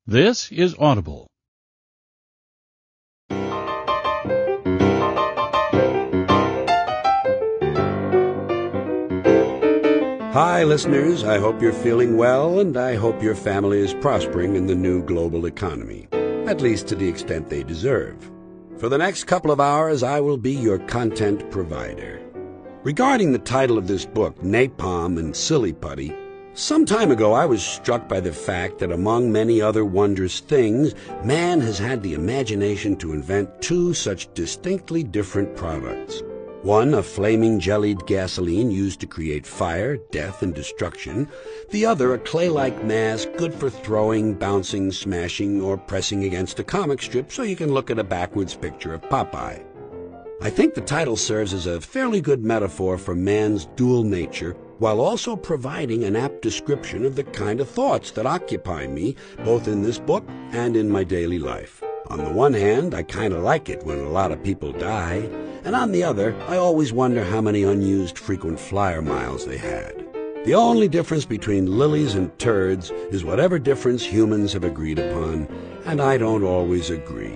This is Audible. Hi, listeners. I hope you're feeling well, and I hope your family is prospering in the new global economy, at least to the extent they deserve. For the next couple of hours, I will be your content provider. Regarding the title of this book, Napalm and Silly Putty, some time ago I was struck by the fact that among many other wondrous things, man has had the imagination to invent two such distinctly different products. One, a flaming jellied gasoline used to create fire, death, and destruction. The other, a clay-like mass good for throwing, bouncing, smashing, or pressing against a comic strip so you can look at a backwards picture of Popeye. I think the title serves as a fairly good metaphor for man's dual nature, while also providing an apt description of the kind of thoughts that occupy me, both in this book and in my daily life. On the one hand, I kind of like it when a lot of people die, and on the other, I always wonder how many unused frequent flyer miles they had. The only difference between lilies and turds is whatever difference humans have agreed upon, and I don't always agree.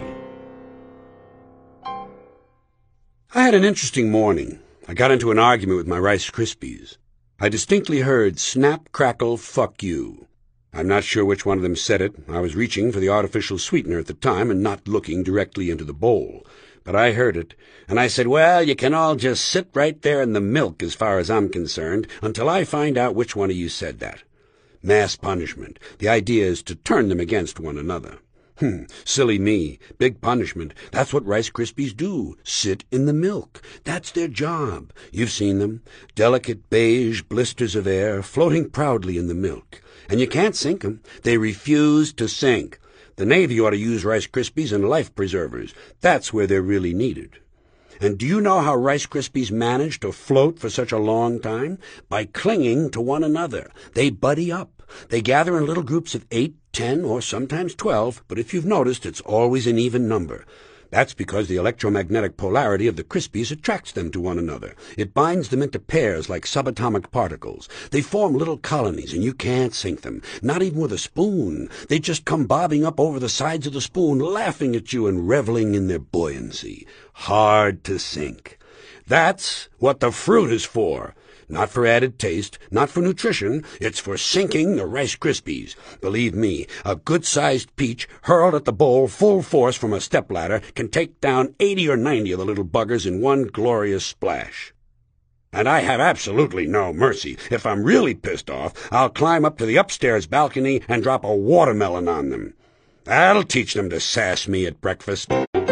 I had an interesting morning. I got into an argument with my Rice Krispies. I distinctly heard snap, crackle, fuck you. I'm not sure which one of them said it. I was reaching for the artificial sweetener at the time and not looking directly into the bowl. But I heard it, and I said, well, you can all just sit right there in the milk as far as I'm concerned until I find out which one of you said that. Mass punishment. The idea is to turn them against one another. Silly me. Big punishment. That's what Rice Krispies do. Sit in the milk. That's their job. You've seen them. Delicate beige blisters of air floating proudly in the milk. And you can't sink 'em. They refuse to sink. The Navy ought to use Rice Krispies and life preservers. That's where they're really needed. And do you know how Rice Krispies manage to float for such a long time? By clinging to one another. They buddy up. They gather in little groups of 8, 10, or sometimes 12, but if you've noticed, it's always an even number. That's because the electromagnetic polarity of the Krispies attracts them to one another. It binds them into pairs like subatomic particles. They form little colonies, and you can't sink them, not even with a spoon. They just come bobbing up over the sides of the spoon, laughing at you and reveling in their buoyancy. Hard to sink. That's what the fruit is for. Not for added taste, not for nutrition. It's for sinking the Rice Krispies. Believe me, a good-sized peach hurled at the bowl full force from a stepladder can take down 80 or 90 of the little buggers in one glorious splash. And I have absolutely no mercy. If I'm really pissed off, I'll climb up to the upstairs balcony and drop a watermelon on them. That'll teach them to sass me at breakfast.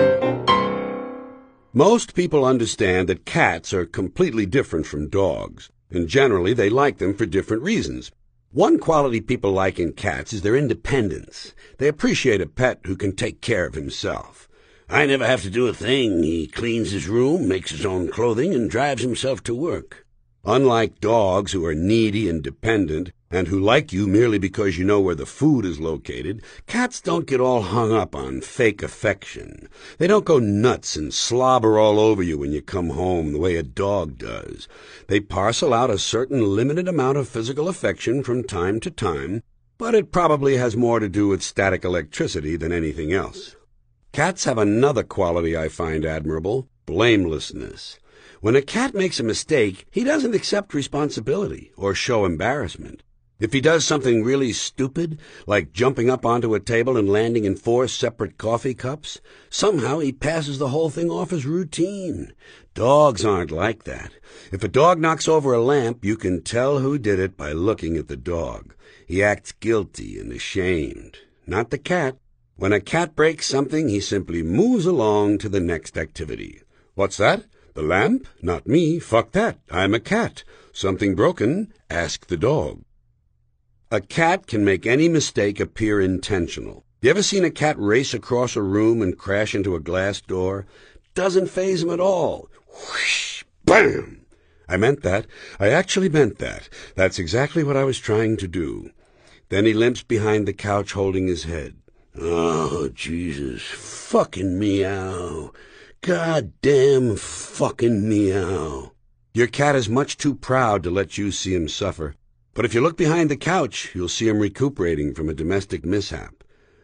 Most people understand that cats are completely different from dogs, and generally they like them for different reasons. One quality people like in cats is their independence. They appreciate a pet who can take care of himself. I never have to do a thing. He cleans his room, makes his own clothing, and drives himself to work. Unlike dogs who are needy and dependent, and who like you merely because you know where the food is located, cats don't get all hung up on fake affection. They don't go nuts and slobber all over you when you come home the way a dog does. They parcel out a certain limited amount of physical affection from time to time, but it probably has more to do with static electricity than anything else. Cats have another quality I find admirable: blamelessness. When a cat makes a mistake, he doesn't accept responsibility or show embarrassment. If he does something really stupid, like jumping up onto a table and landing in 4 separate coffee cups, somehow he passes the whole thing off as routine. Dogs aren't like that. If a dog knocks over a lamp, you can tell who did it by looking at the dog. He acts guilty and ashamed. Not the cat. When a cat breaks something, he simply moves along to the next activity. What's that? The lamp? Not me. Fuck that. I'm a cat. Something broken? Ask the dog. A cat can make any mistake appear intentional. You ever seen a cat race across a room and crash into a glass door? Doesn't faze him at all. Whoosh! Bam! I meant that. I actually meant that. That's exactly what I was trying to do. Then he limps behind the couch holding his head. Oh, Jesus. Fucking meow. Goddamn fucking meow. Your cat is much too proud to let you see him suffer. But if you look behind the couch, you'll see him recuperating from a domestic mishap.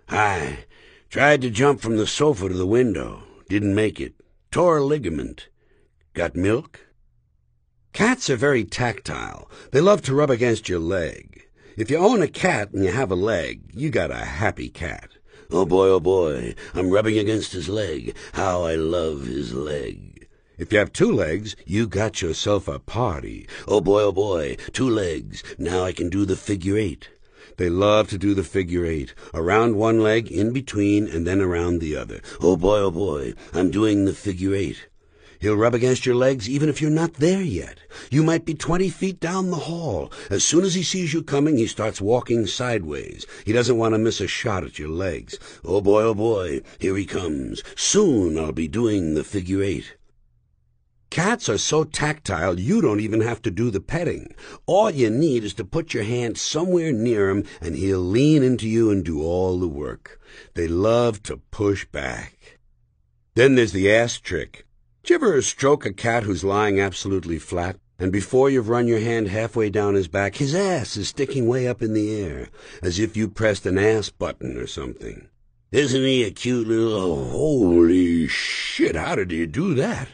I tried to jump from the sofa to the window. Didn't make it. Tore a ligament. Got milk? Cats are very tactile. They love to rub against your leg. If you own a cat and you have a leg, you got a happy cat. Oh boy, I'm rubbing against his leg. How I love his leg. If you have 2 legs, you got yourself a party. Oh boy, 2 legs. Now I can do the figure 8. They love to do the figure 8. Around one leg, in between, and then around the other. Oh boy, I'm doing the figure 8. He'll rub against your legs even if you're not there yet. You might be 20 feet down the hall. As soon as he sees you coming, he starts walking sideways. He doesn't want to miss a shot at your legs. Oh boy, here he comes. Soon I'll be doing the figure 8. Cats are so tactile, you don't even have to do the petting. All you need is to put your hand somewhere near him, and he'll lean into you and do all the work. They love to push back. Then there's the ass trick. Did you ever stroke a cat who's lying absolutely flat, and before you've run your hand halfway down his back, his ass is sticking way up in the air, as if you pressed an ass button or something? Isn't he a cute little... Holy shit, how did you do that?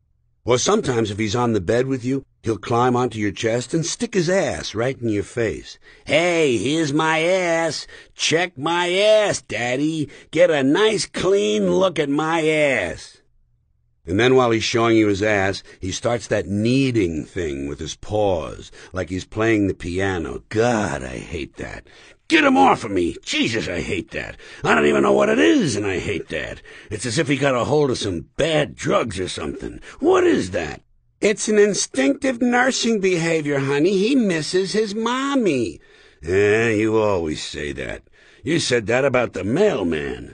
Or sometimes if he's on the bed with you, he'll climb onto your chest and stick his ass right in your face. Hey, here's my ass. Check my ass, Daddy. Get a nice clean look at my ass. And then while he's showing you his ass, he starts that kneading thing with his paws, like he's playing the piano. God, I hate that. Get him off of me! Jesus, I hate that. I don't even know what it is, and I hate that. It's as if he got a hold of some bad drugs or something. What is that? It's an instinctive nursing behavior, honey. He misses his mommy. You always say that. You said that about the mailman.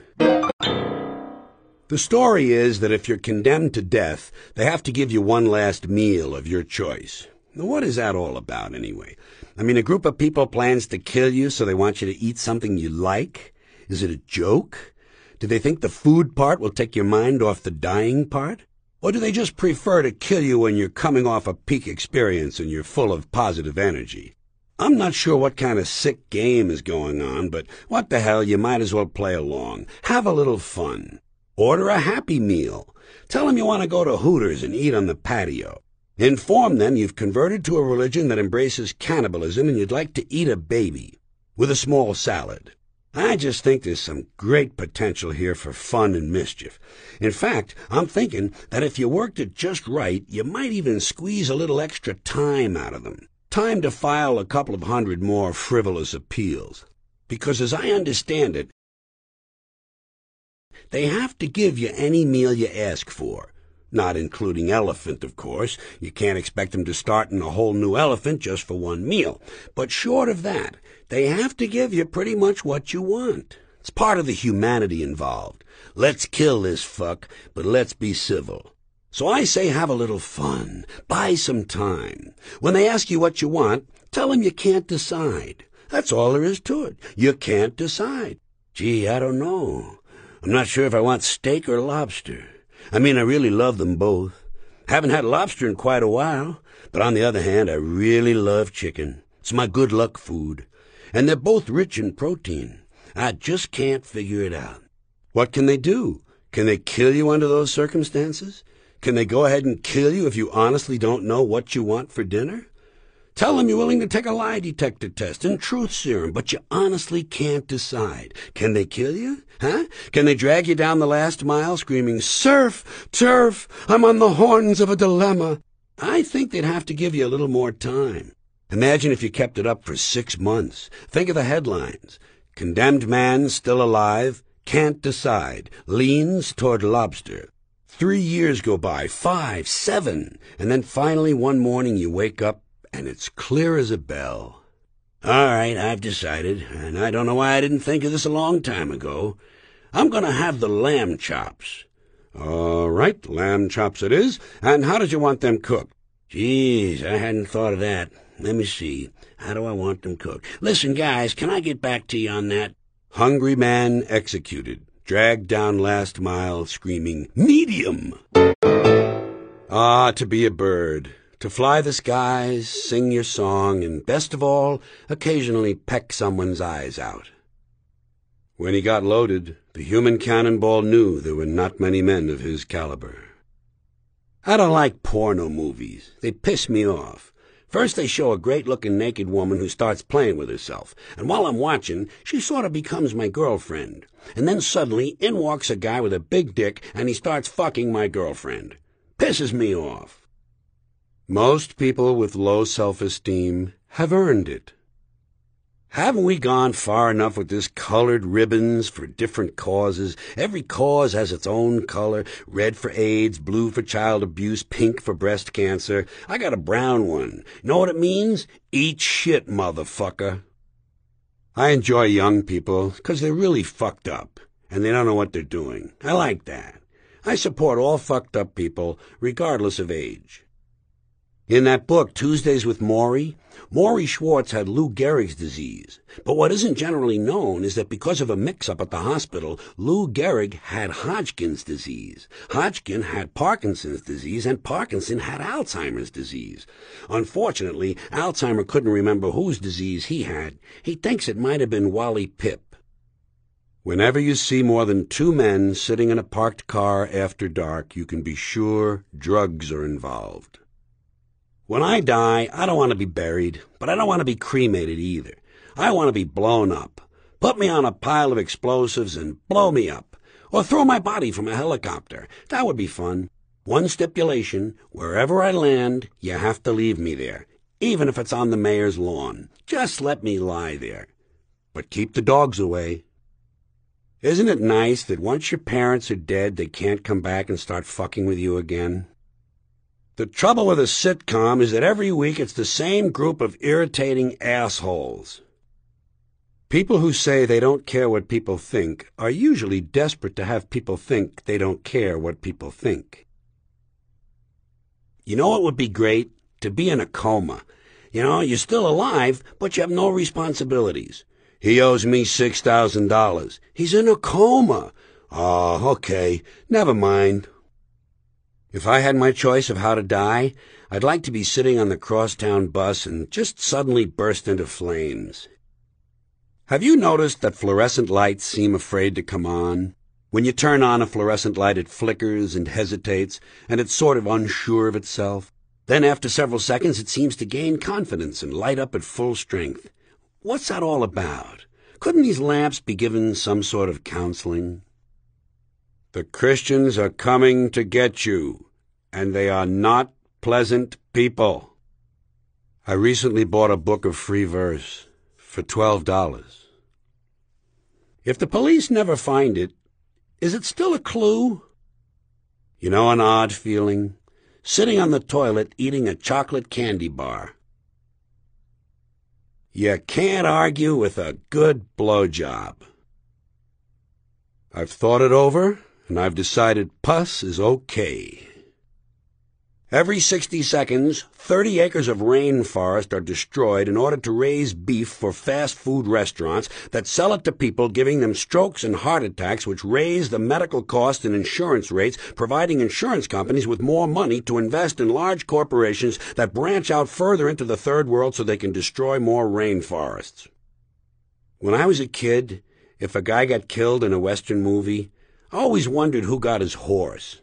The story is that if you're condemned to death, they have to give you one last meal of your choice. Now, what is that all about, anyway? I mean, a group of people plans to kill you, so they want you to eat something you like? Is it a joke? Do they think the food part will take your mind off the dying part? Or do they just prefer to kill you when you're coming off a peak experience and you're full of positive energy? I'm not sure what kind of sick game is going on, but what the hell, you might as well play along. Have a little fun. Order a Happy Meal. Tell them you want to go to Hooters and eat on the patio. Inform them you've converted to a religion that embraces cannibalism and you'd like to eat a baby with a small salad. I just think there's some great potential here for fun and mischief. In fact, I'm thinking that if you worked it just right, you might even squeeze a little extra time out of them. Time to file a couple of hundred more frivolous appeals. Because as I understand it, they have to give you any meal you ask for. Not including elephant, of course. You can't expect them to start in a whole new elephant just for one meal. But short of that, they have to give you pretty much what you want. It's part of the humanity involved. Let's kill this fuck, but let's be civil. So I say have a little fun. Buy some time. When they ask you what you want, tell them you can't decide. That's all there is to it. You can't decide. Gee, I don't know. I'm not sure if I want steak or lobster. I mean, I really love them both. Haven't had lobster in quite a while, but on the other hand, I really love chicken. It's my good luck food. And they're both rich in protein. I just can't figure it out. What can they do? Can they kill you under those circumstances? Can they go ahead and kill you if you honestly don't know what you want for dinner? Tell them you're willing to take a lie detector test and truth serum, but you honestly can't decide. Can they kill you? Huh? Can they drag you down the last mile screaming, "Surf! Turf! I'm on the horns of a dilemma"? I think they'd have to give you a little more time. Imagine if you kept it up for 6 months. Think of the headlines. Condemned man still alive, can't decide, leans toward lobster. 3 years go by, 5, 7, and then finally one morning you wake up and it's clear as a bell. All right, I've decided, and I don't know why I didn't think of this a long time ago. I'm going to have the lamb chops. All right, lamb chops it is. And how did you want them cooked? Geez, I hadn't thought of that. Let me see. How do I want them cooked? Listen, guys, can I get back to you on that? Hungry man executed. Dragged down last mile, screaming, "Medium!" Ah, to be a bird. To fly the skies, sing your song, and best of all, occasionally peck someone's eyes out. When he got loaded, the human cannonball knew there were not many men of his caliber. I don't like porno movies. They piss me off. First they show a great-looking naked woman who starts playing with herself, and while I'm watching, she sort of becomes my girlfriend. And then suddenly, in walks a guy with a big dick, and he starts fucking my girlfriend. Pisses me off. Most people with low self-esteem have earned it. Haven't we gone far enough with this colored ribbons for different causes? Every cause has its own color. Red for AIDS, blue for child abuse, pink for breast cancer. I got a brown one. Know what it means? Eat shit, motherfucker. I enjoy young people because they're really fucked up, and they don't know what they're doing. I like that. I support all fucked up people, regardless of age. In that book, Tuesdays with Maury Schwartz had Lou Gehrig's disease. But what isn't generally known is that because of a mix-up at the hospital, Lou Gehrig had Hodgkin's disease. Hodgkin had Parkinson's disease, and Parkinson had Alzheimer's disease. Unfortunately, Alzheimer couldn't remember whose disease he had. He thinks it might have been Wally Pipp. Whenever you see more than 2 men sitting in a parked car after dark, you can be sure drugs are involved. When I die, I don't want to be buried, but I don't want to be cremated either. I want to be blown up. Put me on a pile of explosives and blow me up. Or throw my body from a helicopter. That would be fun. One stipulation, wherever I land, you have to leave me there. Even if it's on the mayor's lawn. Just let me lie there. But keep the dogs away. Isn't it nice that once your parents are dead, they can't come back and start fucking with you again? The trouble with a sitcom is that every week it's the same group of irritating assholes. People who say they don't care what people think are usually desperate to have people think they don't care what people think. You know what would be great? To be in a coma. You're still alive, but you have no responsibilities. He owes me $6,000. He's in a coma. Oh, okay. Never mind. If I had my choice of how to die, I'd like to be sitting on the crosstown bus and just suddenly burst into flames. Have you noticed that fluorescent lights seem afraid to come on? When you turn on a fluorescent light, it flickers and hesitates, and it's sort of unsure of itself. Then after several seconds, it seems to gain confidence and light up at full strength. What's that all about? Couldn't these lamps be given some sort of counseling? The Christians are coming to get you, and they are not pleasant people. I recently bought a book of free verse for $12. If the police never find it, is it still a clue? You know an odd feeling? Sitting on the toilet eating a chocolate candy bar. You can't argue with a good blowjob. I've thought it over, and I've decided pus is okay. Every 60 seconds, 30 acres of rainforest are destroyed in order to raise beef for fast food restaurants that sell it to people, giving them strokes and heart attacks, which raise the medical cost and insurance rates, providing insurance companies with more money to invest in large corporations that branch out further into the third world so they can destroy more rainforests. When I was a kid, if a guy got killed in a Western movie, I always wondered who got his horse.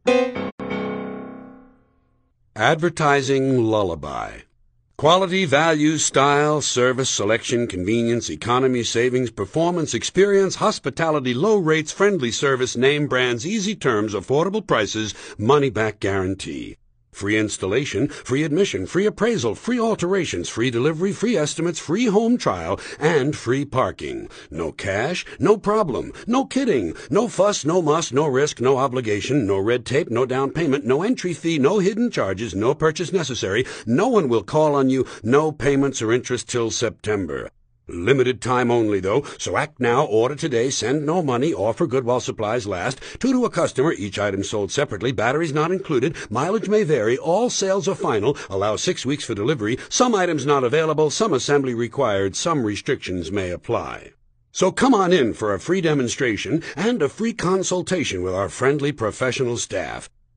Advertising lullaby. Quality, value, style, service, selection, convenience, economy, savings, performance, experience, hospitality, low rates, friendly service, name brands, easy terms, affordable prices, money-back guarantee. Free installation, free admission, free appraisal, free alterations, free delivery, free estimates, free home trial, and free parking. No cash, no problem, no kidding, no fuss, no muss, no risk, no obligation, no red tape, no down payment, no entry fee, no hidden charges, no purchase necessary. No one will call on you, no payments or interest till September. Limited time only, though, so act now, order today, send no money, offer good while supplies last. 2 to a customer, each item sold separately, batteries not included, mileage may vary, all sales are final, allow 6 weeks for delivery, some items not available, some assembly required, some restrictions may apply. So come on in for a free demonstration and a free consultation with our friendly professional staff.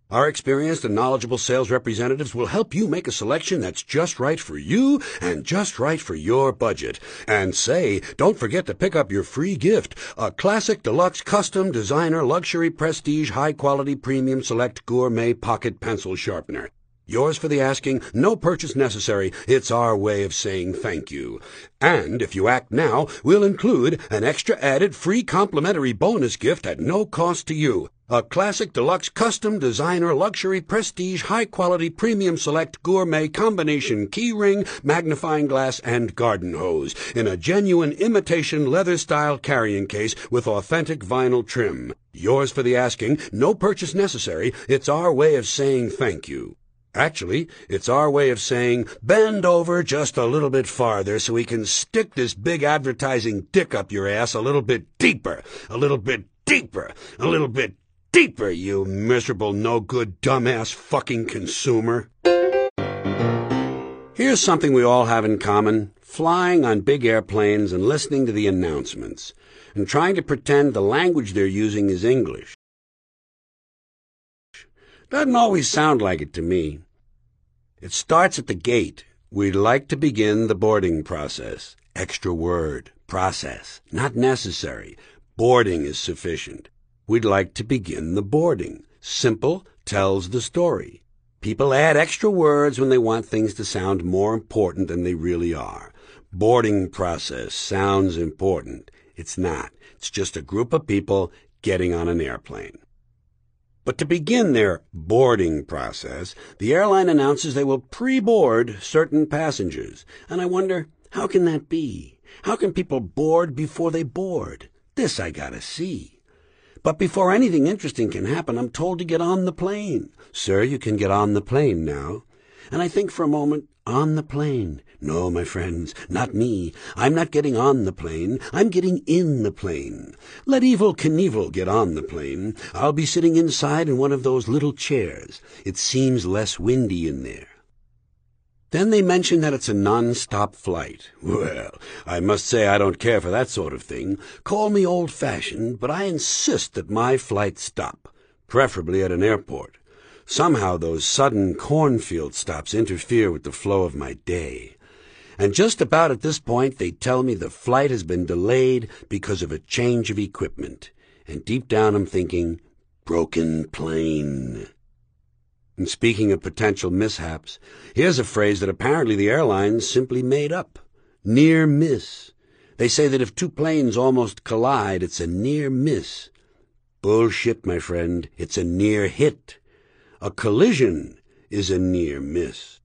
Our experienced and knowledgeable sales representatives will help you make a selection that's just right for you and just right for your budget. And say, don't forget to pick up your free gift, a classic deluxe custom designer luxury prestige high-quality premium select gourmet pocket pencil sharpener. Yours for the asking, no purchase necessary. It's our way of saying thank you. And if you act now, we'll include an extra added free complimentary bonus gift at no cost to you. A classic deluxe custom designer luxury prestige high-quality premium select gourmet combination key ring, magnifying glass, and garden hose in a genuine imitation leather-style carrying case with authentic vinyl trim. Yours for the asking, no purchase necessary. It's our way of saying thank you. Actually, it's our way of saying, bend over just a little bit farther so we can stick this big advertising dick up your ass a little bit deeper, a little bit deeper, a little bit deeper, you miserable, no-good, dumbass fucking consumer. Here's something we all have in common: flying on big airplanes and listening to the announcements, and trying to pretend the language they're using is English. Doesn't always sound like it to me. It starts at the gate. We'd like to begin the boarding process. Extra word, process, not necessary. Boarding is sufficient. We'd like to begin the boarding. Simple, tells the story. People add extra words when they want things to sound more important than they really are. Boarding process sounds important. It's not. It's just a group of people getting on an airplane. But to begin their boarding process, the airline announces they will pre-board certain passengers. And I wonder, how can that be? How can people board before they board? This I gotta see. But before anything interesting can happen, I'm told to get on the plane. Sir, you can get on the plane now. And I think for a moment, on the plane. No, my friends, not me. I'm not getting on the plane. I'm getting in the plane. Let Evel Knievel get on the plane. I'll be sitting inside in one of those little chairs. It seems less windy in there. Then they mention that it's a non-stop flight. Well, I must say I don't care for that sort of thing. Call me old-fashioned, but I insist that my flight stop, preferably at an airport. Somehow those sudden cornfield stops interfere with the flow of my day. And just about at this point, they tell me the flight has been delayed because of a change of equipment. And deep down I'm thinking, broken plane. And speaking of potential mishaps, here's a phrase that apparently the airlines simply made up. Near miss. They say that if two planes almost collide, it's a near miss. Bullshit, my friend. It's a near hit. A collision is a near miss.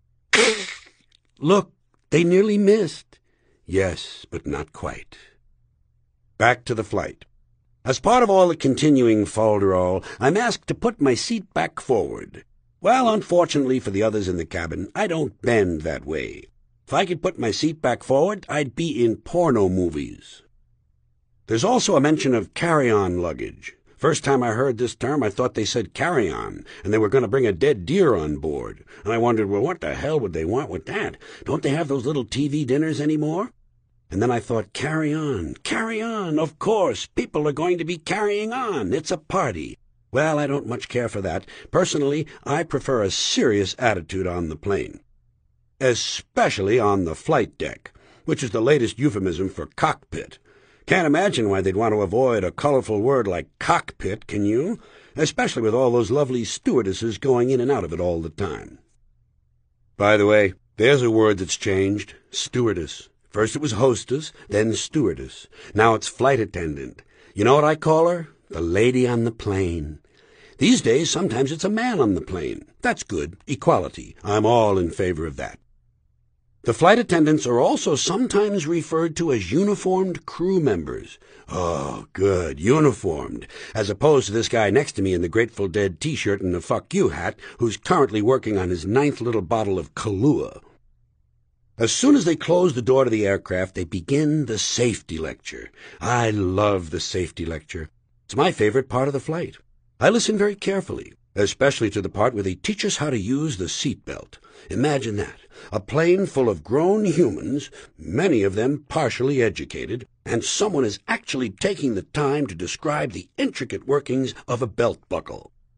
Look, they nearly missed. Yes, but not quite. Back to the flight. As part of all the continuing folderol, I'm asked to put my seat back forward. Well, unfortunately for the others in the cabin, I don't bend that way. If I could put my seat back forward, I'd be in porno movies. There's also a mention of carry-on luggage. First time I heard this term, I thought they said carry-on, and they were going to bring a dead deer on board. And I wondered, well, what the hell would they want with that? Don't they have those little TV dinners anymore? And then I thought, carry on, of course. People are going to be carrying on. It's a party. Well, I don't much care for that. Personally, I prefer a serious attitude on the plane. Especially on the flight deck, which is the latest euphemism for cockpit. Can't imagine why they'd want to avoid a colorful word like cockpit, can you? Especially with all those lovely stewardesses going in and out of it all the time. By the way, there's a word that's changed. Stewardess. First it was hostess, then stewardess. Now it's flight attendant. You know what I call her? The lady on the plane. These days, sometimes it's a man on the plane. That's good. Equality. I'm all in favor of that. The flight attendants are also sometimes referred to as uniformed crew members. Oh, good, uniformed, as opposed to this guy next to me in the Grateful Dead T-shirt and the fuck you hat, who's currently working on his 9th little bottle of Kahlua. As soon as they close the door to the aircraft, they begin the safety lecture. I love the safety lecture. It's my favorite part of the flight. I listen very carefully, especially to the part where they teach us how to use the seatbelt. Imagine that. A plane full of grown humans, many of them partially educated, and someone is actually taking the time to describe the intricate workings of a belt buckle.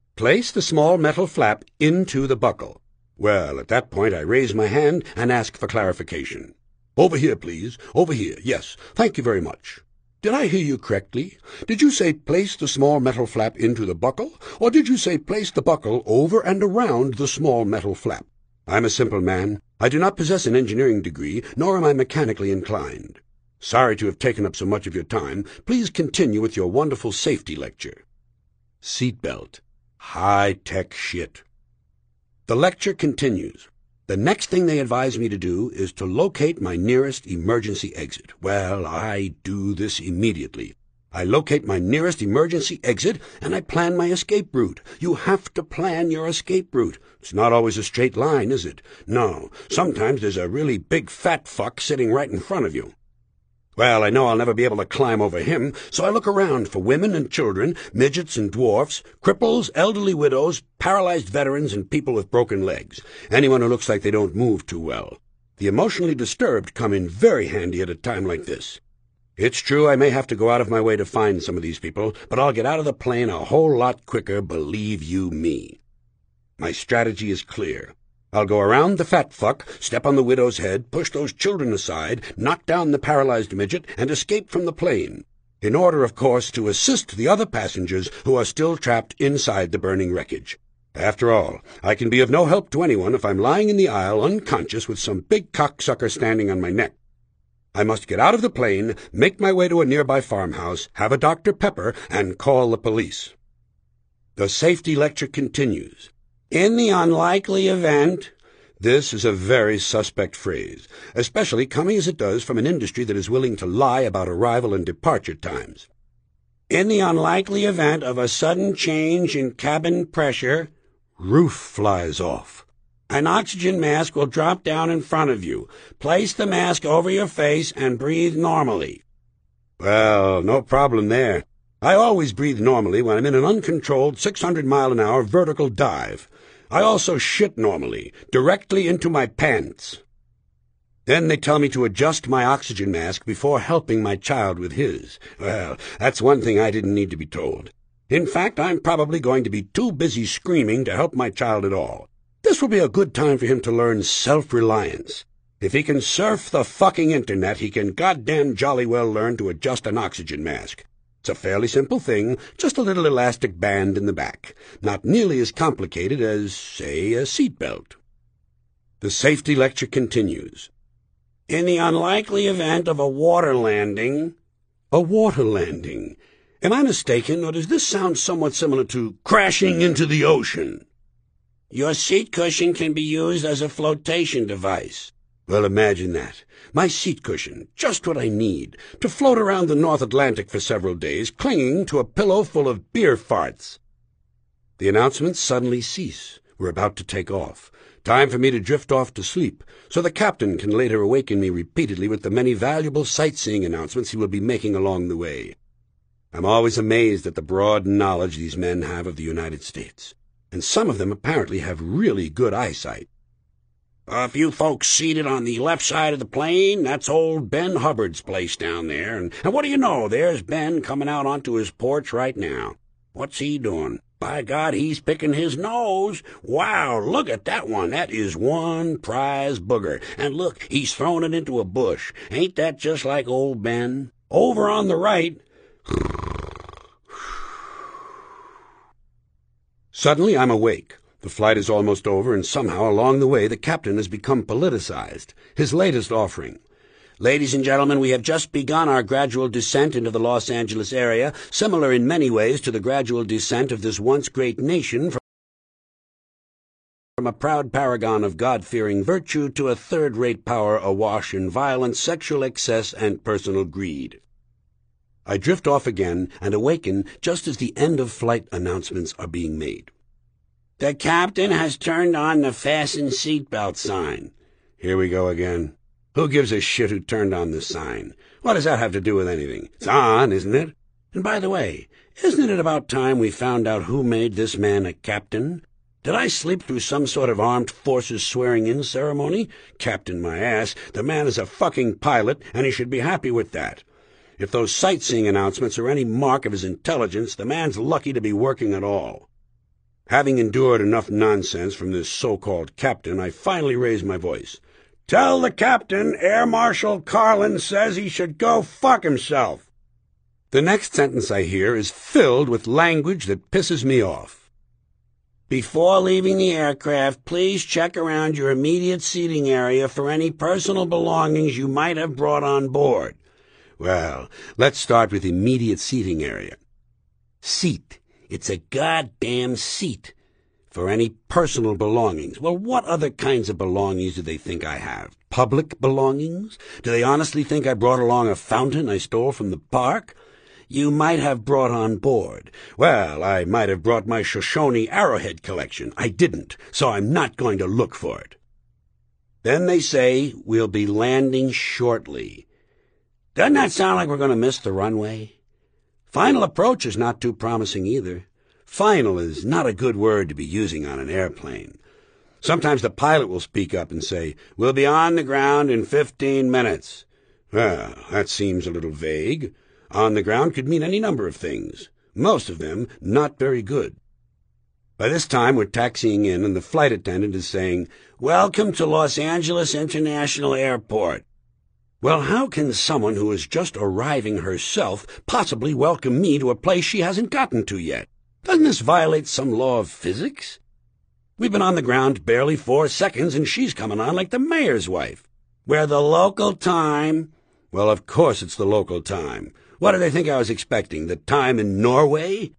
Place the small metal flap into the buckle. Well, at that point I raise my hand and ask for clarification. Over here, please. Over here. Yes. Thank you very much. Did I hear you correctly? Did you say place the small metal flap into the buckle, or did you say place the buckle over and around the small metal flap? I'm a simple man. I do not possess an engineering degree, nor am I mechanically inclined. Sorry to have taken up so much of your time. Please continue with your wonderful safety lecture. Seatbelt. High-tech shit. The lecture continues. The next thing they advise me to do is to locate my nearest emergency exit. Well, I do this immediately. I locate my nearest emergency exit, and I plan my escape route. You have to plan your escape route. It's not always a straight line, is it? No. Sometimes there's a really big fat fuck sitting right in front of you. Well, I know I'll never be able to climb over him, so I look around for women and children, midgets and dwarfs, cripples, elderly widows, paralyzed veterans, and people with broken legs. Anyone who looks like they don't move too well. The emotionally disturbed come in very handy at a time like this. It's true I may have to go out of my way to find some of these people, but I'll get out of the plane a whole lot quicker, believe you me. My strategy is clear. I'll go around the fat fuck, step on the widow's head, push those children aside, knock down the paralyzed midget, and escape from the plane, in order, of course, to assist the other passengers who are still trapped inside the burning wreckage. After all, I can be of no help to anyone if I'm lying in the aisle unconscious with some big cocksucker standing on my neck. I must get out of the plane, make my way to a nearby farmhouse, have a Dr. Pepper, and call the police. The safety lecture continues. In the unlikely event, this is a very suspect phrase, especially coming as it does from an industry that is willing to lie about arrival and departure times. In the unlikely event of a sudden change in cabin pressure, roof flies off. An oxygen mask will drop down in front of you. Place the mask over your face and breathe normally. Well, no problem there. I always breathe normally when I'm in an uncontrolled 600-mile-an-hour vertical dive. I also shit normally, directly into my pants. Then they tell me to adjust my oxygen mask before helping my child with his. Well, that's one thing I didn't need to be told. In fact, I'm probably going to be too busy screaming to help my child at all. This will be a good time for him to learn self-reliance. If he can surf the fucking internet, he can goddamn jolly well learn to adjust an oxygen mask. It's a fairly simple thing, just a little elastic band in the back. Not nearly as complicated as, say, a seatbelt. The safety lecture continues. In the unlikely event of a water landing... A water landing? Am I mistaken, or does this sound somewhat similar to crashing into the ocean? Your seat cushion can be used as a flotation device. Well, imagine that. My seat cushion, just what I need, to float around the North Atlantic for several days, clinging to a pillow full of beer farts. The announcements suddenly cease. We're about to take off. Time for me to drift off to sleep, so the captain can later awaken me repeatedly with the many valuable sightseeing announcements he will be making along the way. I'm always amazed at the broad knowledge these men have of the United States, and some of them apparently have really good eyesight. A few folks seated on the left side of the plane, that's old Ben Hubbard's place down there. And what do you know, there's Ben coming out onto his porch right now. What's he doing? By God, he's picking his nose. Wow, look at that one. That is one prize booger. And look, he's throwing it into a bush. Ain't that just like old Ben? Over on the right... Suddenly I'm awake. The flight is almost over, and somehow along the way the captain has become politicized. His latest offering. Ladies and gentlemen, we have just begun our gradual descent into the Los Angeles area, similar in many ways to the gradual descent of this once great nation from a proud paragon of God-fearing virtue to a third-rate power awash in violence, sexual excess, and personal greed. I drift off again and awaken just as the end-of-flight announcements are being made. The captain has turned on the fasten seatbelt sign. Here we go again. Who gives a shit who turned on the sign? What does that have to do with anything? It's on, isn't it? And by the way, isn't it about time we found out who made this man a captain? Did I sleep through some sort of armed forces swearing-in ceremony? Captain my ass, the man is a fucking pilot, and he should be happy with that. If those sightseeing announcements are any mark of his intelligence, the man's lucky to be working at all. Having endured enough nonsense from this so-called captain, I finally raised my voice. "Tell the captain Air Marshal Carlin says he should go fuck himself." The next sentence I hear is filled with language that pisses me off. "Before leaving the aircraft, please check around your immediate seating area for any personal belongings you might have brought on board." Well, let's start with immediate seating area. Seat. It's a goddamn seat. For any personal belongings. Well, what other kinds of belongings do they think I have? Public belongings? Do they honestly think I brought along a fountain I stole from the park? You might have brought on board. Well, I might have brought my Shoshone arrowhead collection. I didn't, so I'm not going to look for it. Then they say we'll be landing shortly. Doesn't that sound like we're going to miss the runway? Final approach is not too promising either. Final is not a good word to be using on an airplane. Sometimes the pilot will speak up and say, "We'll be on the ground in 15 minutes. Well, that seems a little vague. On the ground could mean any number of things, most of them not very good. By this time we're taxiing in and the flight attendant is saying, "Welcome to Los Angeles International Airport." Well, how can someone who is just arriving herself possibly welcome me to a place she hasn't gotten to yet? Doesn't this violate some law of physics? We've been on the ground barely 4 seconds, and she's coming on like the mayor's wife. "We're the local time." Well, of course it's the local time. What do they think I was expecting, the time in Norway?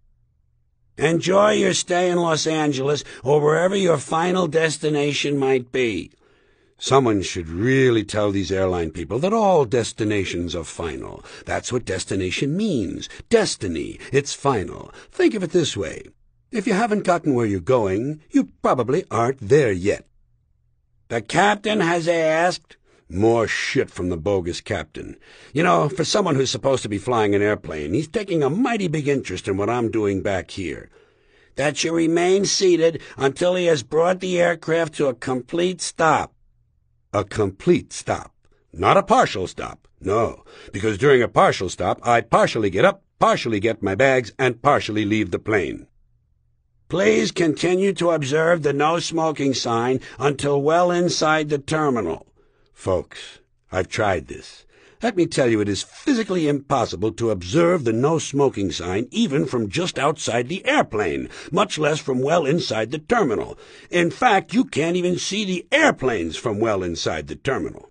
"Enjoy your stay in Los Angeles, or wherever your final destination might be." Someone should really tell these airline people that all destinations are final. That's what destination means. Destiny. It's final. Think of it this way. If you haven't gotten where you're going, you probably aren't there yet. "The captain has asked." More shit from the bogus captain. You know, for someone who's supposed to be flying an airplane, he's taking a mighty big interest in what I'm doing back here. "That you remain seated until he has brought the aircraft to a complete stop." A complete stop. Not a partial stop. No, because during a partial stop, I partially get up, partially get my bags, and partially leave the plane. "Please continue to observe the no smoking sign until well inside the terminal." Folks, I've tried this. Let me tell you, it is physically impossible to observe the no smoking sign even from just outside the airplane, much less from well inside the terminal. In fact, you can't even see the airplanes from well inside the terminal.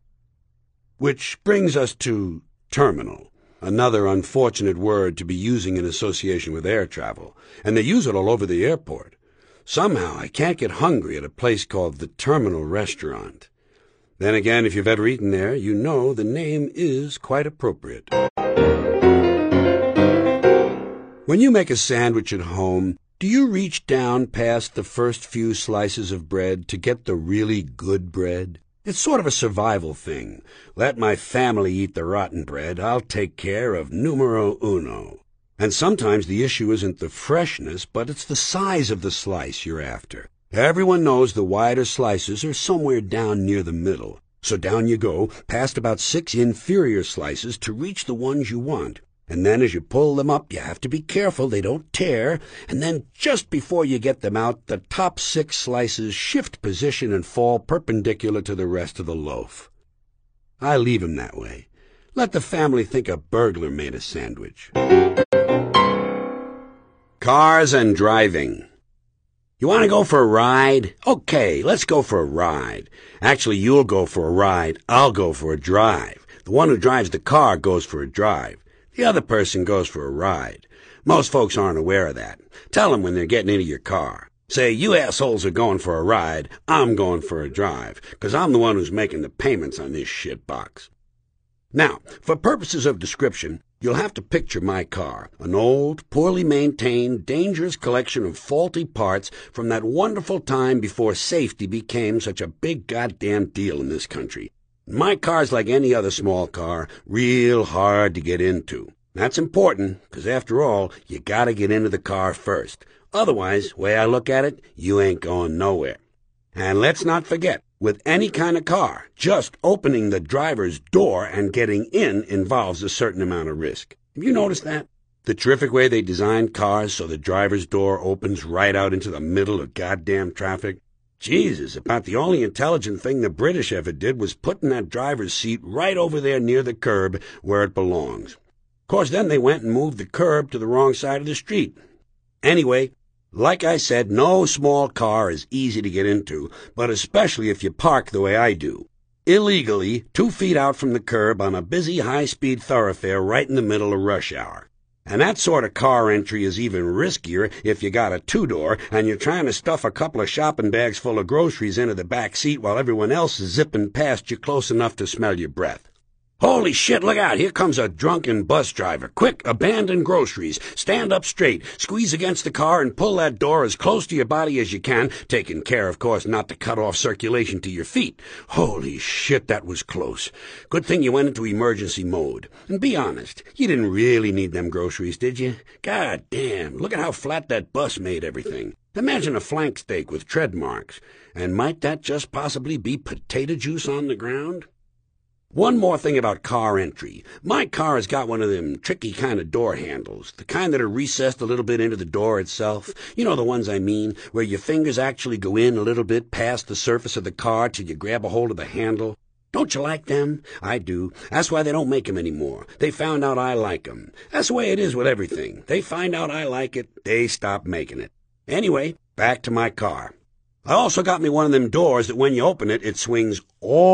Which brings us to terminal, another unfortunate word to be using in association with air travel, and they use it all over the airport. Somehow I can't get hungry at a place called the Terminal Restaurant. Then again, if you've ever eaten there, you know the name is quite appropriate. When you make a sandwich at home, do you reach down past the first few slices of bread to get the really good bread? It's sort of a survival thing. Let my family eat the rotten bread. I'll take care of numero uno. And sometimes the issue isn't the freshness, but it's the size of the slice you're after. Everyone knows the wider slices are somewhere down near the middle. So down you go, past about 6 inferior slices to reach the ones you want. And then as you pull them up, you have to be careful they don't tear. And then just before you get them out, the top 6 slices shift position and fall perpendicular to the rest of the loaf. I leave 'em that way. Let the family think a burglar made a sandwich. Cars and driving. You want to go for a ride? Okay, let's go for a ride. Actually, you'll go for a ride. I'll go for a drive. The one who drives the car goes for a drive. The other person goes for a ride. Most folks aren't aware of that. Tell them when they're getting into your car. Say, "You assholes are going for a ride. I'm going for a drive, 'cause I'm the one who's making the payments on this shit box." Now, for purposes of description, you'll have to picture my car, an old, poorly maintained, dangerous collection of faulty parts from that wonderful time before safety became such a big goddamn deal in this country. My car's like any other small car, real hard to get into. That's important, 'cause after all, you gotta get into the car first. Otherwise, way I look at it, you ain't going nowhere. And let's not forget, with any kind of car, just opening the driver's door and getting in involves a certain amount of risk. Have you noticed that? The terrific way they designed cars so the driver's door opens right out into the middle of goddamn traffic. Jesus, about the only intelligent thing the British ever did was putting that driver's seat right over there near the curb where it belongs. Of course, then they went and moved the curb to the wrong side of the street. Anyway, like I said, no small car is easy to get into, but especially if you park the way I do. Illegally, 2 feet out from the curb on a busy high-speed thoroughfare right in the middle of rush hour. And that sort of car entry is even riskier if you got a 2-door and you're trying to stuff a couple of shopping bags full of groceries into the back seat while everyone else is zipping past you close enough to smell your breath. Holy shit, look out, here comes a drunken bus driver. Quick, abandon groceries. Stand up straight, squeeze against the car and pull that door as close to your body as you can, taking care, of course, not to cut off circulation to your feet. Holy shit, that was close. Good thing you went into emergency mode. And be honest, you didn't really need them groceries, did you? God damn, look at how flat that bus made everything. Imagine a flank steak with tread marks. And might that just possibly be potato juice on the ground? One more thing about car entry. My car has got one of them tricky kind of door handles, the kind that are recessed a little bit into the door itself. You know the ones I mean, where your fingers actually go in a little bit past the surface of the car till you grab a hold of the handle. Don't you like them? I do. That's why they don't make 'em anymore. They found out I like 'em. That's the way it is with everything. They find out I like it, they stop making it. Anyway, back to my car. I also got me one of them doors that when you open it, it swings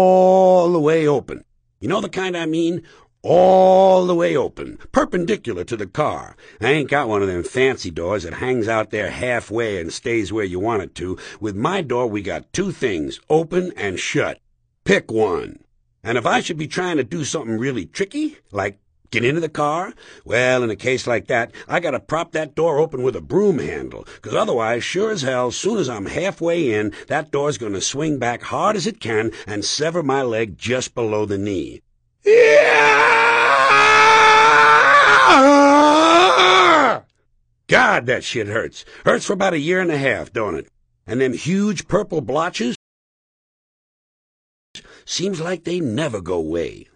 all the way open. You know the kind I mean? All the way open, perpendicular to the car. I ain't got one of them fancy doors that hangs out there halfway and stays where you want it to. With my door, we got 2 things, open and shut. Pick one. And if I should be trying to do something really tricky, like get into the car, well, in a case like that, I gotta prop that door open with a broom handle, 'cause otherwise, sure as hell, soon as I'm halfway in, that door's gonna swing back hard as it can and sever my leg just below the knee. God, that shit hurts. Hurts for about 1.5 years, don't it? And them huge purple blotches? Seems like they never go away.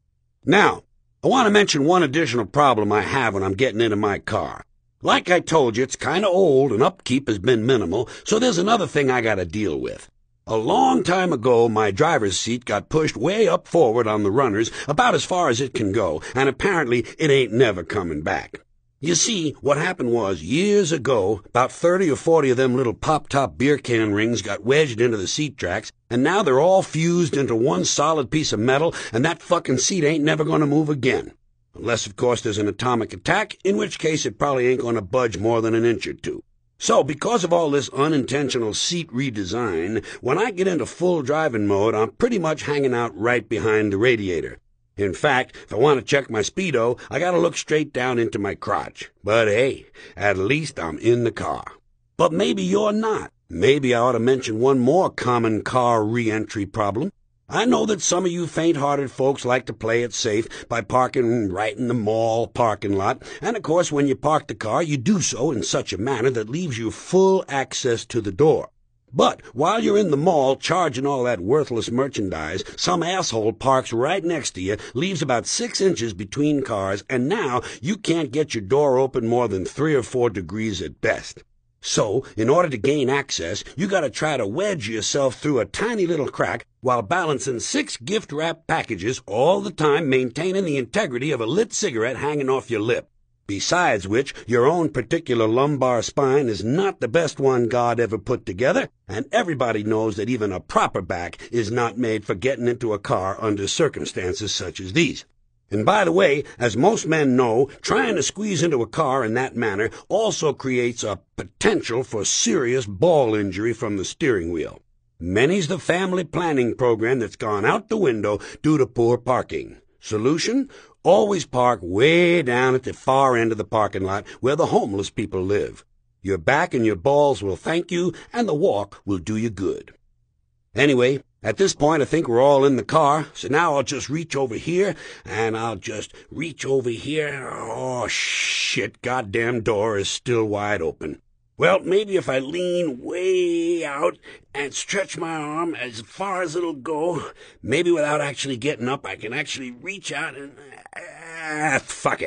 Now, I want to mention one additional problem I have when I'm getting into my car. Like I told you, it's kind of old and upkeep has been minimal, so there's another thing I got to deal with. A long time ago, my driver's seat got pushed way up forward on the runners, about as far as it can go, and apparently it ain't never coming back. You see, what happened was, years ago, about 30 or 40 of them little pop-top beer can rings got wedged into the seat tracks, and now they're all fused into one solid piece of metal, and that fucking seat ain't never gonna move again. Unless, of course, there's an atomic attack, in which case it probably ain't gonna budge more than an inch or two. So, because of all this unintentional seat redesign, when I get into full driving mode, I'm pretty much hanging out right behind the radiator. In fact, if I want to check my speedo, I gotta look straight down into my crotch. But hey, at least I'm in the car. But maybe you're not. Maybe I ought to mention one more common car re-entry problem. I know that some of you faint-hearted folks like to play it safe by parking right in the mall parking lot, and of course when you park the car, you do so in such a manner that leaves you full access to the door. But while you're in the mall charging all that worthless merchandise, some asshole parks right next to you, leaves about 6 inches between cars, and now you can't get your door open more than 3 or 4 degrees at best. So, in order to gain access, you gotta try to wedge yourself through a tiny little crack while balancing 6 gift-wrap packages, all the time maintaining the integrity of a lit cigarette hanging off your lip. Besides which, your own particular lumbar spine is not the best one God ever put together, and everybody knows that even a proper back is not made for getting into a car under circumstances such as these. And by the way, as most men know, trying to squeeze into a car in that manner also creates a potential for serious ball injury from the steering wheel. Many's the family planning program that's gone out the window due to poor parking. Solution? Always park way down at the far end of the parking lot where the homeless people live. Your back and your balls will thank you, and the walk will do you good. Anyway, at this point I think we're all in the car, so now I'll just reach over here, and I'll just reach over here. Oh, shit, goddamn door is still wide open. Well, maybe if I lean way out and stretch my arm as far as it'll go, maybe without actually getting up, I can actually reach out and... fuck it.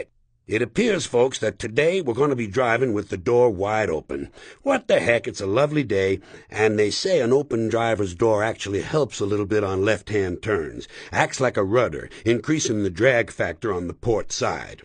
It appears, folks, that today we're going to be driving with the door wide open. What the heck, it's a lovely day, and they say an open driver's door actually helps a little bit on left-hand turns. Acts like a rudder, increasing the drag factor on the port side.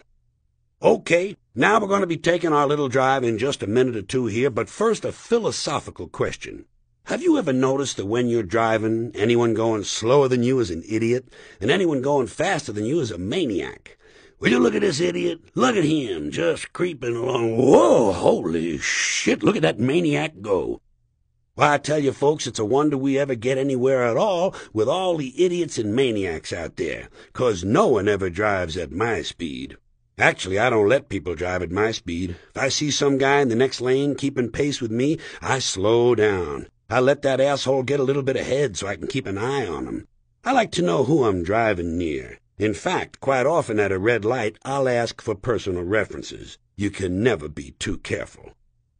Okay, now we're going to be taking our little drive in just a minute or two here, but first a philosophical question. Have you ever noticed that when you're driving, anyone going slower than you is an idiot, and anyone going faster than you is a maniac? Will you look at this idiot? Look at him, just creeping along. Whoa, holy shit, look at that maniac go. Well, I tell you, folks, it's a wonder we ever get anywhere at all with all the idiots and maniacs out there, 'cause no one ever drives at my speed. Actually, I don't let people drive at my speed. If I see some guy in the next lane keeping pace with me, I slow down. I let that asshole get a little bit ahead so I can keep an eye on him. I like to know who I'm driving near. In fact, quite often at a red light, I'll ask for personal references. You can never be too careful.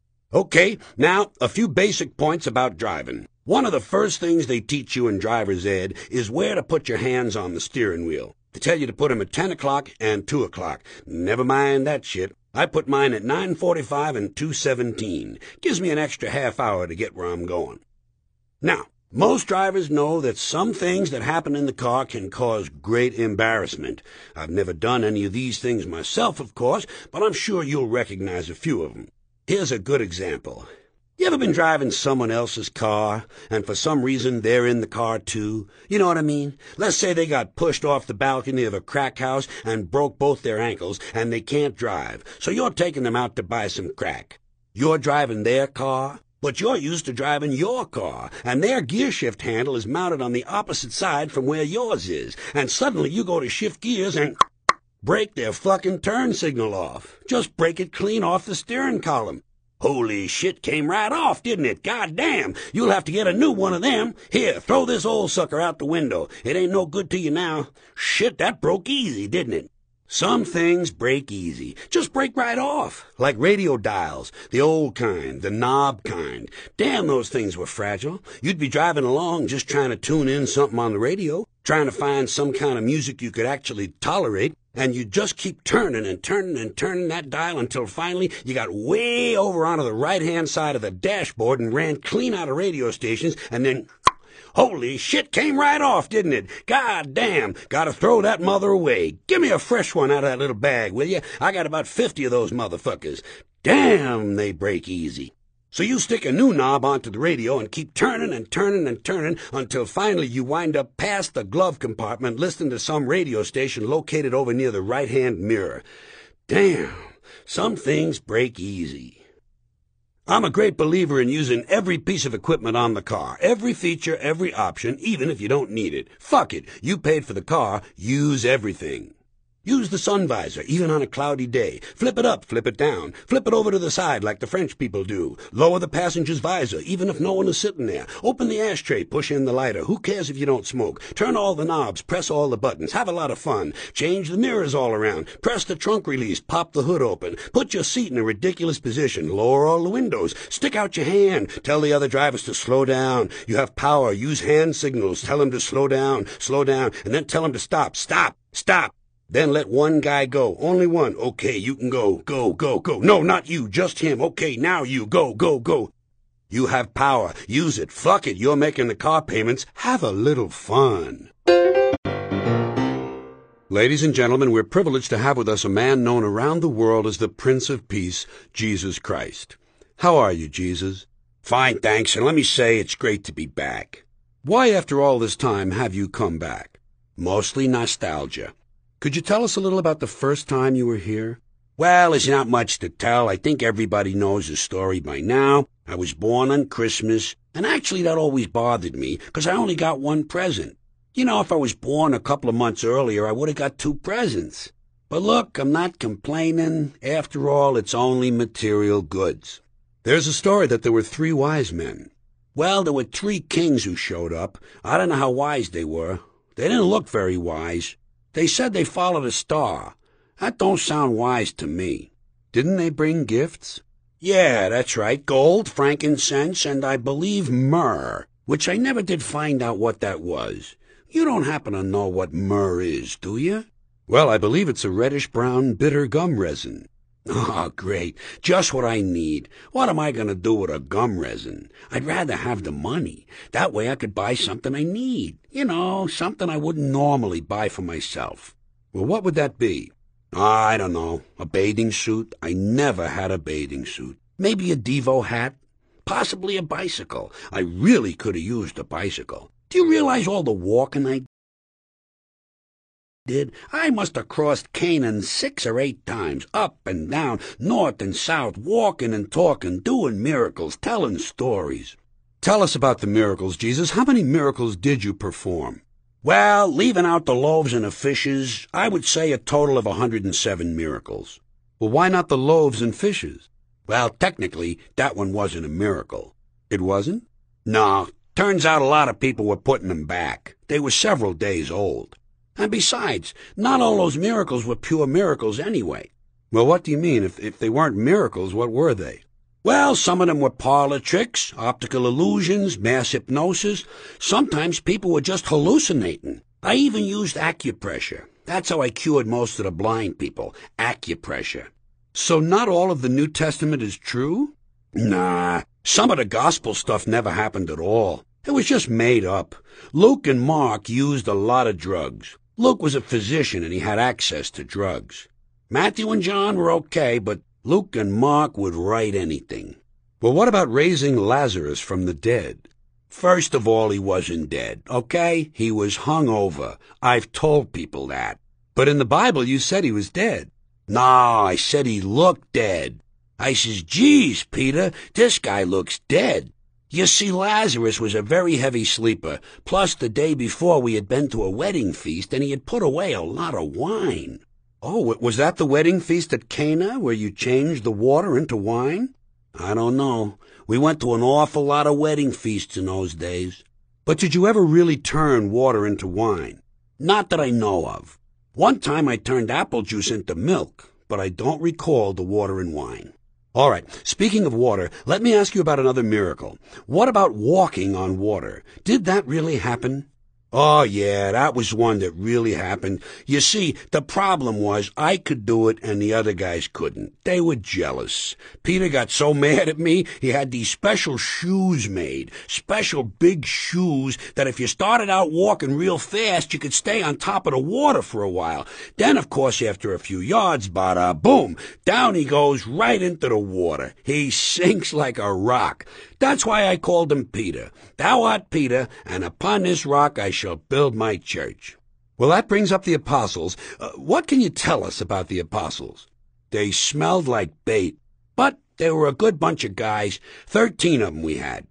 Okay, now, a few basic points about driving. One of the first things they teach you in driver's ed is where to put your hands on the steering wheel. They tell you to put them at 10 o'clock and 2 o'clock. Never mind that shit. I put mine at 9:45 and 2:17. Gives me an extra half hour to get where I'm going. Now, most drivers know that some things that happen in the car can cause great embarrassment. I've never done any of these things myself, of course, but I'm sure you'll recognize a few of them. Here's a good example. You ever been driving someone else's car, and for some reason they're in the car too? You know what I mean? Let's say they got pushed off the balcony of a crack house and broke both their ankles, and they can't drive, so you're taking them out to buy some crack. You're driving their car, but you're used to driving your car, and their gear shift handle is mounted on the opposite side from where yours is, and suddenly you go to shift gears and break their fucking turn signal off. Just break it clean off the steering column. Holy shit, came right off, didn't it? God damn, you'll have to get a new one of them. Here, throw this old sucker out the window. It ain't no good to you now. Shit, that broke easy, didn't it? Some things break easy. Just break right off. Like radio dials, the old kind, the knob kind. Damn, those things were fragile. You'd be driving along just trying to tune in something on the radio, trying to find some kind of music you could actually tolerate, and you just keep turning and turning and turning that dial until finally you got way over onto the right-hand side of the dashboard and ran clean out of radio stations, and then, holy shit, came right off, didn't it? God damn, gotta throw that mother away. Give me a fresh one out of that little bag, will you? I got about 50 of those motherfuckers. Damn, they break easy. So you stick a new knob onto the radio and keep turning and turning and turning until finally you wind up past the glove compartment listening to some radio station located over near the right-hand mirror. Damn, some things break easy. I'm a great believer in using every piece of equipment on the car, every feature, every option, even if you don't need it. Fuck it, you paid for the car, use everything. Use the sun visor, even on a cloudy day. Flip it up, flip it down. Flip it over to the side like the French people do. Lower the passenger's visor, even if no one is sitting there. Open the ashtray, push in the lighter. Who cares if you don't smoke? Turn all the knobs, press all the buttons. Have a lot of fun. Change the mirrors all around. Press the trunk release, pop the hood open. Put your seat in a ridiculous position. Lower all the windows. Stick out your hand. Tell the other drivers to slow down. You have power. Use hand signals. Tell them to slow down, and then tell them to stop. Stop, stop. Then let one guy go. Only one. Okay, you can go. Go, go, go. No, not you. Just him. Okay, now you. Go, go, go. You have power. Use it. Fuck it. You're making the car payments. Have a little fun. Ladies and gentlemen, we're privileged to have with us a man known around the world as the Prince of Peace, Jesus Christ. How are you, Jesus? Fine, thanks, and let me say it's great to be back. Why, after all this time, have you come back? Mostly nostalgia. Could you tell us a little about the first time you were here? Well, there's not much to tell. I think everybody knows the story by now. I was born on Christmas, and actually that always bothered me, because I only got one present. You know, if I was born a couple of months earlier, I would have got 2 presents. But look, I'm not complaining. After all, it's only material goods. There's a story that there were 3 wise men. Well, there were 3 kings who showed up. I don't know how wise they were. They didn't look very wise. They said they followed a star. That don't sound wise to me. Didn't they bring gifts? Yeah, that's right. Gold, frankincense, and I believe myrrh, which I never did find out what that was. You don't happen to know what myrrh is, do you? Well, I believe it's a reddish-brown bitter gum resin. Oh, great. Just what I need. What am I going to do with a gum resin? I'd rather have the money. That way I could buy something I need. You know, something I wouldn't normally buy for myself. Well, what would that be? I don't know. A bathing suit? I never had a bathing suit. Maybe a Devo hat? Possibly a bicycle. I really could have used a bicycle. Do you realize all the walking I did? I must have crossed Canaan 6 or 8 times, up and down, north and south, walking and talking, doing miracles, telling stories. Tell us about the miracles, Jesus. How many miracles did you perform? Well, leaving out the loaves and the fishes, I would say a total of 107 miracles. Well, why not the loaves and fishes? Well, technically, that one wasn't a miracle. It wasn't? No. Turns out a lot of people were putting them back. They were several days old. And besides, not all those miracles were pure miracles anyway. Well, what do you mean? If they weren't miracles, what were they? Well, some of them were parlor tricks, optical illusions, mass hypnosis. Sometimes people were just hallucinating. I even used acupressure. That's how I cured most of the blind people, acupressure. So not all of the New Testament is true? Nah, some of the gospel stuff never happened at all. It was just made up. Luke and Mark used a lot of drugs. Luke was a physician and he had access to drugs. Matthew and John were okay, but Luke and Mark would write anything. Well, what about raising Lazarus from the dead? First of all, he wasn't dead, okay? He was hung over. I've told people that. But in the Bible, you said he was dead. No, I said he looked dead. I says, geez, Peter, this guy looks dead. You see, Lazarus was a very heavy sleeper, plus the day before we had been to a wedding feast and he had put away a lot of wine. Oh, was that the wedding feast at Cana where you changed the water into wine? I don't know. We went to an awful lot of wedding feasts in those days. But did you ever really turn water into wine? Not that I know of. One time I turned apple juice into milk, but I don't recall the water and wine. All right, speaking of water, let me ask you about another miracle. What about walking on water? Did that really happen? Oh, yeah, that was one that really happened. You see, the problem was I could do it and the other guys couldn't. They were jealous. Peter got so mad at me, he had these special shoes made, special big shoes that if you started out walking real fast, you could stay on top of the water for a while. Then, of course, after a few yards, bada boom, down he goes right into the water. He sinks like a rock. That's why I called him Peter. Thou art Peter, and upon this rock I shall build my church. Well, that brings up the apostles. What can you tell us about the apostles? They smelled like bait, but they were a good bunch of guys. 13 of them we had.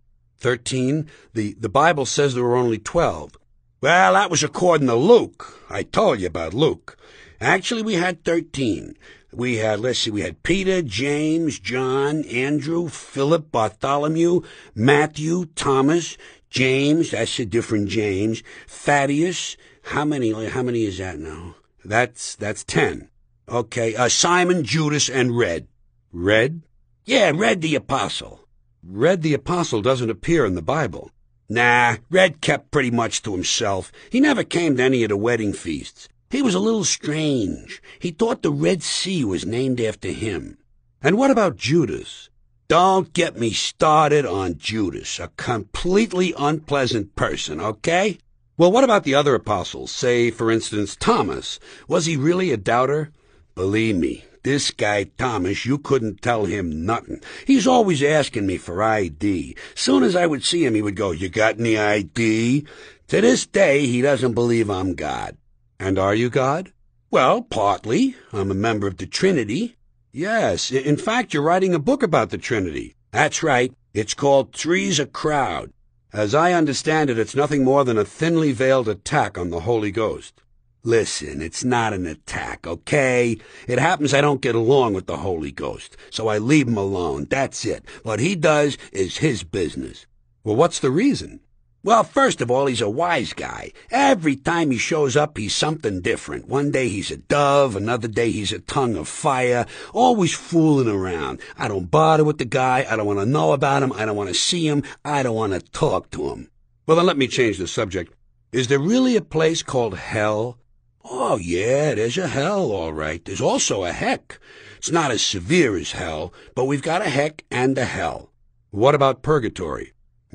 13? The Bible says there were only 12. Well, that was according to Luke. I told you about Luke. Actually, we had 13. We had Peter, James, John, Andrew, Philip, Bartholomew, Matthew, Thomas, James, that's a different James, Thaddeus. How many is that now? That's 10. Okay, Simon, Judas, and Red. Red? Yeah, Red the Apostle. Red the Apostle doesn't appear in the Bible. Nah, Red kept pretty much to himself. He never came to any of the wedding feasts. He was a little strange. He thought the Red Sea was named after him. And what about Judas? Don't get me started on Judas, a completely unpleasant person, okay? Well, what about the other apostles? Say, for instance, Thomas. Was he really a doubter? Believe me, this guy Thomas, you couldn't tell him nothing. He's always asking me for ID. Soon as I would see him, he would go, "You got any ID?" To this day, he doesn't believe I'm God. And are you God? Well, partly. I'm a member of the Trinity. Yes, in fact, you're writing a book about the Trinity. That's right. It's called Three's a Crowd. As I understand it, it's nothing more than a thinly veiled attack on the Holy Ghost. Listen, it's not an attack, okay? It happens I don't get along with the Holy Ghost, so I leave him alone. That's it. What he does is his business. Well, what's the reason? Well, first of all, he's a wise guy. Every time he shows up, he's something different. One day he's a dove, another day he's a tongue of fire, always fooling around. I don't bother with the guy. I don't want to know about him. I don't want to see him. I don't want to talk to him. Well, then let me change the subject. Is there really a place called hell? Oh, yeah, there's a hell, all right. There's also a heck. It's not as severe as hell, but we've got a heck and a hell. What about purgatory?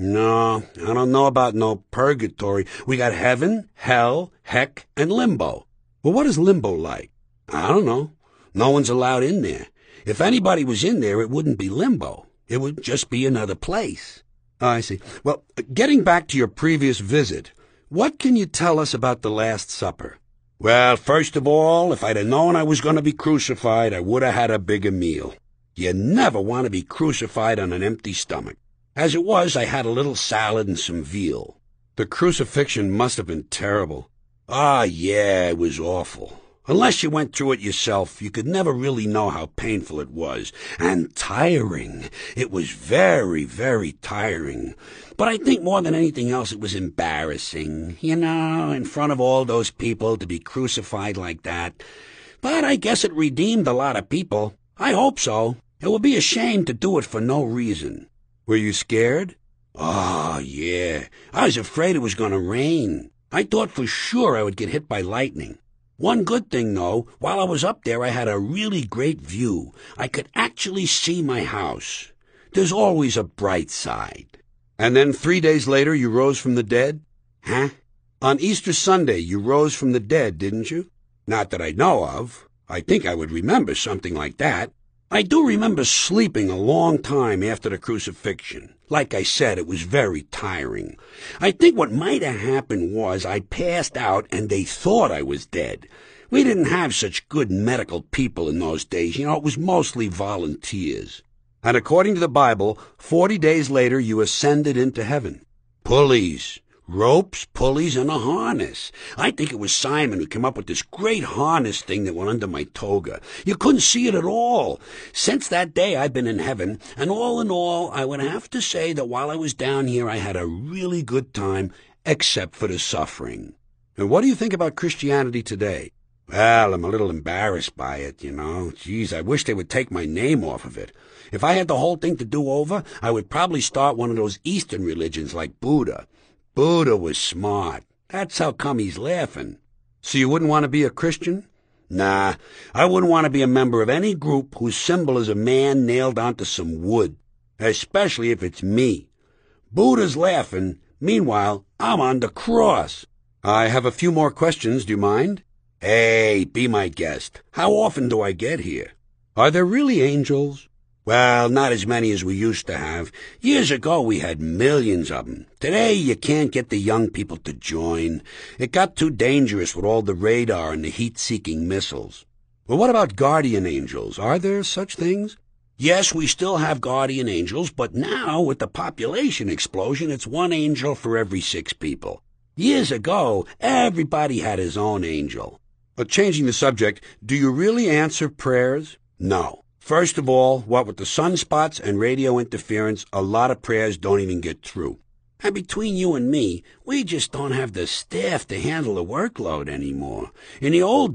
No, I don't know about no purgatory. We got heaven, hell, heck, and limbo. Well, what is limbo like? I don't know. No one's allowed in there. If anybody was in there, it wouldn't be limbo. It would just be another place. Oh, I see. Well, getting back to your previous visit, what can you tell us about the Last Supper? Well, first of all, if I'd have known I was going to be crucified, I would have had a bigger meal. You never want to be crucified on an empty stomach. As it was, I had a little salad and some veal. The crucifixion must have been terrible. Ah, yeah, it was awful. Unless you went through it yourself, you could never really know how painful it was. And tiring. It was very, very tiring. But I think more than anything else it was embarrassing. You know, in front of all those people to be crucified like that. But I guess it redeemed a lot of people. I hope so. It would be a shame to do it for no reason. Were you scared? Oh, yeah. I was afraid it was going to rain. I thought for sure I would get hit by lightning. One good thing, though, while I was up there I had a really great view. I could actually see my house. There's always a bright side. And then 3 days later you rose from the dead? Huh? On Easter Sunday you rose from the dead, didn't you? Not that I know of. I think I would remember something like that. I do remember sleeping a long time after the crucifixion. Like I said, it was very tiring. I think what might have happened was I passed out and they thought I was dead. We didn't have such good medical people in those days. You know, it was mostly volunteers. And according to the Bible, 40 days later you ascended into heaven. Pulleys. Ropes, pulleys, and a harness. I think it was Simon who came up with this great harness thing that went under my toga. You couldn't see it at all. Since that day I've been in heaven, and all in all, I would have to say that while I was down here I had a really good time, except for the suffering. And what do you think about Christianity today? Well, I'm a little embarrassed by it, you know. Geez, I wish they would take my name off of it. If I had the whole thing to do over, I would probably start one of those Eastern religions like Buddha. Buddha was smart. That's how come he's laughing. So you wouldn't want to be a Christian? Nah, I wouldn't want to be a member of any group whose symbol is a man nailed onto some wood, especially if it's me. Buddha's laughing. Meanwhile, I'm on the cross. I have a few more questions. Do you mind? Hey, be my guest. How often do I get here? Are there really angels? Well, not as many as we used to have. Years ago, we had millions of them. Today, you can't get the young people to join. It got too dangerous with all the radar and the heat-seeking missiles. Well, what about guardian angels? Are there such things? Yes, we still have guardian angels, but now, with the population explosion, it's one angel for every 6 people. Years ago, everybody had his own angel. But changing the subject, do you really answer prayers? No. First of all, what with the sunspots and radio interference, a lot of prayers don't even get through. And between you and me, we just don't have the staff to handle the workload anymore. In the old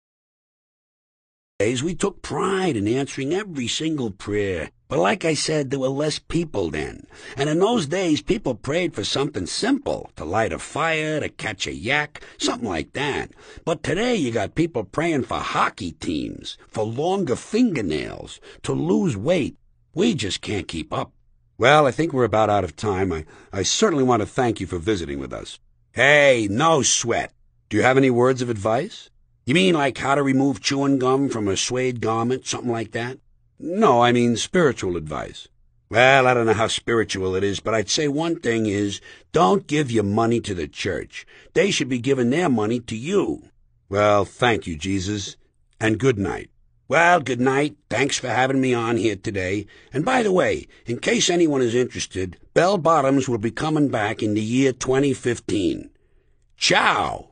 days, we took pride in answering every single prayer. But like I said, there were less people then. And in those days, people prayed for something simple, to light a fire, to catch a yak, something like that. But today you got people praying for hockey teams, for longer fingernails, to lose weight. We just can't keep up. Well, I think we're about out of time. I certainly want to thank you for visiting with us. Hey, no sweat. Do you have any words of advice? You mean like how to remove chewing gum from a suede garment, something like that? No, I mean spiritual advice. Well, I don't know how spiritual it is, but I'd say one thing is, don't give your money to the church. They should be giving their money to you. Well, thank you, Jesus, and good night. Well, good night. Thanks for having me on here today. And by the way, in case anyone is interested, Bell Bottoms will be coming back in the year 2015. Ciao!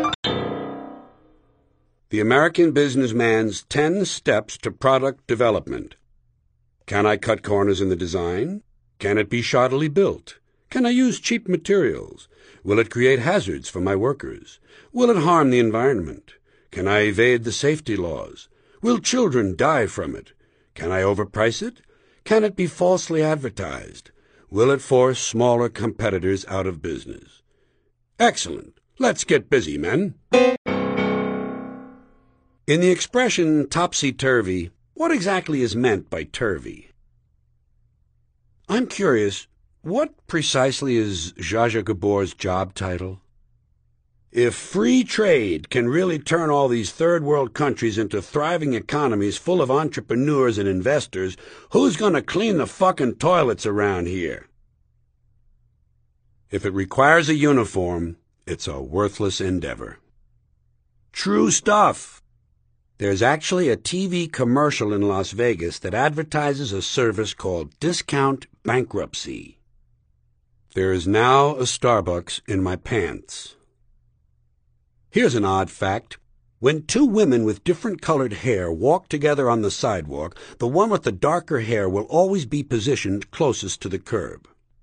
The American Businessman's 10 Steps to Product Development. Can I cut corners in the design? Can it be shoddily built? Can I use cheap materials? Will it create hazards for my workers? Will it harm the environment? Can I evade the safety laws? Will children die from it? Can I overprice it? Can it be falsely advertised? Will it force smaller competitors out of business? Excellent. Let's get busy, men. In the expression topsy-turvy, what exactly is meant by turvy? I'm curious, what precisely is Zsa Zsa Gabor's job title? If free trade can really turn all these third-world countries into thriving economies full of entrepreneurs and investors, who's going to clean the fucking toilets around here? If it requires a uniform, it's a worthless endeavor. True stuff. There's actually a TV commercial in Las Vegas that advertises a service called Discount Bankruptcy. There is now a Starbucks in my pants. Here's an odd fact. When two women with different colored hair walk together on the sidewalk, the one with the darker hair will always be positioned closest to the curb.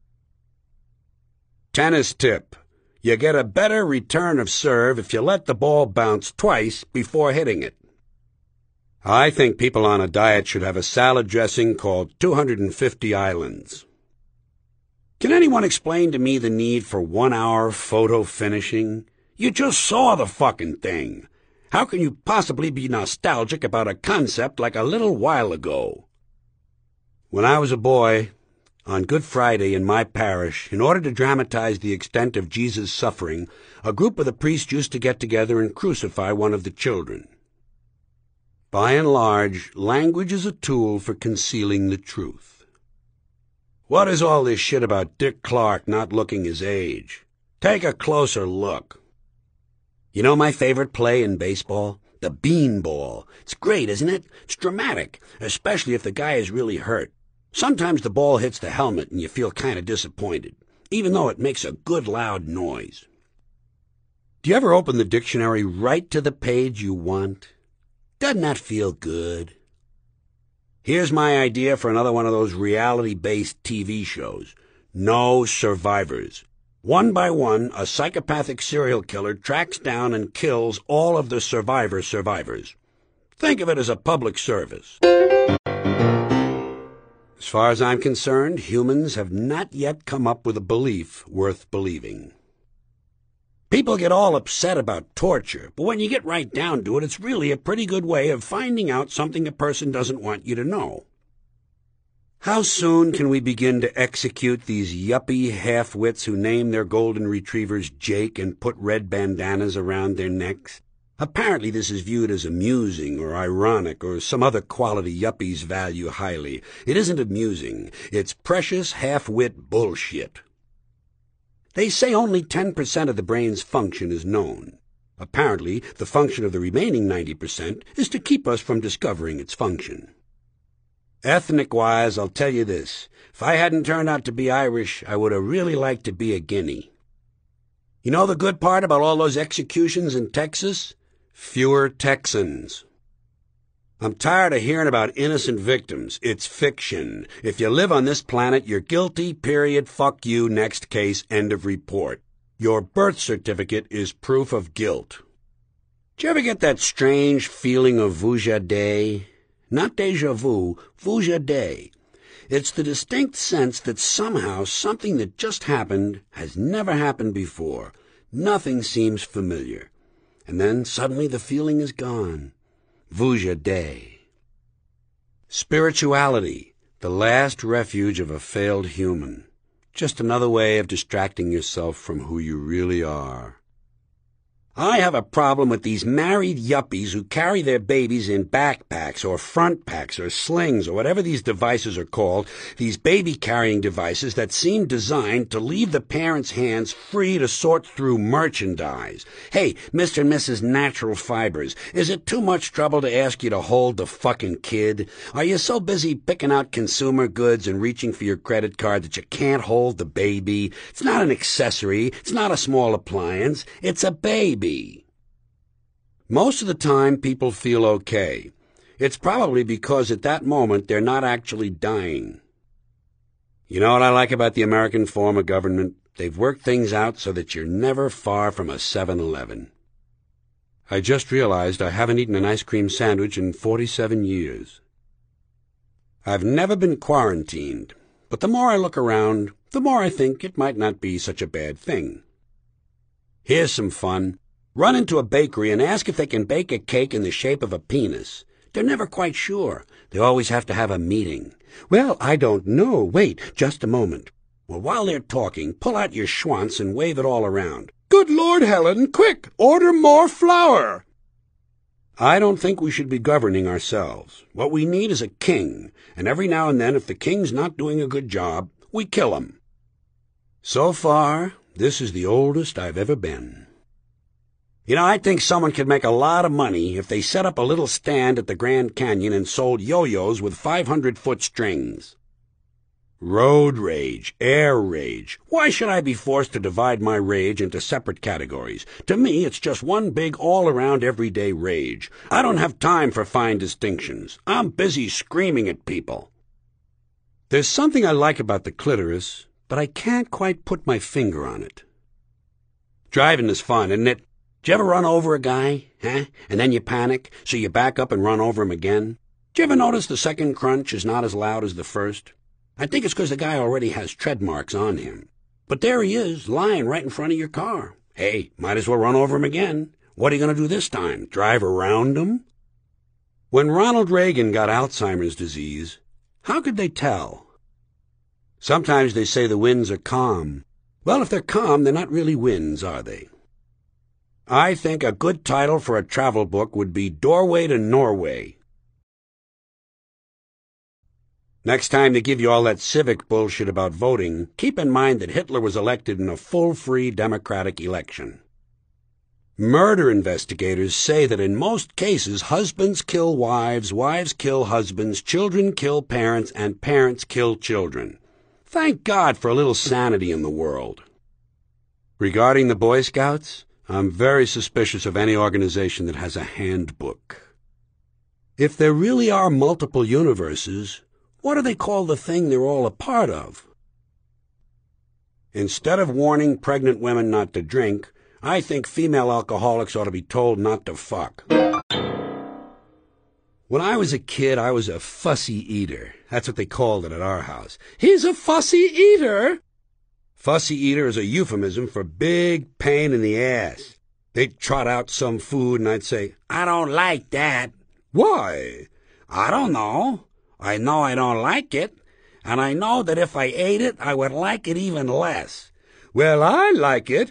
Tennis tip. You get a better return of serve if you let the ball bounce twice before hitting it. I think people on a diet should have a salad dressing called 250 Islands. Can anyone explain to me the need for 1 hour photo finishing? You just saw the fucking thing. How can you possibly be nostalgic about a concept like a little while ago? When I was a boy, on Good Friday in my parish, in order to dramatize the extent of Jesus' suffering, a group of the priests used to get together and crucify one of the children. By and large, language is a tool for concealing the truth. What is all this shit about Dick Clark not looking his age? Take a closer look. You know my favorite play in baseball? The Beanball. It's great, isn't it? It's dramatic, especially if the guy is really hurt. Sometimes the ball hits the helmet and you feel kind of disappointed, even though it makes a good loud noise. Do you ever open the dictionary right to the page you want? Doesn't that feel good? Here's my idea for another one of those reality-based TV shows. No survivors. One by one, a psychopathic serial killer tracks down and kills all of the survivors. Think of it as a public service. As far as I'm concerned, humans have not yet come up with a belief worth believing. People get all upset about torture, but when you get right down to it, it's really a pretty good way of finding out something a person doesn't want you to know. How soon can we begin to execute these yuppie half-wits who name their golden retrievers Jake and put red bandanas around their necks? Apparently this is viewed as amusing or ironic or some other quality yuppies value highly. It isn't amusing. It's precious half-wit bullshit. They say only 10% of the brain's function is known. Apparently, the function of the remaining 90% is to keep us from discovering its function. Ethnic-wise, I'll tell you this. If I hadn't turned out to be Irish, I would have really liked to be a Guinea. You know the good part about all those executions in Texas? Fewer Texans. I'm tired of hearing about innocent victims. It's fiction. If you live on this planet, you're guilty, period, fuck you, next case, end of report. Your birth certificate is proof of guilt. Did you ever get that strange feeling of vujade? Not déjà vu, vujade. It's the distinct sense that somehow something that just happened has never happened before. Nothing seems familiar. And then suddenly the feeling is gone. Vujade. Spirituality, the last refuge of a failed human. Just another way of distracting yourself from who you really are. I have a problem with these married yuppies who carry their babies in backpacks or front packs or slings or whatever these devices are called, these baby-carrying devices that seem designed to leave the parents' hands free to sort through merchandise. Hey, Mr. and Mrs. Natural Fibers, is it too much trouble to ask you to hold the fucking kid? Are you so busy picking out consumer goods and reaching for your credit card that you can't hold the baby? It's not an accessory. It's not a small appliance. It's a baby. Most of the time, people feel okay. It's probably because at that moment they're not actually dying. You know what I like about the American form of government? They've worked things out so that you're never far from a 7-Eleven. I just realized I haven't eaten an ice cream sandwich in 47 years. I've never been quarantined, but the more I look around, the more I think it might not be such a bad thing. Here's some fun. Run into a bakery and ask if they can bake a cake in the shape of a penis. They're never quite sure. They always have to have a meeting. Well, I don't know. Wait, just a moment. Well, while they're talking, pull out your schwanz and wave it all around. Good Lord, Helen, quick, order more flour. I don't think we should be governing ourselves. What we need is a king, and every now and then, if the king's not doing a good job, we kill him. So far, this is the oldest I've ever been. You know, I think someone could make a lot of money if they set up a little stand at the Grand Canyon and sold yo-yos with 500-foot strings. Road rage, air rage. Why should I be forced to divide my rage into separate categories? To me, it's just one big all-around everyday rage. I don't have time for fine distinctions. I'm busy screaming at people. There's something I like about the clitoris, but I can't quite put my finger on it. Driving is fun, isn't it? Did you ever run over a guy, huh? And then you panic, so you back up and run over him again? Did you ever notice the second crunch is not as loud as the first? I think it's because the guy already has tread marks on him. But there he is, lying right in front of your car. Hey, might as well run over him again. What are you going to do this time? Drive around him? When Ronald Reagan got Alzheimer's disease, how could they tell? Sometimes they say the winds are calm. Well, if they're calm, they're not really winds, are they? I think a good title for a travel book would be Doorway to Norway. Next time they give you all that civic bullshit about voting, keep in mind that Hitler was elected in a full, free democratic election. Murder investigators say that in most cases, husbands kill wives, wives kill husbands, children kill parents, and parents kill children. Thank God for a little sanity in the world. Regarding the Boy Scouts, I'm very suspicious of any organization that has a handbook. If there really are multiple universes, what do they call the thing they're all a part of? Instead of warning pregnant women not to drink, I think female alcoholics ought to be told not to fuck. When I was a kid, I was a fussy eater. That's what they called it at our house. He's a fussy eater. Fussy eater is a euphemism for big pain in the ass. They'd trot out some food and I'd say, I don't like that. Why? I don't know. I know I don't like it, and I know that if I ate it, I would like it even less. Well, I like it.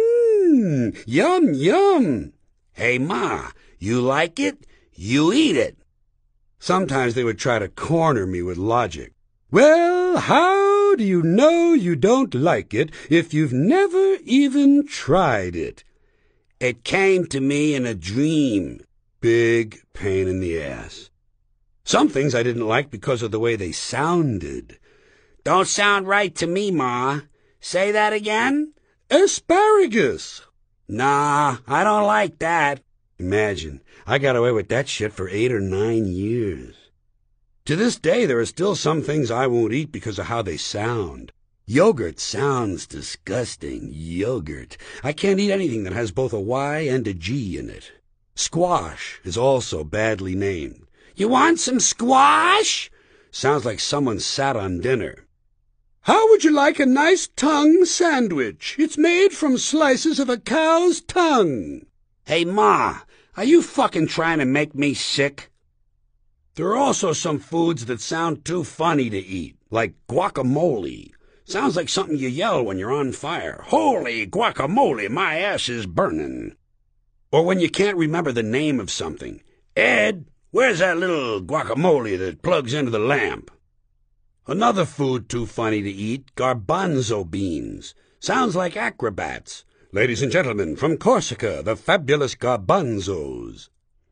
Yum, yum. Hey, Ma, you like it? You eat it. Sometimes they would try to corner me with logic. Well, how do you know you don't like it if you've never even tried it? It came to me in a dream. Big pain in the ass. Some things I didn't like because of the way they sounded. Don't sound right to me, Ma. Say that again? Asparagus. Nah, I don't like that. Imagine, I got away with that shit for 8 or 9 years. To this day, there are still some things I won't eat because of how they sound. Yogurt sounds disgusting. Yogurt. I can't eat anything that has both a Y and a G in it. Squash is also badly named. You want some squash? Sounds like someone sat on dinner. How would you like a nice tongue sandwich? It's made from slices of a cow's tongue. Hey, Ma, are you fucking trying to make me sick? There are also some foods that sound too funny to eat, like guacamole. Sounds like something you yell when you're on fire. Holy guacamole, my ass is burning. Or when you can't remember the name of something. Ed, where's that little guacamole that plugs into the lamp? Another food too funny to eat, garbanzo beans. Sounds like acrobats. Ladies and gentlemen, from Corsica, the fabulous garbanzos.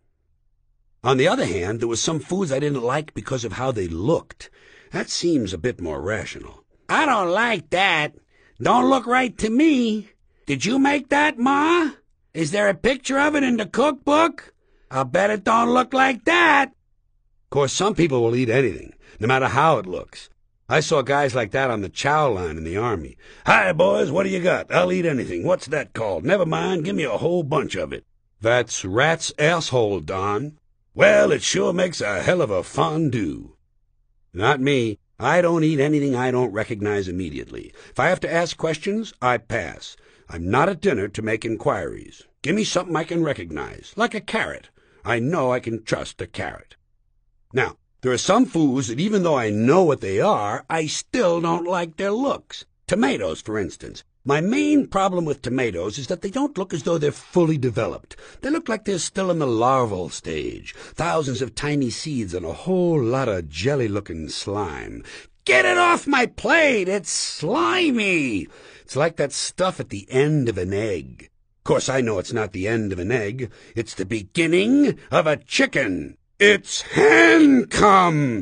On the other hand, there were some foods I didn't like because of how they looked. That seems a bit more rational. I don't like that. Don't look right to me. Did you make that, Ma? Is there a picture of it in the cookbook? I'll bet it don't look like that. Of course, some people will eat anything, no matter how it looks. I saw guys like that on the chow line in the Army. Hi, boys, what do you got? I'll eat anything. What's that called? Never mind, give me a whole bunch of it. That's rat's asshole, Don. Well, it sure makes a hell of a fondue. Not me. I don't eat anything I don't recognize immediately. If I have to ask questions, I pass. I'm not at dinner to make inquiries. Give me something I can recognize, like a carrot. I know I can trust a carrot. Now, there are some foods that even though I know what they are, I still don't like their looks. Tomatoes, for instance. My main problem with tomatoes is that they don't look as though they're fully developed. They look like they're still in the larval stage. Thousands of tiny seeds and a whole lot of jelly-looking slime. Get it off my plate! It's slimy! It's like that stuff at the end of an egg. Of course, I know it's not the end of an egg. It's the beginning of a chicken. It's hen cum!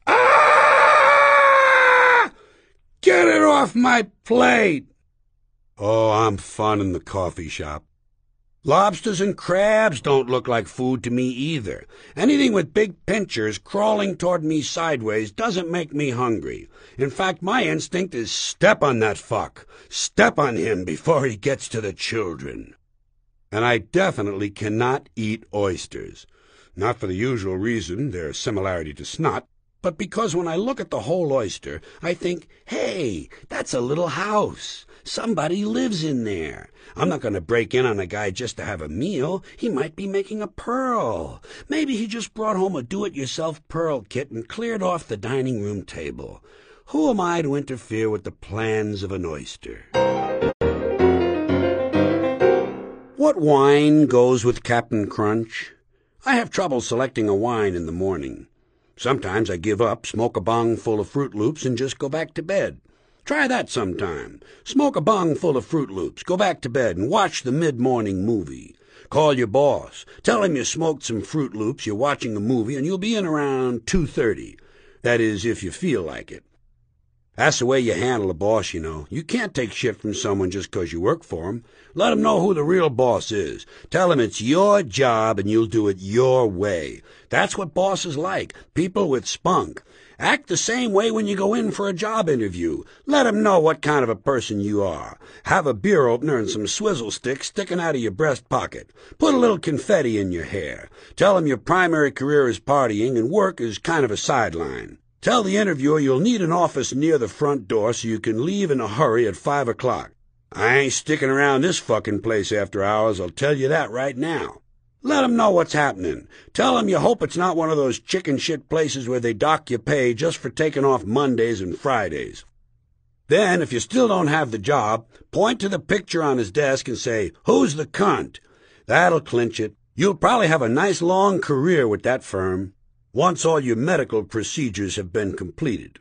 Ah! Get it off my plate! Oh, I'm fun in the coffee shop. Lobsters and crabs don't look like food to me either. Anything with big pinchers crawling toward me sideways doesn't make me hungry. In fact, my instinct is step on that fuck. Step on him before he gets to the children. And I definitely cannot eat oysters. Not for the usual reason, their similarity to snot, but because when I look at the whole oyster, I think, hey, that's a little house. Somebody lives in there. I'm not going to break in on a guy just to have a meal. He might be making a pearl. Maybe he just brought home a do-it-yourself pearl kit and cleared off the dining room table. Who am I to interfere with the plans of an oyster? What wine goes with Captain Crunch? I have trouble selecting a wine in the morning. Sometimes I give up, smoke a bong full of Fruit Loops, and just go back to bed. Try that sometime. Smoke a bong full of Fruit Loops, go back to bed, and watch the mid-morning movie. Call your boss. Tell him you smoked some Fruit Loops, you're watching a movie, and you'll be in around 2:30. That is, if you feel like it. That's the way you handle a boss, you know. You can't take shit from someone just 'cause you work for him. Let him know who the real boss is. Tell him it's your job and you'll do it your way. That's what bosses like, people with spunk. Act the same way when you go in for a job interview. Let him know what kind of a person you are. Have a beer opener and some swizzle sticks sticking out of your breast pocket. Put a little confetti in your hair. Tell him your primary career is partying and work is kind of a sideline. Tell the interviewer you'll need an office near the front door so you can leave in a hurry at 5 o'clock. I ain't sticking around this fucking place after hours, I'll tell you that right now. Let 'em know what's happening. Tell 'em you hope it's not one of those chicken shit places where they dock your pay just for taking off Mondays and Fridays. Then, if you still don't have the job, point to the picture on his desk and say, "Who's the cunt?" That'll clinch it. You'll probably have a nice long career with that firm, once all your medical procedures have been completed.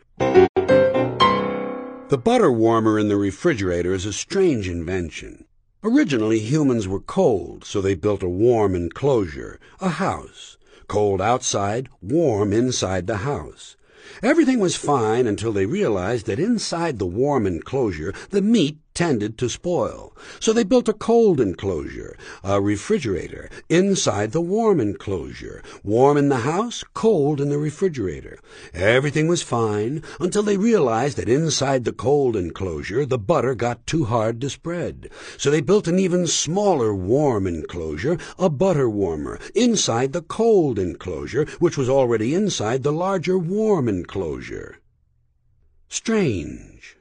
The butter warmer in the refrigerator is a strange invention. Originally, humans were cold, so they built a warm enclosure, a house. Cold outside, warm inside the house. Everything was fine until they realized that inside the warm enclosure, the meat tended to spoil. So they built a cold enclosure, a refrigerator, inside the warm enclosure. Warm in the house, cold in the refrigerator. Everything was fine until they realized that inside the cold enclosure, the butter got too hard to spread. So they built an even smaller warm enclosure, a butter warmer, inside the cold enclosure, which was already inside the larger warm enclosure. Strange.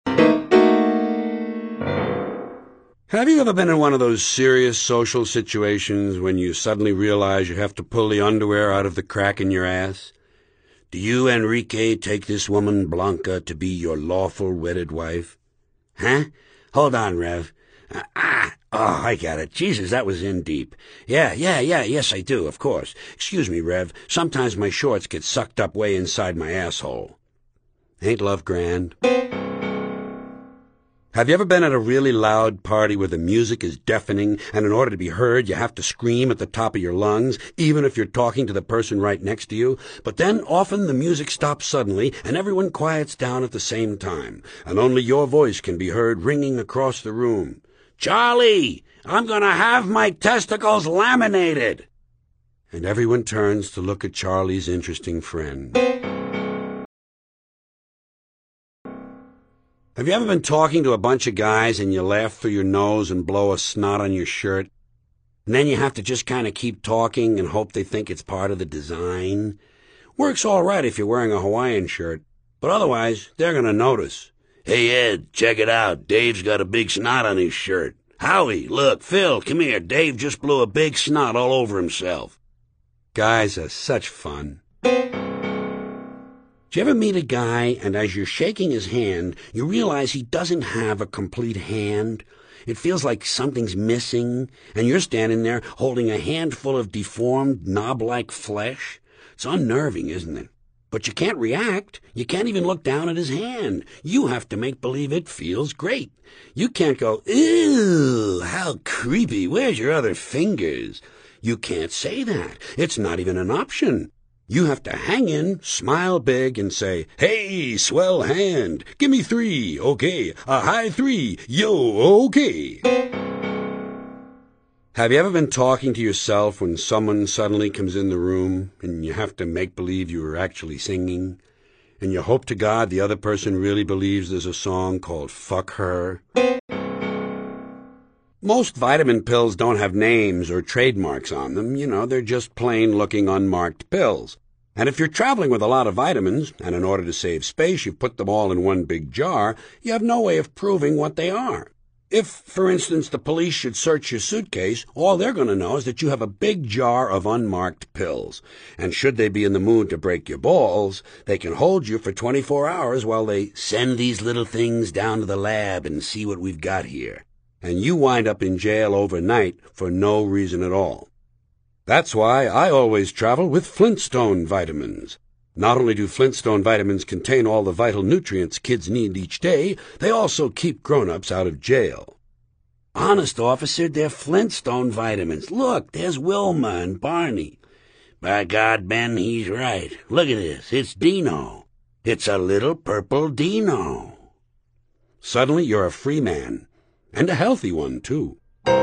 Have you ever been in one of those serious social situations when you suddenly realize you have to pull the underwear out of the crack in your ass? Do you, Enrique, take this woman, Blanca, to be your lawful wedded wife? Huh? Hold on, Rev. I got it. Jesus, that was in deep. Yes, I do, of course. Excuse me, Rev. Sometimes my shorts get sucked up way inside my asshole. Ain't love grand? Have you ever been at a really loud party where the music is deafening, and in order to be heard you have to scream at the top of your lungs, even if you're talking to the person right next to you? But then often the music stops suddenly, and everyone quiets down at the same time, and only your voice can be heard ringing across the room. "Charlie, I'm going to have my testicles laminated!" And everyone turns to look at Charlie's interesting friend. Have you ever been talking to a bunch of guys and you laugh through your nose and blow a snot on your shirt? And then you have to just kind of keep talking and hope they think it's part of the design? Works all right if you're wearing a Hawaiian shirt, but otherwise they're going to notice. "Hey, Ed, check it out. Dave's got a big snot on his shirt." Howie, look, Phil, come here. Dave just blew a big snot all over himself. Guys are such fun. Do you ever meet a guy, and as you're shaking his hand, you realize he doesn't have a complete hand? It feels like something's missing, and you're standing there holding a handful of deformed, knob-like flesh? It's unnerving, isn't it? But you can't react. You can't even look down at his hand. You have to make believe it feels great. You can't go, ew, how creepy, where's your other fingers? You can't say that. It's not even an option. You have to hang in, smile big, and say, hey, swell hand, give me 3, okay, a high 3, yo, okay. Have you ever been talking to yourself when someone suddenly comes in the room and you have to make believe you were actually singing? And you hope to God the other person really believes there's a song called Fuck Her? Most vitamin pills don't have names or trademarks on them. They're just plain-looking unmarked pills. And if you're traveling with a lot of vitamins, and in order to save space you put them all in one big jar, you have no way of proving what they are. If, for instance, the police should search your suitcase, all they're going to know is that you have a big jar of unmarked pills. And should they be in the mood to break your balls, they can hold you for 24 hours while they send these little things down to the lab and see what we've got here. And you wind up in jail overnight for no reason at all. That's why I always travel with Flintstone vitamins. Not only do Flintstone vitamins contain all the vital nutrients kids need each day, they also keep grown-ups out of jail. Honest, officer, they're Flintstone vitamins. Look, there's Wilma and Barney. By God, Ben, he's right. Look at this. It's Dino. It's a little purple Dino. Suddenly you're a free man. And a healthy one, too.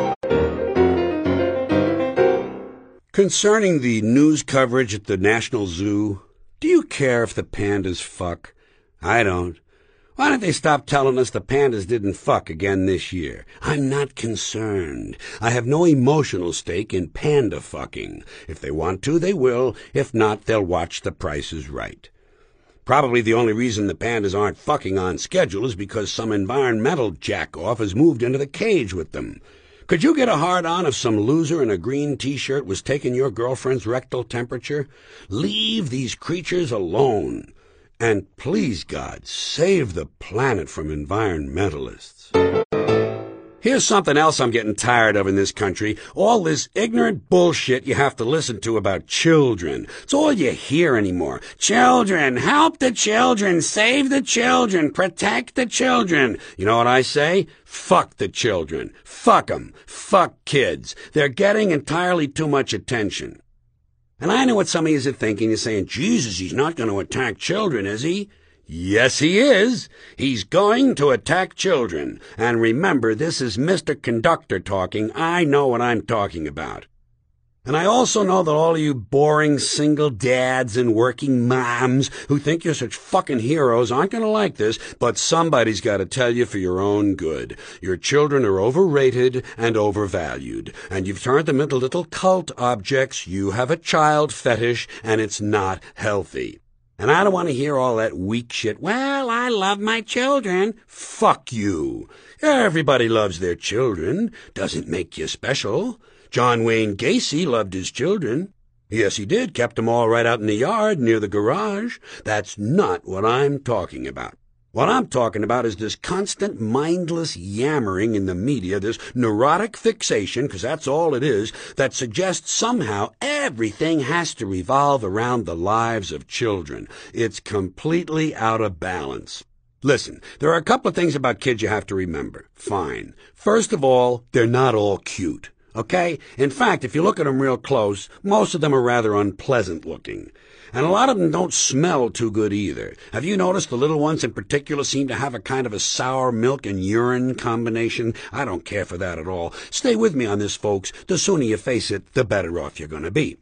Concerning the news coverage at the National Zoo, do you care if the pandas fuck? I don't. Why don't they stop telling us the pandas didn't fuck again this year? I'm not concerned. I have no emotional stake in panda fucking. If they want to, they will. If not, they'll watch The Price is Right. Probably the only reason the pandas aren't fucking on schedule is because some environmental jack-off has moved into the cage with them. Could you get a hard-on if some loser in a green T-shirt was taking your girlfriend's rectal temperature? Leave these creatures alone. And please, God, save the planet from environmentalists. Here's something else I'm getting tired of in this country. All this ignorant bullshit you have to listen to about children. It's all you hear anymore. Children, help the children, save the children, protect the children. You know what I say? Fuck the children. Fuck 'em. Fuck kids. They're getting entirely too much attention. And I know what some of you are thinking. You're saying, Jesus, he's not going to attack children, is he? Yes, he is. He's going to attack children. And remember, this is Mr. Conductor talking. I know what I'm talking about. And I also know that all of you boring single dads and working moms who think you're such fucking heroes aren't going to like this, but somebody's got to tell you for your own good. Your children are overrated and overvalued, and you've turned them into little cult objects. You have a child fetish, and it's not healthy. And I don't want to hear all that weak shit. Well, I love my children. Fuck you. Everybody loves their children. Doesn't make you special. John Wayne Gacy loved his children. Yes, he did. Kept them all right out in the yard near the garage. That's not what I'm talking about. What I'm talking about is this constant mindless yammering in the media, this neurotic fixation, because that's all it is, that suggests somehow everything has to revolve around the lives of children. It's completely out of balance. Listen, there are a couple of things about kids you have to remember. Fine. First of all, they're not all cute. Okay? In fact, if you look at them real close, most of them are rather unpleasant looking. And a lot of them don't smell too good either. Have you noticed the little ones in particular seem to have a kind of a sour milk and urine combination? I don't care for that at all. Stay with me on this, folks. The sooner you face it, the better off you're going to be.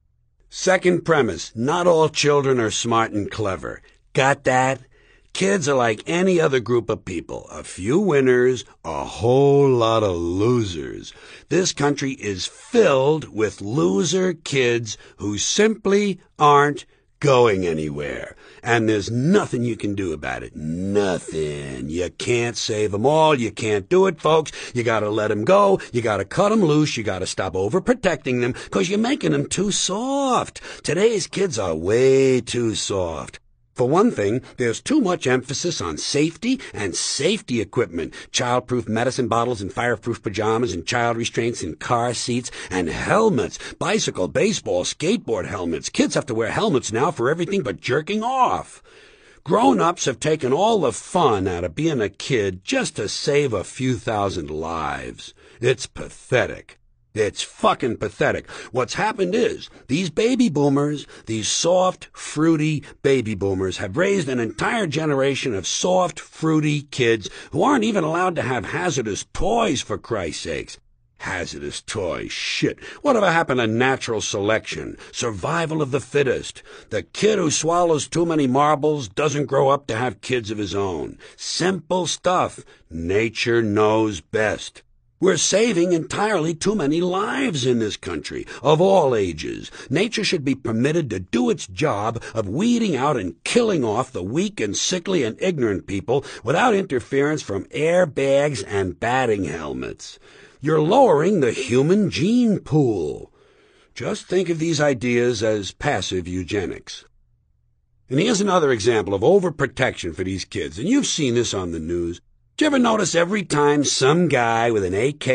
Second premise, not all children are smart and clever. Got that? Kids are like any other group of people. A few winners, a whole lot of losers. This country is filled with loser kids who simply aren't going anywhere. And there's nothing you can do about it. Nothing. You can't save them all. You can't do it, folks. You gotta let them go. You gotta cut them loose. You gotta stop overprotecting them, 'cause you're making them too soft. Today's kids are way too soft. For one thing, there's too much emphasis on safety and safety equipment. Child-proof medicine bottles and fireproof pajamas and child restraints in car seats and helmets. Bicycle, baseball, skateboard helmets. Kids have to wear helmets now for everything but jerking off. Grown-ups have taken all the fun out of being a kid just to save a few thousand lives. It's pathetic. It's fucking pathetic. What's happened is, these baby boomers, these soft, fruity baby boomers, have raised an entire generation of soft, fruity kids who aren't even allowed to have hazardous toys, for Christ's sakes. Hazardous toys, shit. Whatever happened to natural selection? Survival of the fittest. The kid who swallows too many marbles doesn't grow up to have kids of his own. Simple stuff. Nature knows best. We're saving entirely too many lives in this country, of all ages. Nature should be permitted to do its job of weeding out and killing off the weak and sickly and ignorant people without interference from airbags and batting helmets. You're lowering the human gene pool. Just think of these ideas as passive eugenics. And here's another example of overprotection for these kids, and you've seen this on the news. Did you ever notice every time some guy with an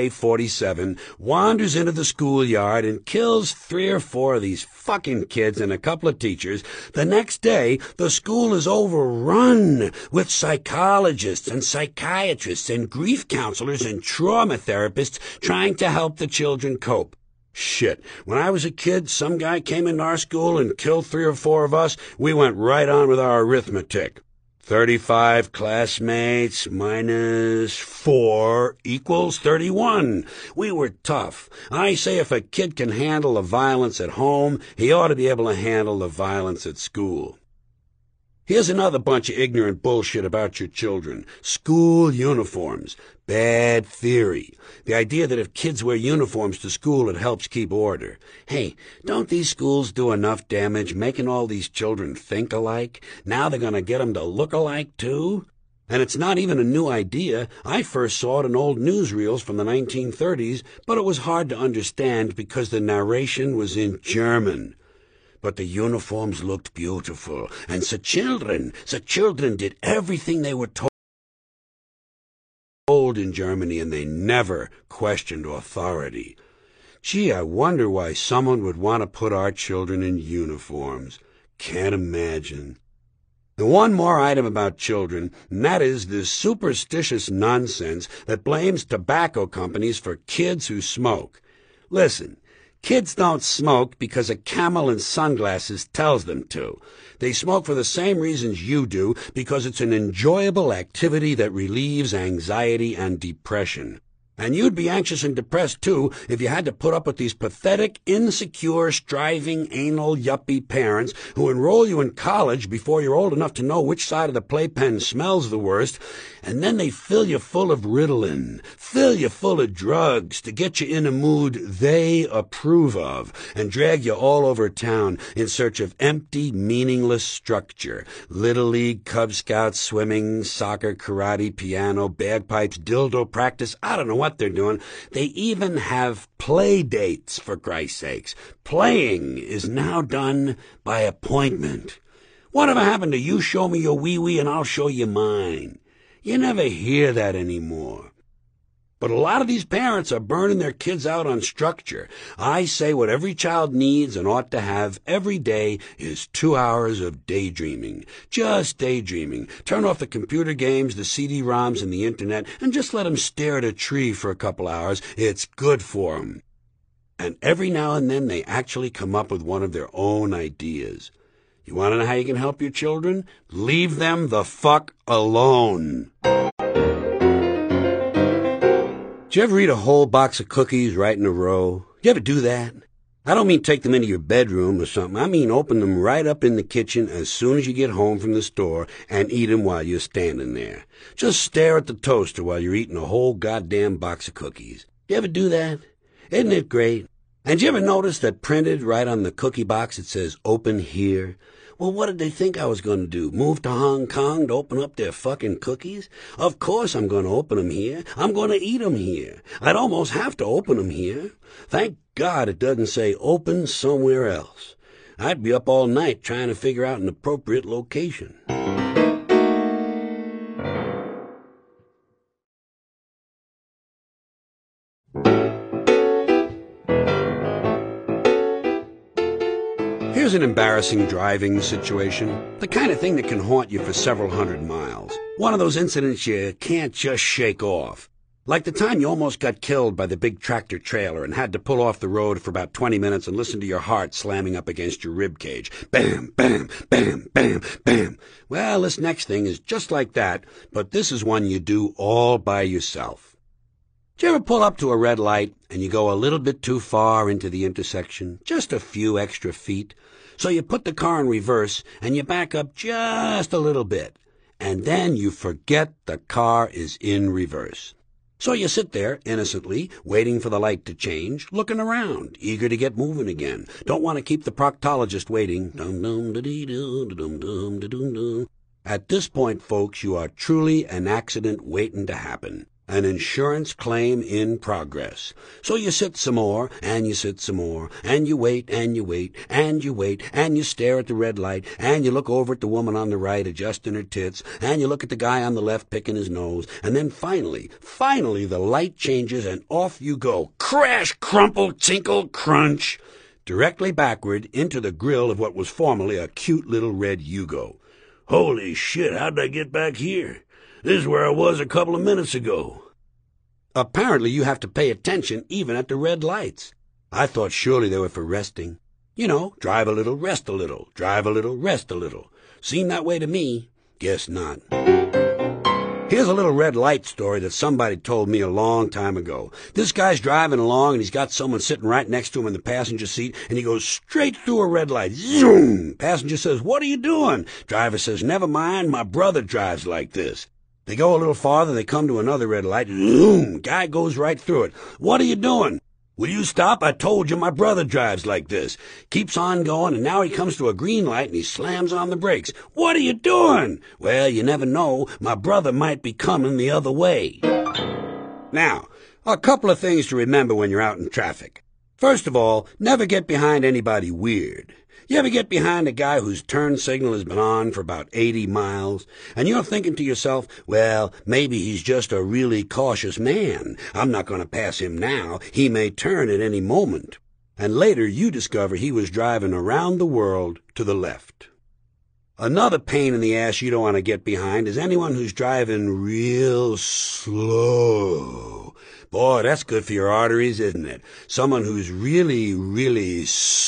AK-47 wanders into the schoolyard and kills 3 or 4 of these fucking kids and a couple of teachers, the next day the school is overrun with psychologists and psychiatrists and grief counselors and trauma therapists trying to help the children cope? Shit, when I was a kid, some guy came into our school and killed 3 or 4 of us. We went right on with our arithmetic. 35 classmates minus 4 equals 31. We were tough. I say if a kid can handle the violence at home, he ought to be able to handle the violence at school. Here's another bunch of ignorant bullshit about your children. School uniforms. Bad theory. The idea that if kids wear uniforms to school, it helps keep order. Hey, don't these schools do enough damage making all these children think alike? Now they're going to get them to look alike, too? And it's not even a new idea. I first saw it in old newsreels from the 1930s, but it was hard to understand because the narration was in German. But the uniforms looked beautiful, and the children did everything they were told in Germany, and they never questioned authority. Gee, I wonder why someone would want to put our children in uniforms. Can't imagine. And one more item about children, and that is this superstitious nonsense that blames tobacco companies for kids who smoke. Listen. Kids don't smoke because a camel in sunglasses tells them to. They smoke for the same reasons you do, because it's an enjoyable activity that relieves anxiety and depression. And you'd be anxious and depressed, too, if you had to put up with these pathetic, insecure, striving, anal, yuppie parents who enroll you in college before you're old enough to know which side of the playpen smells the worst, and then they fill you full of Ritalin, fill you full of drugs to get you in a mood they approve of, and drag you all over town in search of empty, meaningless structure. Little League, Cub Scouts, swimming, soccer, karate, piano, bagpipes, dildo practice, I don't know what they're doing. They even have play dates, for Christ's sakes. Playing is now done by appointment. Whatever happened to you show me your wee-wee and I'll show you mine? You never hear that anymore. But a lot of these parents are burning their kids out on structure. I say what every child needs and ought to have every day is 2 hours of daydreaming. Just daydreaming. Turn off the computer games, the CD-ROMs, and the internet, and just let them stare at a tree for a couple hours. It's good for them. And every now and then they actually come up with one of their own ideas. You want to know how you can help your children? Leave them the fuck alone. Did you ever eat a whole box of cookies right in a row? Did you ever do that? I don't mean take them into your bedroom or something. I mean open them right up in the kitchen as soon as you get home from the store and eat them while you're standing there. Just stare at the toaster while you're eating a whole goddamn box of cookies. You ever do that? Isn't it great? And did you ever notice that printed right on the cookie box it says, "Open here"? Well, what did they think I was going to do? Move to Hong Kong to open up their fucking cookies? Of course I'm going to open 'em here. I'm going to eat 'em here. I'd almost have to open 'em here. Thank God it doesn't say open somewhere else. I'd be up all night trying to figure out an appropriate location. Here's an embarrassing driving situation, the kind of thing that can haunt you for several hundred miles. One of those incidents you can't just shake off. Like the time you almost got killed by the big tractor trailer and had to pull off the road for about 20 minutes and listen to your heart slamming up against your rib cage. Bam, bam, bam, bam, bam. Well, this next thing is just like that, but this is one you do all by yourself. Do you ever pull up to a red light and you go a little bit too far into the intersection, just a few extra feet? So you put the car in reverse and you back up just a little bit, and then you forget the car is in reverse. So you sit there innocently, waiting for the light to change, looking around, eager to get moving again. Don't want to keep the proctologist waiting. At this point, folks, you are truly an accident waiting to happen. An insurance claim in progress. So you sit some more, and you sit some more, and you wait, and you wait, and you wait, and you stare at the red light, and you look over at the woman on the right adjusting her tits, and you look at the guy on the left picking his nose, and then finally, the light changes, and off you go. Crash, crumple, tinkle, crunch, directly backward into the grill of what was formerly a cute little red Yugo. Holy shit, how'd I get back here? This is where I was a couple of minutes ago. Apparently you have to pay attention even at the red lights. I thought surely they were for resting. You know, drive a little, rest a little, drive a little, rest a little. Seemed that way to me. Guess not. Here's a little red light story that somebody told me a long time ago. This guy's driving along and he's got someone sitting right next to him in the passenger seat, and he goes straight through a red light. Zoom! Passenger says, "What are you doing?" Driver says, "Never mind, my brother drives like this." They go a little farther, they come to another red light. Zoom! Guy goes right through it. "What are you doing?" "Will you stop? I told you my brother drives like this." Keeps on going, and now he comes to a green light and he slams on the brakes. "What are you doing?" "Well, you never know. My brother might be coming the other way." Now, a couple of things to remember when you're out in traffic. First of all, never get behind anybody weird. You ever get behind a guy whose turn signal has been on for about 80 miles, and you're thinking to yourself, well, maybe he's just a really cautious man. I'm not going to pass him now. He may turn at any moment. And later you discover he was driving around the world to the left. Another pain in the ass you don't want to get behind is anyone who's driving real slow. Boy, that's good for your arteries, isn't it? Someone who's really, really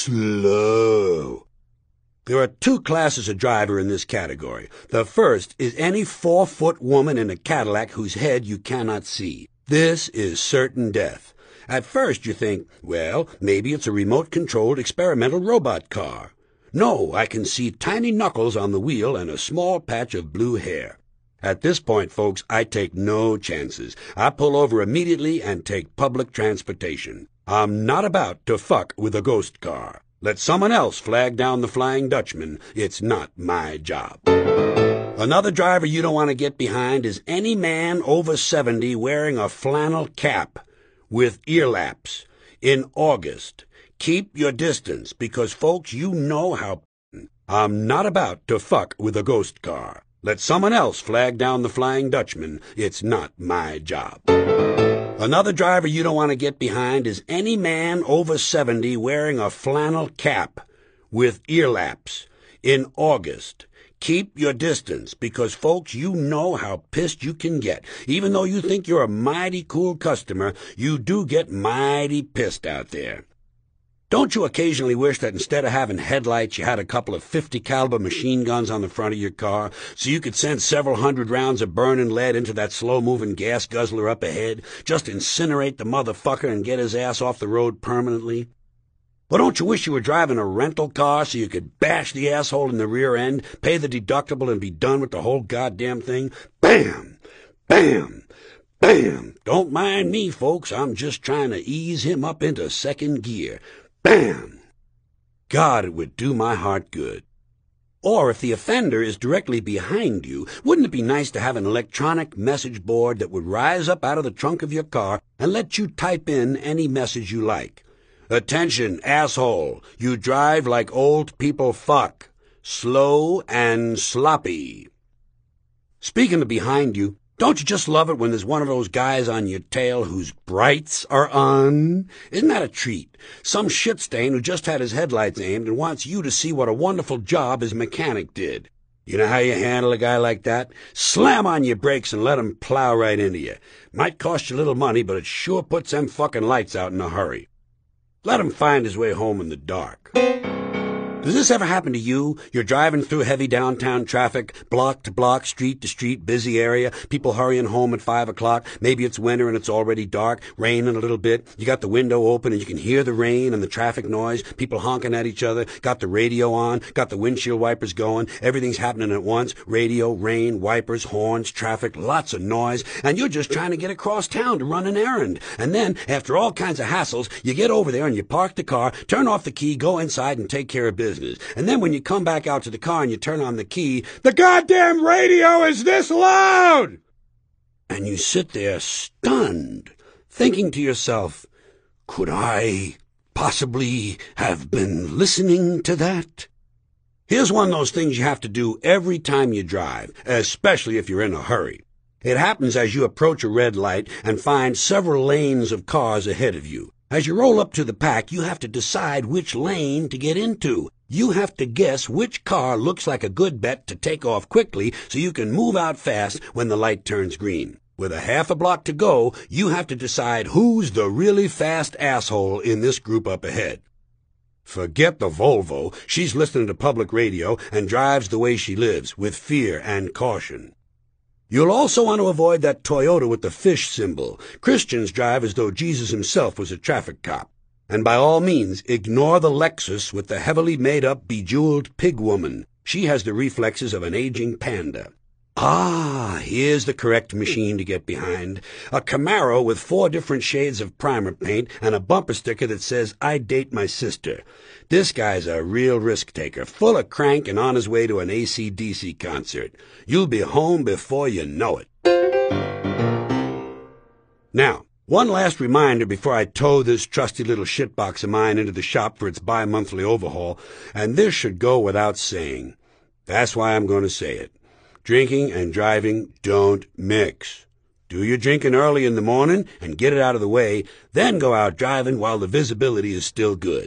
slow. There are two classes of driver in this category. The first is any 4-foot woman in a Cadillac whose head you cannot see. This is certain death. At first you think, well, maybe it's a remote-controlled experimental robot car. No, I can see tiny knuckles on the wheel and a small patch of blue hair. At this point, folks, I take no chances. I pull over immediately and take public transportation. I'm not about to fuck with a ghost car. Let someone else flag down the Flying Dutchman. It's not my job. Another driver you don't want to get behind is any man over 70 wearing a flannel cap with ear laps in August. Keep your distance, because, folks, you know how I'm not about to fuck with a ghost car. Let someone else flag down the Flying Dutchman. It's not my job. Another driver you don't want to get behind is any man over 70 wearing a flannel cap with ear laps in August. Keep your distance, because, folks, you know how pissed you can get. Even though you think you're a mighty cool customer, you do get mighty pissed out there. Don't you occasionally wish that instead of having headlights, you had a couple of 50 caliber machine guns on the front of your car, so you could send several hundred rounds of burning lead into that slow-moving gas guzzler up ahead, just incinerate the motherfucker and get his ass off the road permanently? Well, don't you wish you were driving a rental car so you could bash the asshole in the rear end, pay the deductible, and be done with the whole goddamn thing? Bam! Bam! Bam! Don't mind me, folks. I'm just trying to ease him up into second gear. Bam! God, it would do my heart good. Or if the offender is directly behind you, wouldn't it be nice to have an electronic message board that would rise up out of the trunk of your car and let you type in any message you like? Attention, asshole. You drive like old people fuck. Slow and sloppy. Speaking of behind you, don't you just love it when there's one of those guys on your tail whose brights are on? Isn't that a treat? Some shit stain who just had his headlights aimed and wants you to see what a wonderful job his mechanic did. You know how you handle a guy like that? Slam on your brakes and let him plow right into you. Might cost you a little money, but it sure puts them fucking lights out in a hurry. Let him find his way home in the dark. Does this ever happen to you? You're driving through heavy downtown traffic, block to block, street to street, busy area, people hurrying home at 5 o'clock. Maybe it's winter and it's already dark, raining a little bit. You got the window open and you can hear the rain and the traffic noise, people honking at each other, got the radio on, got the windshield wipers going. Everything's happening at once. Radio, rain, wipers, horns, traffic, lots of noise. And you're just trying to get across town to run an errand. And then, after all kinds of hassles, you get over there and you park the car, turn off the key, go inside and take care of business. And then when you come back out to the car and you turn on the key, the goddamn radio is this loud! And you sit there stunned, thinking to yourself, could I possibly have been listening to that? Here's one of those things you have to do every time you drive, especially if you're in a hurry. It happens as you approach a red light and find several lanes of cars ahead of you. As you roll up to the pack, you have to decide which lane to get into. You have to guess which car looks like a good bet to take off quickly so you can move out fast when the light turns green. With a half a block to go, you have to decide who's the really fast asshole in this group up ahead. Forget the Volvo. She's listening to public radio and drives the way she lives, with fear and caution. You'll also want to avoid that Toyota with the fish symbol. Christians drive as though Jesus himself was a traffic cop. And by all means, ignore the Lexus with the heavily made-up, bejeweled pig woman. She has the reflexes of an aging panda. Ah, here's the correct machine to get behind. A Camaro with 4 different shades of primer paint and a bumper sticker that says, "I date my sister." This guy's a real risk-taker, full of crank and on his way to an AC/DC concert. You'll be home before you know it. Now, one last reminder before I tow this trusty little shitbox of mine into the shop for its bi-monthly overhaul, and this should go without saying. That's why I'm going to say it. Drinking and driving don't mix. Do your drinking early in the morning and get it out of the way, then go out driving while the visibility is still good.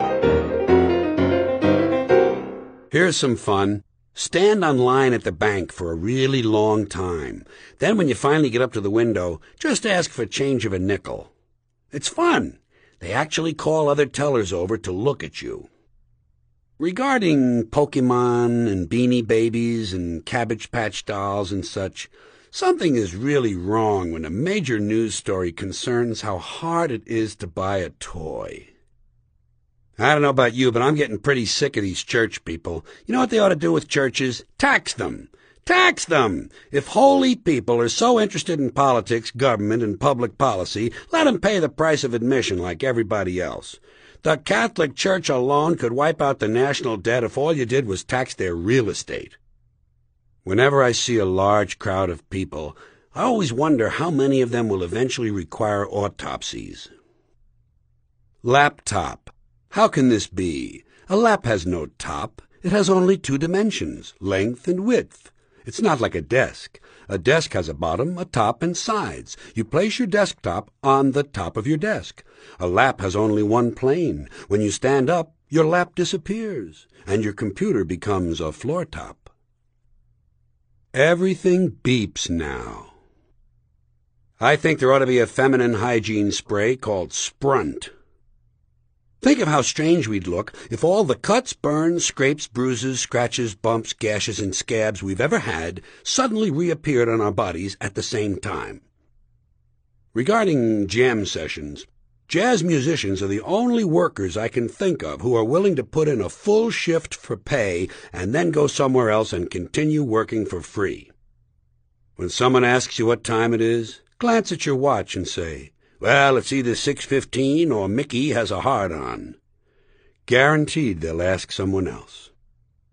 Here's some fun. Stand on line at the bank for a really long time. Then when you finally get up to the window, just ask for change of a nickel. It's fun. They actually call other tellers over to look at you. Regarding Pokemon and Beanie Babies and Cabbage Patch dolls and such, something is really wrong when a major news story concerns how hard it is to buy a toy. I don't know about you, but I'm getting pretty sick of these church people. You know what they ought to do with churches? Tax them. Tax them! If holy people are so interested in politics, government, and public policy, let them pay the price of admission like everybody else. The Catholic Church alone could wipe out the national debt if all you did was tax their real estate. Whenever I see a large crowd of people, I always wonder how many of them will eventually require autopsies. Laptop. How can this be? A lap has no top. It has only 2 dimensions, length and width. It's not like a desk. A desk has a bottom, a top, and sides. You place your desktop on the top of your desk. A lap has only 1 plane. When you stand up, your lap disappears, and your computer becomes a floor top. Everything beeps now. I think there ought to be a feminine hygiene spray called Sprunt. Think of how strange we'd look if all the cuts, burns, scrapes, bruises, scratches, bumps, gashes, and scabs we've ever had suddenly reappeared on our bodies at the same time. Regarding jam sessions, jazz musicians are the only workers I can think of who are willing to put in a full shift for pay and then go somewhere else and continue working for free. When someone asks you what time it is, glance at your watch and say, "Well, it's either 6:15 or Mickey has a hard-on." Guaranteed they'll ask someone else.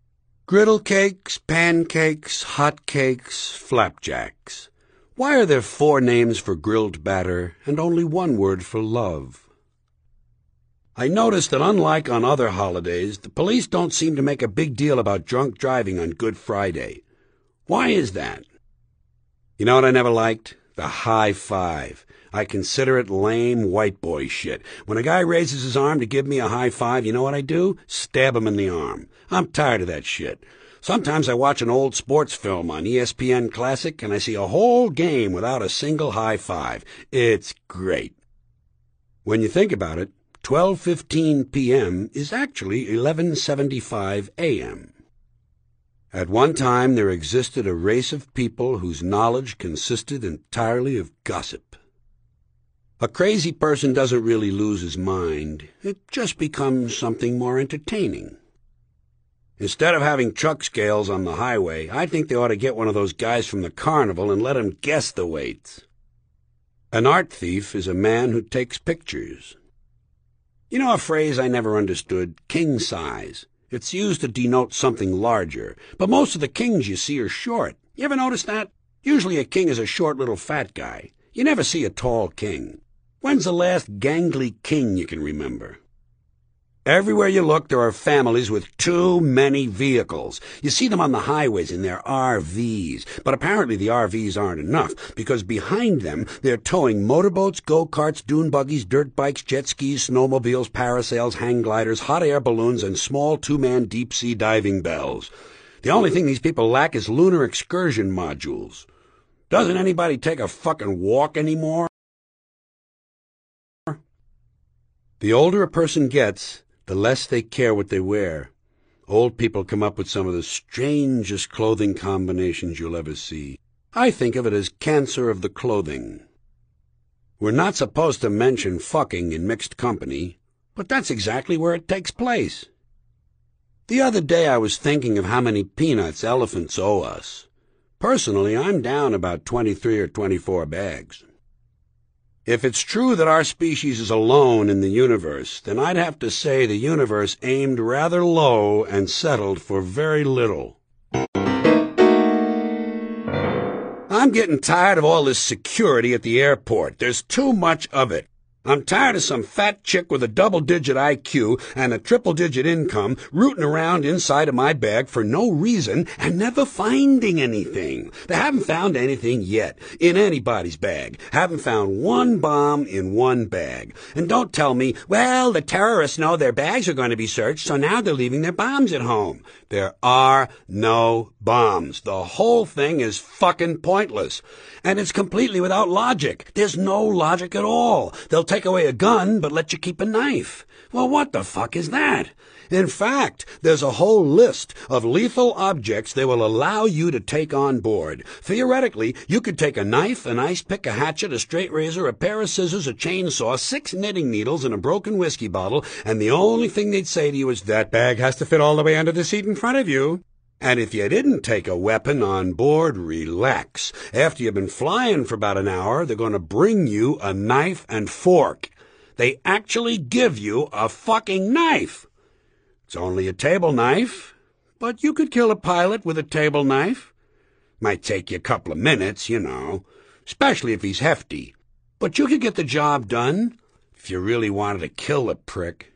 Griddle cakes, pancakes, hot cakes, flapjacks. Why are there 4 names for grilled batter and only 1 word for love? I noticed that unlike on other holidays, the police don't seem to make a big deal about drunk driving on Good Friday. Why is that? You know what I never liked? The high five. I consider it lame white boy shit. When a guy raises his arm to give me a high five, you know what I do? Stab him in the arm. I'm tired of that shit. Sometimes I watch an old sports film on ESPN Classic and I see a whole game without a single high five. It's great. When you think about it, 12:15 p.m. is actually 11:75 a.m. At one time there existed a race of people whose knowledge consisted entirely of gossip. A crazy person doesn't really lose his mind. It just becomes something more entertaining. Instead of having truck scales on the highway, I think they ought to get one of those guys from the carnival and let him guess the weights. An art thief is a man who takes pictures. You know a phrase I never understood? King size. It's used to denote something larger, but most of the kings you see are short. You ever notice that? Usually a king is a short little fat guy. You never see a tall king. When's the last gangly king you can remember? Everywhere you look, there are families with too many vehicles. You see them on the highways in their RVs, but apparently the RVs aren't enough, because behind them they're towing motorboats, go-karts, dune buggies, dirt bikes, jet skis, snowmobiles, parasails, hang gliders, hot air balloons, and small 2-man deep-sea diving bells. The only thing these people lack is lunar excursion modules. Doesn't anybody take a fucking walk anymore? The older a person gets, the less they care what they wear. Old people come up with some of the strangest clothing combinations you'll ever see. I think of it as cancer of the clothing. We're not supposed to mention fucking in mixed company, but that's exactly where it takes place. The other day I was thinking of how many peanuts elephants owe us. Personally, I'm down about 23 or 24 bags. If it's true that our species is alone in the universe, then I'd have to say the universe aimed rather low and settled for very little. I'm getting tired of all this security at the airport. There's too much of it. I'm tired of some fat chick with a double-digit IQ and a triple-digit income rooting around inside of my bag for no reason and never finding anything. They haven't found anything yet in anybody's bag. Haven't found one bomb in one bag. And don't tell me, well, the terrorists know their bags are going to be searched, so now they're leaving their bombs at home. There are no bombs. The whole thing is fucking pointless. And it's completely without logic. There's no logic at all. They'll take away a gun, but let you keep a knife. Well, what the fuck is that? In fact, there's a whole list of lethal objects they will allow you to take on board. Theoretically, you could take a knife, an ice pick, a hatchet, a straight razor, a pair of scissors, a chainsaw, 6 knitting needles, and a broken whiskey bottle, and the only thing they'd say to you is, that bag has to fit all the way under the seat in front of you. And if you didn't take a weapon on board, relax. After you've been flying for about an hour, they're going to bring you a knife and fork. They actually give you a fucking knife. It's only a table knife, but you could kill a pilot with a table knife. Might take you a couple of minutes, you know, especially if he's hefty. But you could get the job done if you really wanted to kill a prick.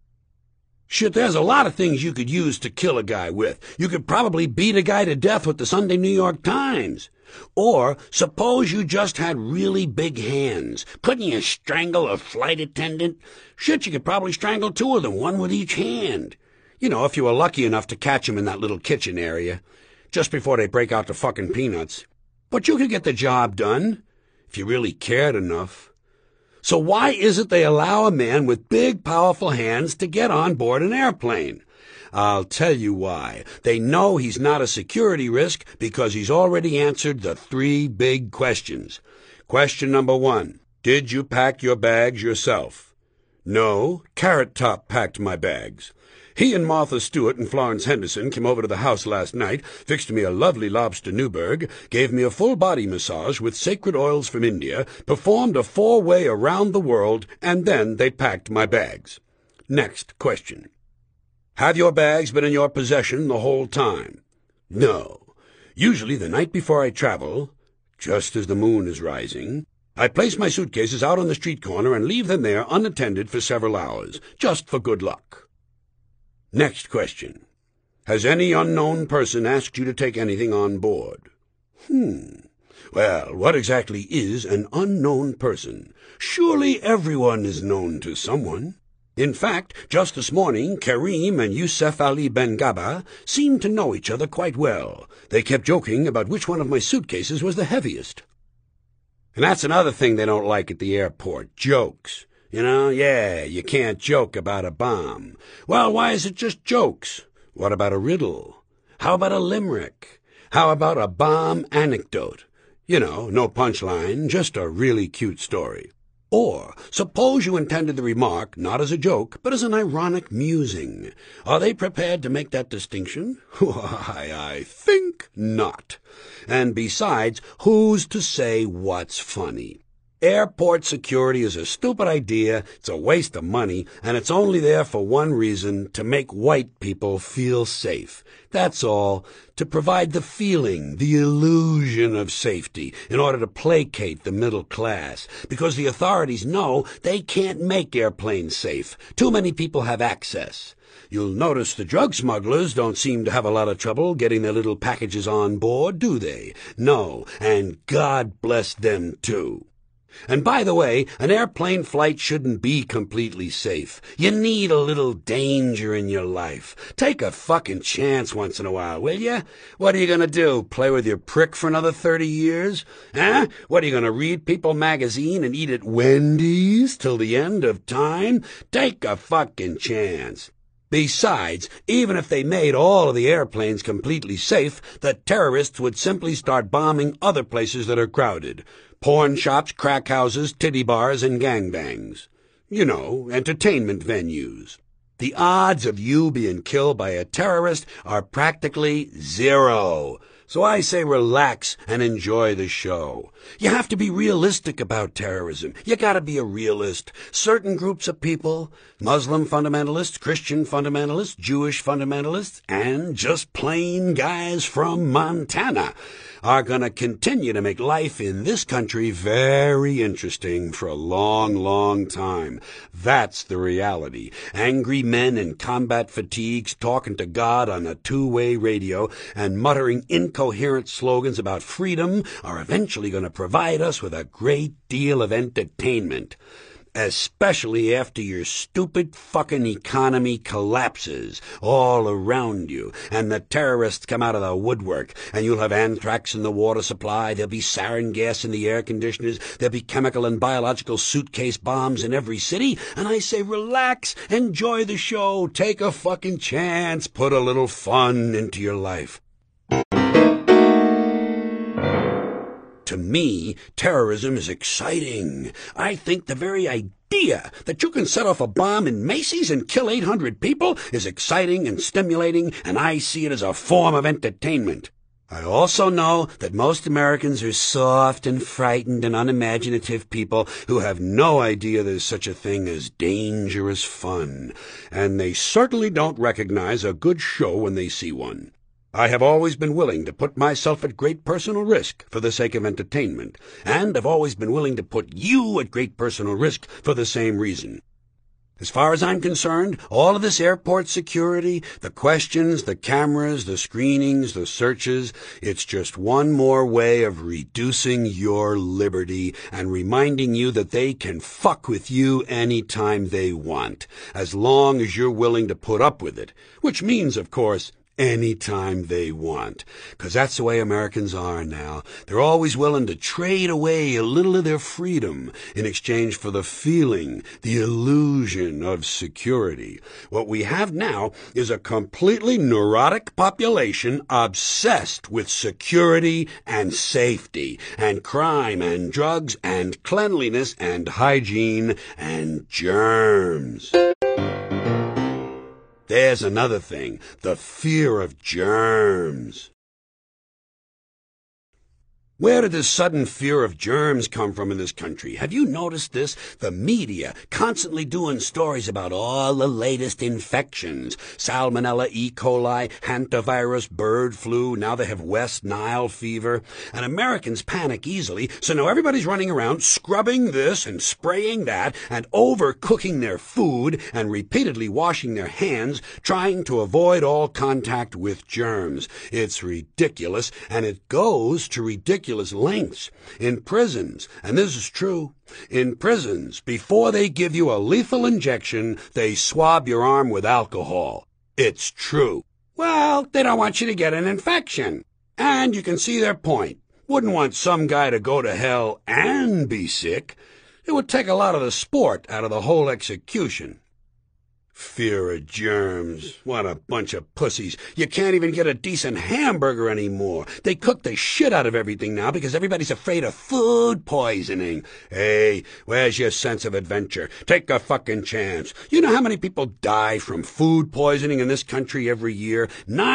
Shit, there's a lot of things you could use to kill a guy with. You could probably beat a guy to death with the Sunday New York Times. Or suppose you just had really big hands. Couldn't you strangle a flight attendant? Shit, you could probably strangle 2 of them, one with each hand. You know, if you were lucky enough to catch them in that little kitchen area, just before they break out the fucking peanuts. But you could get the job done, if you really cared enough. So why is it they allow a man with big, powerful hands to get on board an airplane? I'll tell you why. They know he's not a security risk because he's already answered the 3 big questions. Question number 1, did you pack your bags yourself? No, Carrot Top packed my bags. He and Martha Stewart and Florence Henderson came over to the house last night, fixed me a lovely lobster Newburg, gave me a full-body massage with sacred oils from India, performed a 4-way around the world, and then they packed my bags. Next question. Have your bags been in your possession the whole time? No. Usually the night before I travel, just as the moon is rising, I place my suitcases out on the street corner and leave them there unattended for several hours, just for good luck. Next question. Has any unknown person asked you to take anything on board? Well, what exactly is an unknown person? Surely everyone is known to someone. In fact, just this morning, Karim and Yusuf Ali Ben Gaba seemed to know each other quite well. They kept joking about which one of my suitcases was the heaviest. And that's another thing they don't like at the airport, jokes. You can't joke about a bomb. Well, why is it just jokes? What about a riddle? How about a limerick? How about a bomb anecdote? No punchline, just a really cute story. Or, suppose you intended the remark not as a joke, but as an ironic musing. Are they prepared to make that distinction? Why, I think not. And besides, who's to say what's funny? Airport security is a stupid idea, it's a waste of money, and it's only there for one reason, to make white people feel safe. That's all, to provide the feeling, the illusion of safety, in order to placate the middle class, because the authorities know they can't make airplanes safe. Too many people have access. You'll notice the drug smugglers don't seem to have a lot of trouble getting their little packages on board, do they? No, and God bless them too. And by the way, an airplane flight shouldn't be completely safe. You need a little danger in your life. Take a fucking chance once in a while, will you? What are you going to do, play with your prick for another 30 years? Huh? What are you going to read People magazine and eat at Wendy's till the end of time? Take a fucking chance. Besides, even if they made all of the airplanes completely safe, the terrorists would simply start bombing other places that are crowded. Porn shops, crack houses, titty bars, and gangbangs. Entertainment venues. The odds of you being killed by a terrorist are practically zero. So I say relax and enjoy the show. You have to be realistic about terrorism. You gotta be a realist. Certain groups of people, Muslim fundamentalists, Christian fundamentalists, Jewish fundamentalists, and just plain guys from Montana, are gonna continue to make life in this country very interesting for a long, long time. That's the reality. Angry men in combat fatigues talking to God on a two-way radio and muttering incoherent slogans about freedom are eventually going to provide us with a great deal of entertainment. Especially after your stupid fucking economy collapses all around you, and the terrorists come out of the woodwork, and you'll have anthrax in the water supply, there'll be sarin gas in the air conditioners, there'll be chemical and biological suitcase bombs in every city, and I say relax, enjoy the show, take a fucking chance, put a little fun into your life. To me, terrorism is exciting. I think the very idea that you can set off a bomb in Macy's and kill 800 people is exciting and stimulating, and I see it as a form of entertainment. I also know that most Americans are soft and frightened and unimaginative people who have no idea there's such a thing as dangerous fun, and they certainly don't recognize a good show when they see one. I have always been willing to put myself at great personal risk for the sake of entertainment, and I've always been willing to put you at great personal risk for the same reason. As far as I'm concerned, all of this airport security, the questions, the cameras, the screenings, the searches, it's just one more way of reducing your liberty and reminding you that they can fuck with you anytime they want, as long as you're willing to put up with it, which means, of course, anytime they want. 'Cause that's the way Americans are now. They're always willing to trade away a little of their freedom in exchange for the feeling, the illusion of security. What we have now is a completely neurotic population obsessed with security and safety, and crime and drugs and cleanliness and hygiene and germs. There's another thing, the fear of germs. Where did this sudden fear of germs come from in this country? Have you noticed this? The media constantly doing stories about all the latest infections. Salmonella, E. coli, hantavirus, bird flu, now they have West Nile fever. And Americans panic easily, so now everybody's running around scrubbing this and spraying that and overcooking their food and repeatedly washing their hands, trying to avoid all contact with germs. It's ridiculous, and it goes to ridiculous lengths. In prisons, and this is true, in prisons, before they give you a lethal injection, they swab your arm with alcohol. It's true. Well, they don't want you to get an infection. And you can see their point. Wouldn't want some guy to go to hell and be sick. It would take a lot of the sport out of the whole execution. Fear of germs. What a bunch of pussies. You can't even get a decent hamburger anymore. They cook the shit out of everything now because everybody's afraid of food poisoning. Hey, where's your sense of adventure? Take a fucking chance. You know how many people die from food poisoning in this country every year?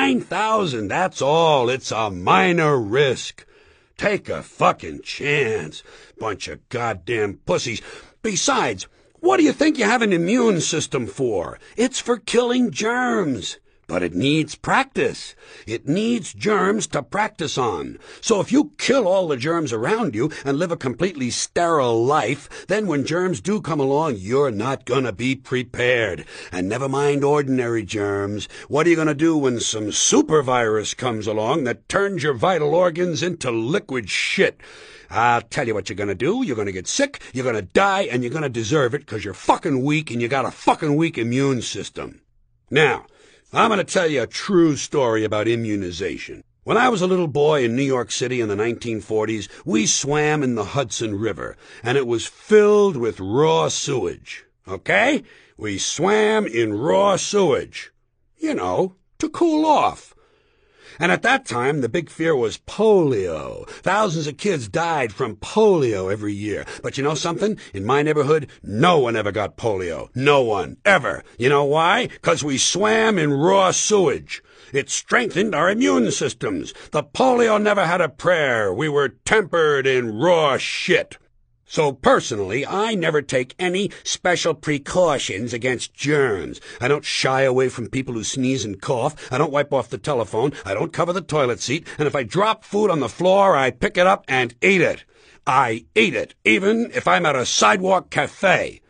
9,000, that's all. It's a minor risk. Take a fucking chance. Bunch of goddamn pussies. Besides, what do you think you have an immune system for? It's for killing germs. But it needs practice. It needs germs to practice on. So if you kill all the germs around you and live a completely sterile life, then when germs do come along, you're not gonna be prepared. And never mind ordinary germs. What are you gonna do when some super virus comes along that turns your vital organs into liquid shit? I'll tell you what you're going to do. You're going to get sick, you're going to die, and you're going to deserve it because you're fucking weak and you got a fucking weak immune system. Now, I'm going to tell you a true story about immunization. When I was a little boy in New York City in the 1940s, we swam in the Hudson River, and it was filled with raw sewage. Okay? We swam in raw sewage. You know, to cool off. And at that time, the big fear was polio. Thousands of kids died from polio every year. But you know something? In my neighborhood, no one ever got polio. No one. Ever. You know why? 'Cause we swam in raw sewage. It strengthened our immune systems. The polio never had a prayer. We were tempered in raw shit. So personally, I never take any special precautions against germs. I don't shy away from people who sneeze and cough. I don't wipe off the telephone. I don't cover the toilet seat. And if I drop food on the floor, I pick it up and eat it. I eat it, even if I'm at a sidewalk cafe.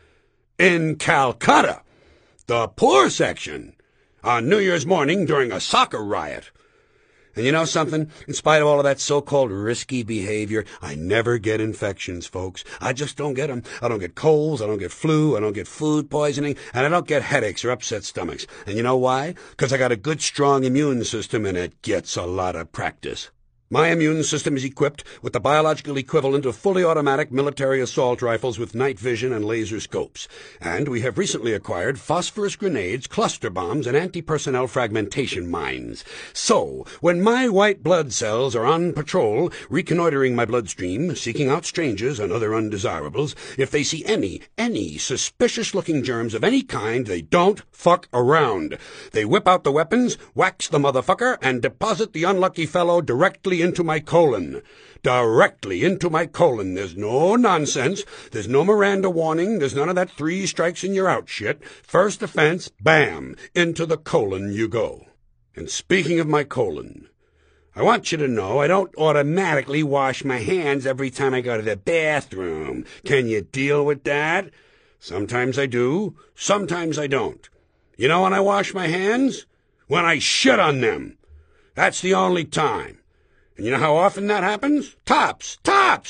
In Calcutta, the poor section, on New Year's morning during a soccer riot. And you know something? In spite of all of that so-called risky behavior, I never get infections, folks. I just don't get them. I don't get colds, I don't get flu, I don't get food poisoning, and I don't get headaches or upset stomachs. And you know why? 'Cause I got a good, strong immune system, and it gets a lot of practice. My immune system is equipped with the biological equivalent of fully automatic military assault rifles with night vision and laser scopes. And we have recently acquired phosphorus grenades, cluster bombs, and anti-personnel fragmentation mines. So, when my white blood cells are on patrol, reconnoitering my bloodstream, seeking out strangers and other undesirables, if they see any suspicious-looking germs of any kind, they don't fuck around. They whip out the weapons, wax the motherfucker, and deposit the unlucky fellow directly into my colon. Directly into my colon. There's no nonsense. There's no Miranda warning. There's none of that 3 strikes and you're out shit. First offense, bam, into the colon you go. And speaking of my colon, I want you to know I don't automatically wash my hands every time I go to the bathroom. Can you deal with that? Sometimes I do. Sometimes I don't. You know when I wash my hands? When I shit on them. That's the only time. And you know how often that happens? Tops.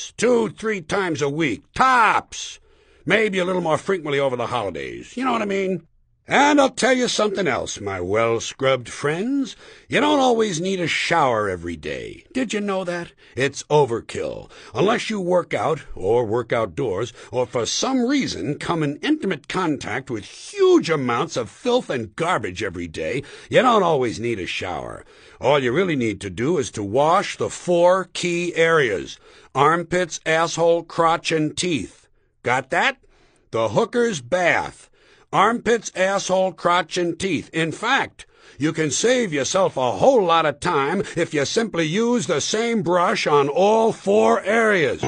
2-3 times a week. Tops. Maybe a little more frequently over the holidays. You know what I mean? And I'll tell you something else, my well-scrubbed friends. You don't always need a shower every day. Did you know that? It's overkill. Unless you work out, or work outdoors, or for some reason come in intimate contact with huge amounts of filth and garbage every day, you don't always need a shower. All you really need to do is to wash the 4 key areas: armpits, asshole, crotch, and teeth. Got that? The hooker's bath. Armpits, asshole, crotch, and teeth. In fact, You can save yourself a whole lot of time if you simply use the same brush on all 4 areas.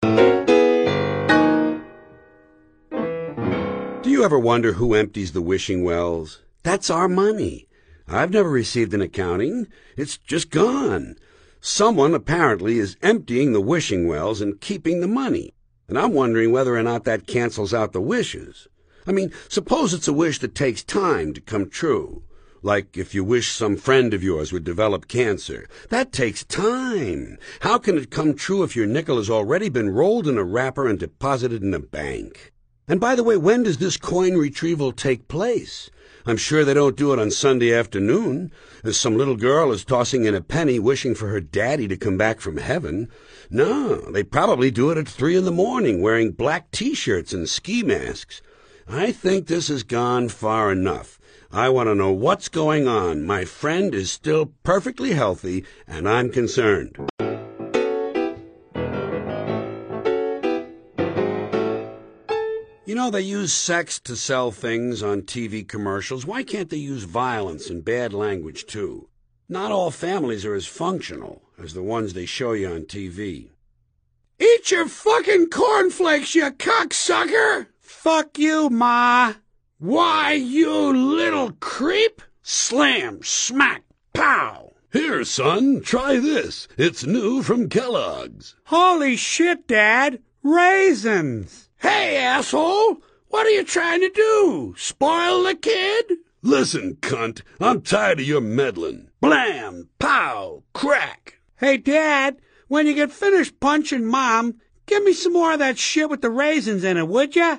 Do you ever wonder who empties the wishing wells? That's our money. I've never received an accounting. It's just gone. Someone apparently is emptying the wishing wells and keeping the money. And I'm wondering whether or not that cancels out the wishes. I mean, suppose it's a wish that takes time to come true. Like if you wish some friend of yours would develop cancer. That takes time. How can it come true if your nickel has already been rolled in a wrapper and deposited in a bank? And by the way, when does this coin retrieval take place? I'm sure they don't do it on Sunday afternoon, as some little girl is tossing in a penny wishing for her daddy to come back from heaven. No, they probably do it at 3 a.m, wearing black T-shirts and ski masks. I think this has gone far enough. I want to know what's going on. My friend is still perfectly healthy, and I'm concerned. You know, they use sex to sell things on TV commercials. Why can't they use violence and bad language, too? Not all families are as functional as the ones they show you on TV. Eat your fucking cornflakes, you cocksucker! Fuck you, Ma! Why, you little creep! Slam, smack, pow! Here, son, try this. It's new from Kellogg's. Holy shit, Dad! Raisins! Hey, asshole! What are you trying to do? Spoil the kid? Listen, cunt, I'm tired of your meddling. Blam, pow, crack. Hey, Dad, when you get finished punching Mom, give me some more of that shit with the raisins in it, would ya?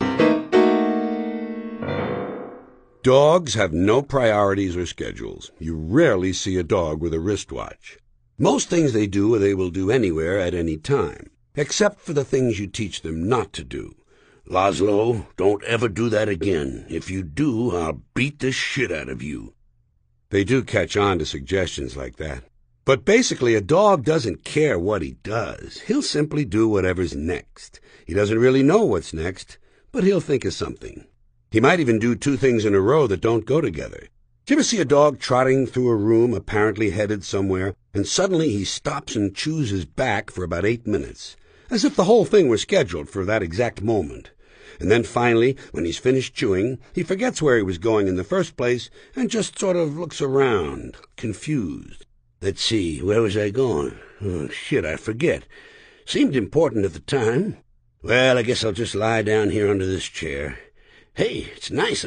Dogs have no priorities or schedules. You rarely see a dog with a wristwatch. Most things they do they will do anywhere at any time, except for the things you teach them not to do. Laszlo, don't ever do that again. If you do, I'll beat the shit out of you. They do catch on to suggestions like that. But basically, a dog doesn't care what he does. He'll simply do whatever's next. He doesn't really know what's next, but he'll think of something. He might even do 2 things in a row that don't go together. Do you ever see a dog trotting through a room, apparently headed somewhere, and suddenly he stops and chews his back for about 8 minutes, as if the whole thing were scheduled for that exact moment? And then finally, when he's finished chewing, he forgets where he was going in the first place and just sort of looks around, confused. Let's see, where was I going? Oh, shit, I forget. Seemed important at the time. Well, I guess I'll just lie down here under this chair. Hey, it's nice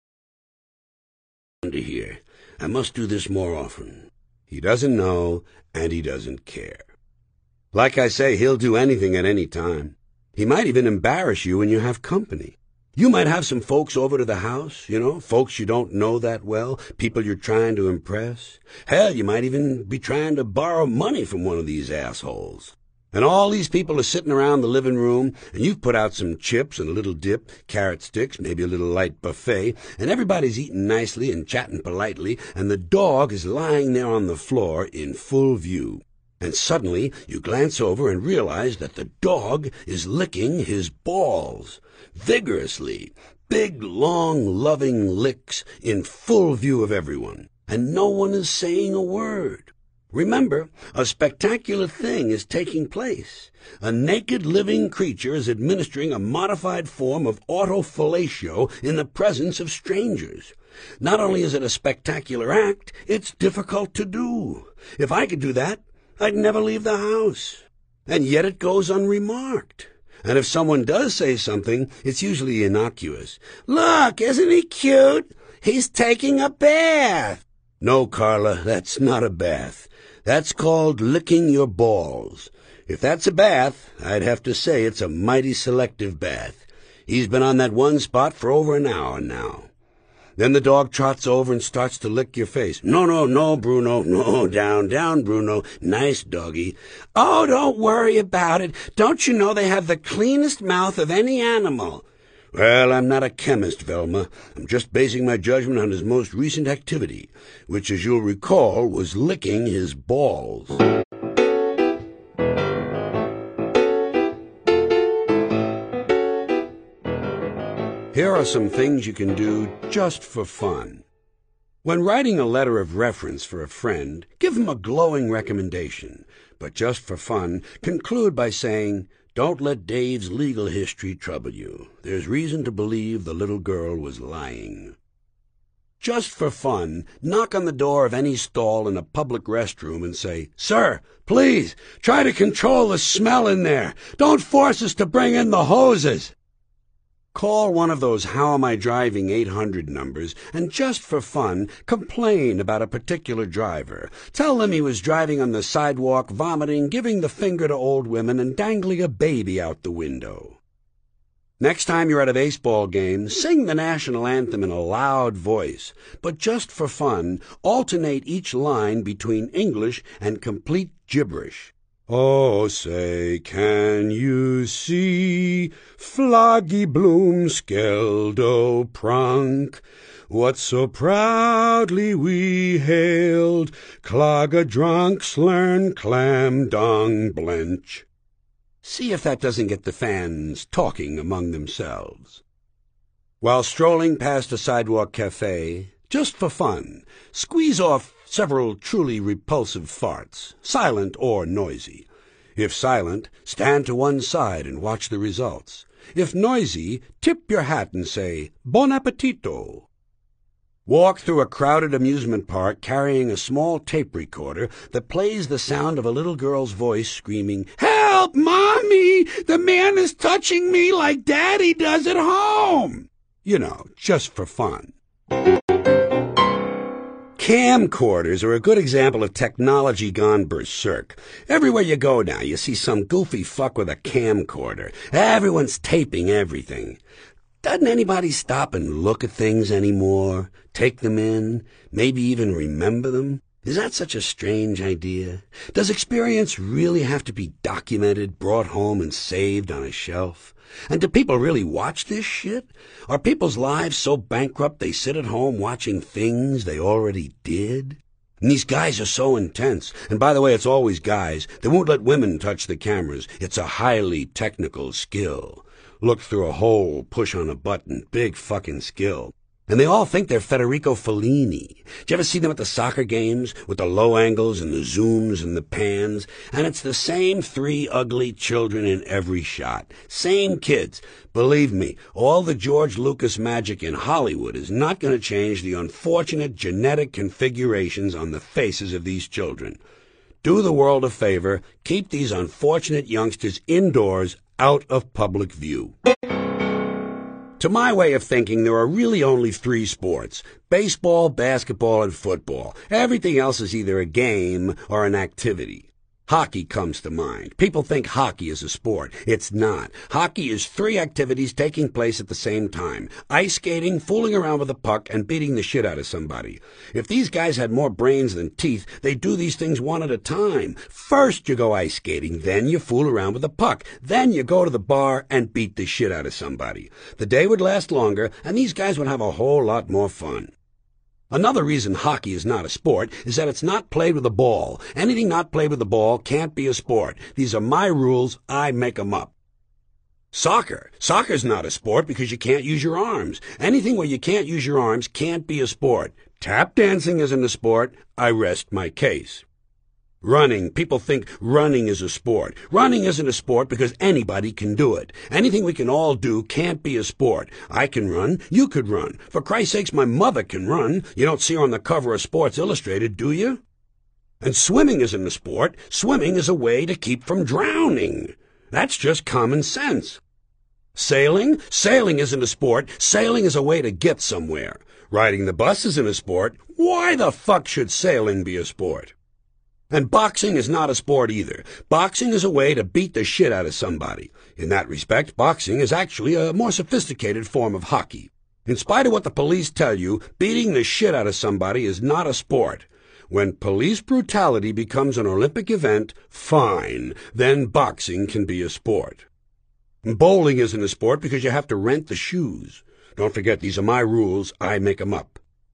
under here. I must do this more often. He doesn't know, and he doesn't care. Like I say, he'll do anything at any time. He might even embarrass you when you have company. You might have some folks over to the house, folks you don't know that well, people you're trying to impress. Hell, you might even be trying to borrow money from one of these assholes. And all these people are sitting around the living room, and you've put out some chips and a little dip, carrot sticks, maybe a little light buffet, and everybody's eating nicely and chatting politely, and the dog is lying there on the floor in full view. And suddenly you glance over and realize that the dog is licking his balls, vigorously, big, long, loving licks in full view of everyone, and no one is saying a word. Remember, a spectacular thing is taking place. A naked living creature is administering a modified form of autofellatio in the presence of strangers. Not only is it a spectacular act, it's difficult to do. If I could do that, I'd never leave the house. And yet it goes unremarked. And if someone does say something, it's usually innocuous. Look, isn't he cute? He's taking a bath. No, Carla, that's not a bath. That's called licking your balls. If that's a bath, I'd have to say it's a mighty selective bath. He's been on that one spot for over an hour now. Then the dog trots over and starts to lick your face. No, Bruno. No, down, Bruno. Nice doggy. Oh, don't worry about it. Don't you know they have the cleanest mouth of any animal? Well, I'm not a chemist, Velma. I'm just basing my judgment on his most recent activity, which, as you'll recall, was licking his balls. Here are some things you can do just for fun. When writing a letter of reference for a friend, give him a glowing recommendation, but just for fun, conclude by saying, "Don't let Dave's legal history trouble you. There's reason to believe the little girl was lying." Just for fun, knock on the door of any stall in a public restroom and say, "Sir, please, try to control the smell in there. Don't force us to bring in the hoses." Call one of those How Am I Driving 800 numbers and just for fun, complain about a particular driver. Tell them he was driving on the sidewalk, vomiting, giving the finger to old women, and dangling a baby out the window. Next time you're at a baseball game, sing the national anthem in a loud voice, but just for fun, alternate each line between English and complete gibberish. "Oh, say, can you see Flaggy Bloom Skeldo Prunk? What so proudly we hailed Clogger Drunkslearn Clam Dung Blench." See if that doesn't get the fans talking among themselves. While strolling past a sidewalk cafe, just for fun, squeeze off several truly repulsive farts, silent or noisy. If silent, stand to one side and watch the results. If noisy, tip your hat and say, "Bon appetito." Walk through a crowded amusement park carrying a small tape recorder that plays the sound of a little girl's voice screaming, "Help, Mommy! The man is touching me like Daddy does at home!" You know, just for fun. Camcorders are a good example of technology gone berserk. Everywhere you go now, you see some goofy fuck with a camcorder. Everyone's taping everything. Doesn't anybody stop and look at things anymore? Take them in? Maybe even remember them? Is that such a strange idea? Does experience really have to be documented, brought home, and saved on a shelf? And do people really watch this shit? Are people's lives so bankrupt they sit at home watching things they already did? And these guys are so intense. And by the way, it's always guys. They won't let women touch the cameras. It's a highly technical skill. Look through a hole, push on a button, big fucking skill. And they all think they're Federico Fellini. Did you ever see them at the soccer games with the low angles and the zooms and the pans? And it's the same three ugly children in every shot. Same kids. Believe me, all the George Lucas magic in Hollywood is not going to change the unfortunate genetic configurations on the faces of these children. Do the world a favor. Keep these unfortunate youngsters indoors, out of public view. To my way of thinking, there are really only three sports: baseball, basketball, and football. Everything else is either a game or an activity. Hockey comes to mind. People think hockey is a sport. It's not. Hockey is three activities taking place at the same time: ice skating, fooling around with a puck, and beating the shit out of somebody. If these guys had more brains than teeth, they'd do these things one at a time. First you go ice skating, then you fool around with a puck, then you go to the bar and beat the shit out of somebody. The day would last longer, and these guys would have a whole lot more fun. Another reason hockey is not a sport is that it's not played with a ball. Anything not played with a ball can't be a sport. These are my rules. I make 'em up. Soccer's not a sport because you can't use your arms. Anything where you can't use your arms can't be a sport. Tap dancing isn't a sport. I rest my case. Running. People think running is a sport. Running isn't a sport because anybody can do it. Anything we can all do can't be a sport. I can run. You could run. For Christ's sakes, my mother can run. You don't see her on the cover of Sports Illustrated, do you? And swimming isn't a sport. Swimming is a way to keep from drowning. That's just common sense. Sailing isn't a sport. Sailing is a way to get somewhere. Riding the bus isn't a sport. Why the fuck should sailing be a sport? And boxing is not a sport either. Boxing is a way to beat the shit out of somebody. In that respect, boxing is actually a more sophisticated form of hockey. In spite of what the police tell you, beating the shit out of somebody is not a sport. When police brutality becomes an Olympic event, fine, then boxing can be a sport. Bowling isn't a sport because you have to rent the shoes. Don't forget, these are my rules. I make 'em up.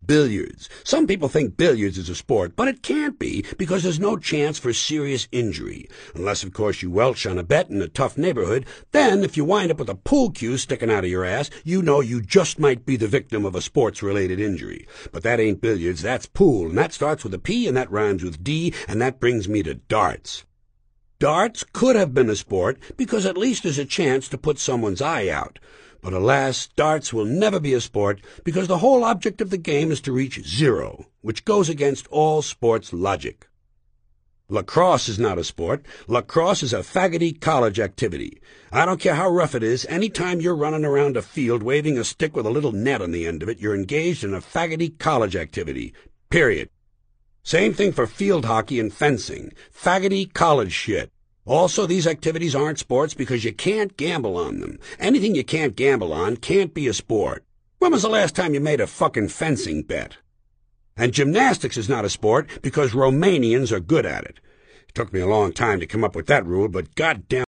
Billiards. Some people think billiards is a sport, but it can't be because there's no chance for serious injury. Unless, of course, you welch on a bet in a tough neighborhood. Then, if you wind up with a pool cue sticking out of your ass, you know you just might be the victim of a sports-related injury. But that ain't billiards, that's pool, and that starts with a P, and that rhymes with D, and that brings me to darts. Darts could have been a sport because at least there's a chance to put someone's eye out. But alas, darts will never be a sport because the whole object of the game is to reach zero, which goes against all sports logic. Lacrosse is not a sport. Lacrosse is a faggoty college activity. I don't care how rough it is, any time you're running around a field waving a stick with a little net on the end of it, you're engaged in a faggoty college activity. Period. Same thing for field hockey and fencing. Faggoty college shit. Also, these activities aren't sports because you can't gamble on them. Anything you can't gamble on can't be a sport. When was the last time you made a fucking fencing bet? And gymnastics is not a sport because Romanians are good at it. It took me a long time to come up with that rule, but goddamn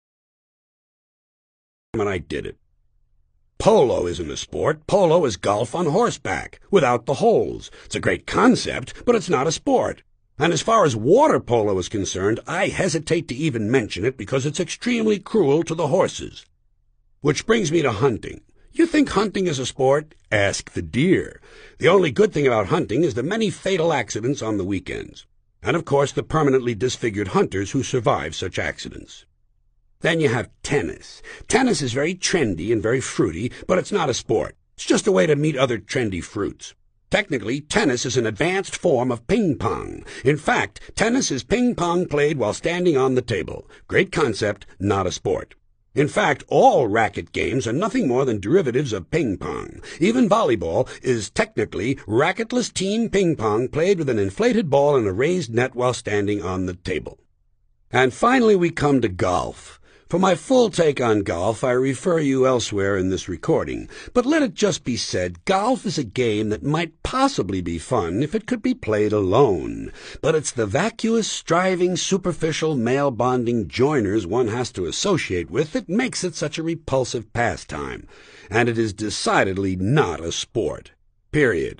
it, I did it. Polo isn't a sport. Polo is golf on horseback, without the holes. It's a great concept, but it's not a sport. And as far as water polo is concerned, I hesitate to even mention it because it's extremely cruel to the horses. Which brings me to hunting. You think hunting is a sport? Ask the deer. The only good thing about hunting is the many fatal accidents on the weekends. And of course the permanently disfigured hunters who survive such accidents. Then you have tennis. Tennis is very trendy and very fruity, but it's not a sport. It's just a way to meet other trendy fruits. Technically, tennis is an advanced form of ping-pong. In fact, tennis is ping-pong played while standing on the table. Great concept, not a sport. In fact, all racket games are nothing more than derivatives of ping-pong. Even volleyball is technically racketless team ping-pong played with an inflated ball and a raised net while standing on the table. And finally we come to golf. For my full take on golf, I refer you elsewhere in this recording, but let it just be said, golf is a game that might possibly be fun if it could be played alone. But it's the vacuous, striving, superficial, male-bonding joiners one has to associate with that makes it such a repulsive pastime, and it is decidedly not a sport. Period.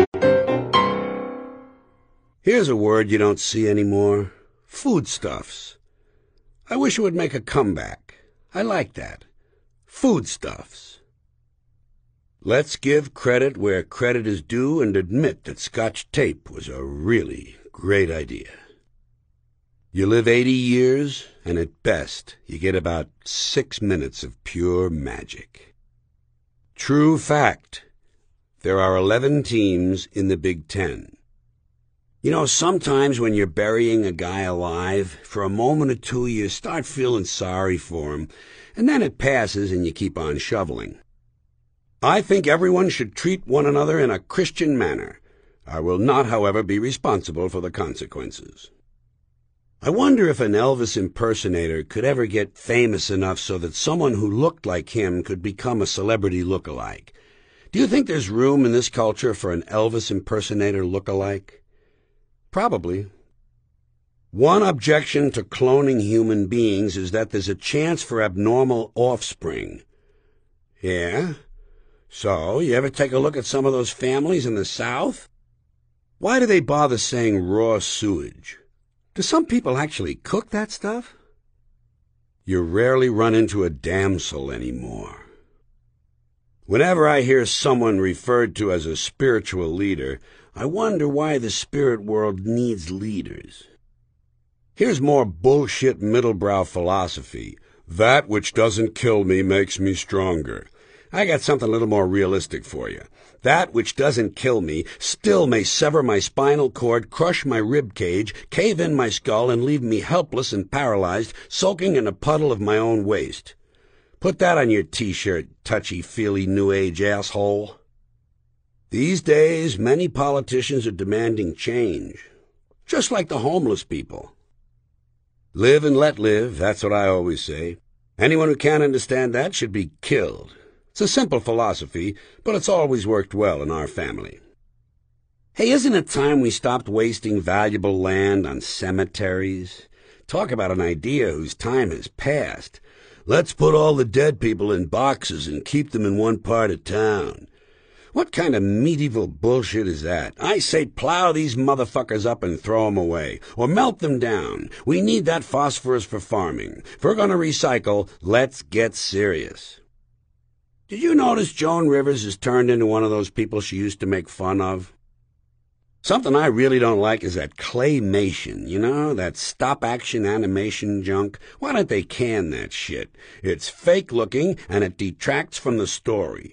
Here's a word you don't see anymore. Foodstuffs. I wish it would make a comeback. I like that. Foodstuffs. Let's give credit where credit is due and admit that Scotch tape was a really great idea. You live 80 years, and at best, you get about 6 minutes of pure magic. True fact. There are 11 teams in the Big Ten. You know, sometimes when you're burying a guy alive, for a moment or two you start feeling sorry for him, and then it passes and you keep on shoveling. I think everyone should treat one another in a Christian manner. I will not, however, be responsible for the consequences. I wonder if an Elvis impersonator could ever get famous enough so that someone who looked like him could become a celebrity look-alike. Do you think there's room in this culture for an Elvis impersonator look-alike? Probably. One objection to cloning human beings is that there's a chance for abnormal offspring. Yeah? So, you ever take a look at some of those families in the South? Why do they bother saying raw sewage? Do some people actually cook that stuff? You rarely run into a damsel anymore. Whenever I hear someone referred to as a spiritual leader, I wonder why the spirit world needs leaders. Here's more bullshit middlebrow philosophy. That which doesn't kill me makes me stronger. I got something a little more realistic for you. That which doesn't kill me still may sever my spinal cord, crush my rib cage, cave in my skull, and leave me helpless and paralyzed, soaking in a puddle of my own waste. Put that on your T-shirt, touchy-feely New Age asshole. These days, many politicians are demanding change, just like the homeless people. Live and let live, that's what I always say. Anyone who can't understand that should be killed. It's a simple philosophy, but it's always worked well in our family. Hey, isn't it time we stopped wasting valuable land on cemeteries? Talk about an idea whose time has passed. Let's put all the dead people in boxes and keep them in one part of town. What kind of medieval bullshit is that? I say plow these motherfuckers up and throw 'em away, or melt them down. We need that phosphorus for farming. If we're going to recycle, let's get serious. Did you notice Joan Rivers has turned into one of those people she used to make fun of? Something I really don't like is that claymation, that stop-action animation junk. Why don't they can that shit? It's fake-looking, and it detracts from the story.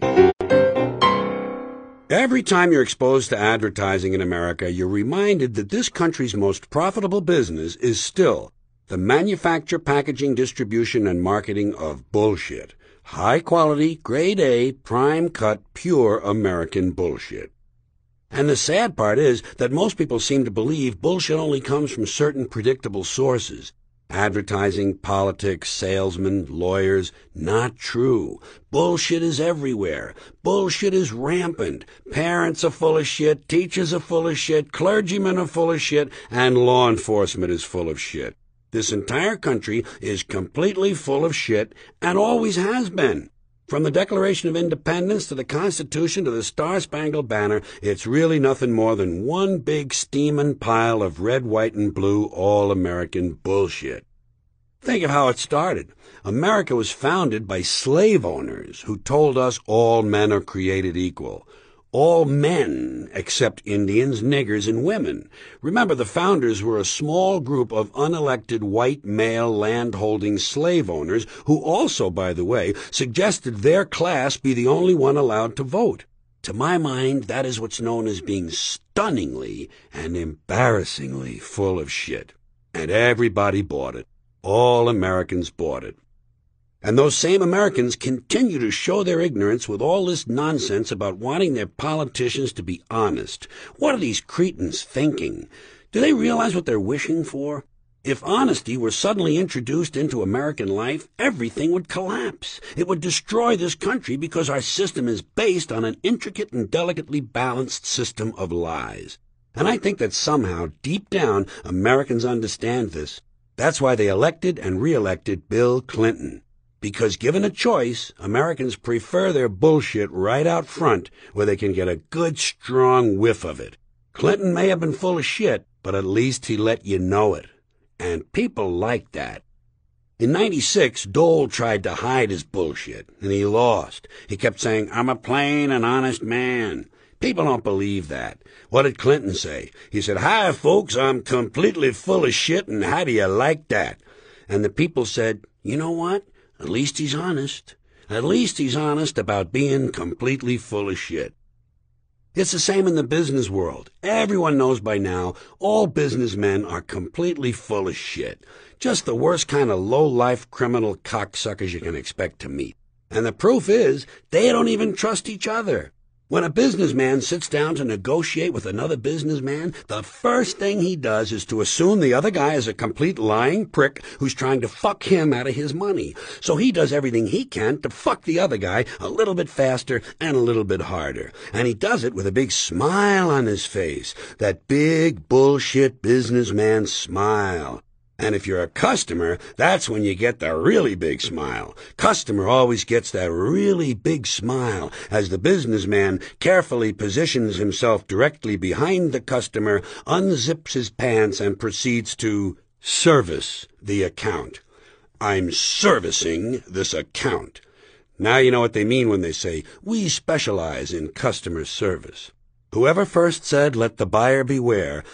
Every time you're exposed to advertising in America, you're reminded that this country's most profitable business is still the manufacture, packaging, distribution, and marketing of bullshit. High-quality, grade A, prime-cut, pure American bullshit. And the sad part is that most people seem to believe bullshit only comes from certain predictable sources. Advertising, politics, salesmen, lawyers. Not true. Bullshit is everywhere. Bullshit is rampant. Parents are full of shit, teachers are full of shit, clergymen are full of shit, and law enforcement is full of shit. This entire country is completely full of shit and always has been. From the Declaration of Independence to the Constitution to the Star-Spangled Banner, it's really nothing more than one big steaming pile of red, white, and blue all-American bullshit. Think of how it started. America was founded by slave owners who told us all men are created equal. All men, except Indians, niggers, and women. Remember, the founders were a small group of unelected white male landholding slave owners who also, by the way, suggested their class be the only one allowed to vote. To my mind, that is what's known as being stunningly and embarrassingly full of shit. And everybody bought it. All Americans bought it. And those same Americans continue to show their ignorance with all this nonsense about wanting their politicians to be honest. What are these cretins thinking? Do they realize what they're wishing for? If honesty were suddenly introduced into American life, everything would collapse. It would destroy this country because our system is based on an intricate and delicately balanced system of lies. And I think that somehow, deep down, Americans understand this. That's why they elected and re-elected Bill Clinton. Because given a choice, Americans prefer their bullshit right out front where they can get a good, strong whiff of it. Clinton may have been full of shit, but at least he let you know it. And people like that. In '96, Dole tried to hide his bullshit, and he lost. He kept saying, "I'm a plain and honest man." People don't believe that. What did Clinton say? He said, "Hi, folks, I'm completely full of shit, and how do you like that?" And the people said, "You know what? At least he's honest. At least he's honest about being completely full of shit." It's the same in the business world. Everyone knows by now all businessmen are completely full of shit. Just the worst kind of low-life criminal cocksuckers you can expect to meet. And the proof is they don't even trust each other. When a businessman sits down to negotiate with another businessman, the first thing he does is to assume the other guy is a complete lying prick who's trying to fuck him out of his money. So he does everything he can to fuck the other guy a little bit faster and a little bit harder. And he does it with a big smile on his face. That big bullshit businessman smile. And if you're a customer, that's when you get the really big smile. Customer always gets that really big smile as the businessman carefully positions himself directly behind the customer, unzips his pants, and proceeds to service the account. "I'm servicing this account." Now you know what they mean when they say, "We specialize in customer service." Whoever first said, "Let the buyer beware,"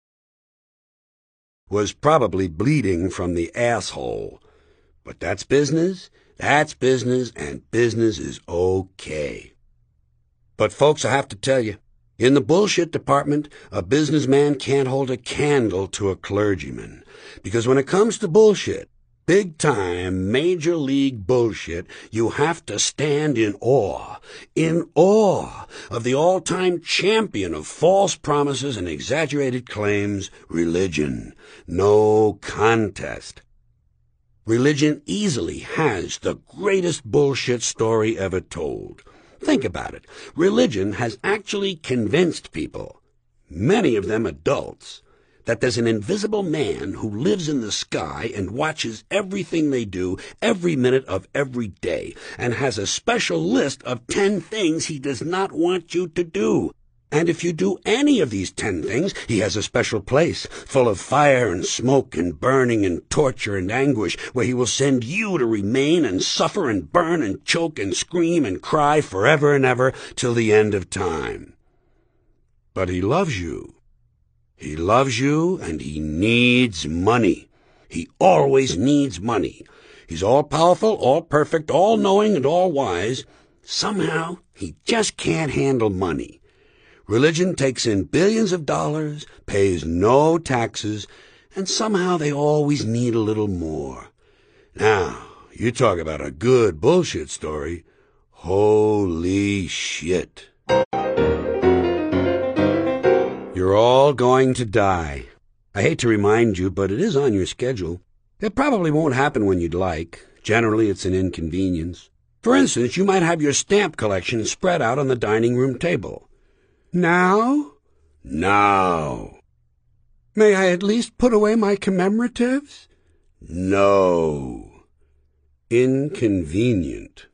was probably bleeding from the asshole. But that's business, and business is okay. But folks, I have to tell you, in the bullshit department, a businessman can't hold a candle to a clergyman. Because when it comes to bullshit, big-time, major-league bullshit, you have to stand in awe of the all-time champion of false promises and exaggerated claims, religion. No contest. Religion easily has the greatest bullshit story ever told. Think about it. Religion has actually convinced people, many of them adults, that there's an invisible man who lives in the sky and watches everything they do every minute of every day, and has a special list of 10 things he does not want you to do. And if you do any of these 10 things, he has a special place full of fire and smoke and burning and torture and anguish, where he will send you to remain and suffer and burn and choke and scream and cry forever and ever till the end of time. But he loves you. He loves you, and he needs money. He always needs money. He's all-powerful, all-perfect, all-knowing, and all-wise. Somehow, he just can't handle money. Religion takes in billions of dollars, pays no taxes, and somehow they always need a little more. Now, you talk about a good bullshit story. Holy shit. You're all going to die. I hate to remind you, but it is on your schedule. It probably won't happen when you'd like. Generally, it's an inconvenience. For instance, you might have your stamp collection spread out on the dining room table. Now? Now. May I at least put away my commemoratives? No. Inconvenient.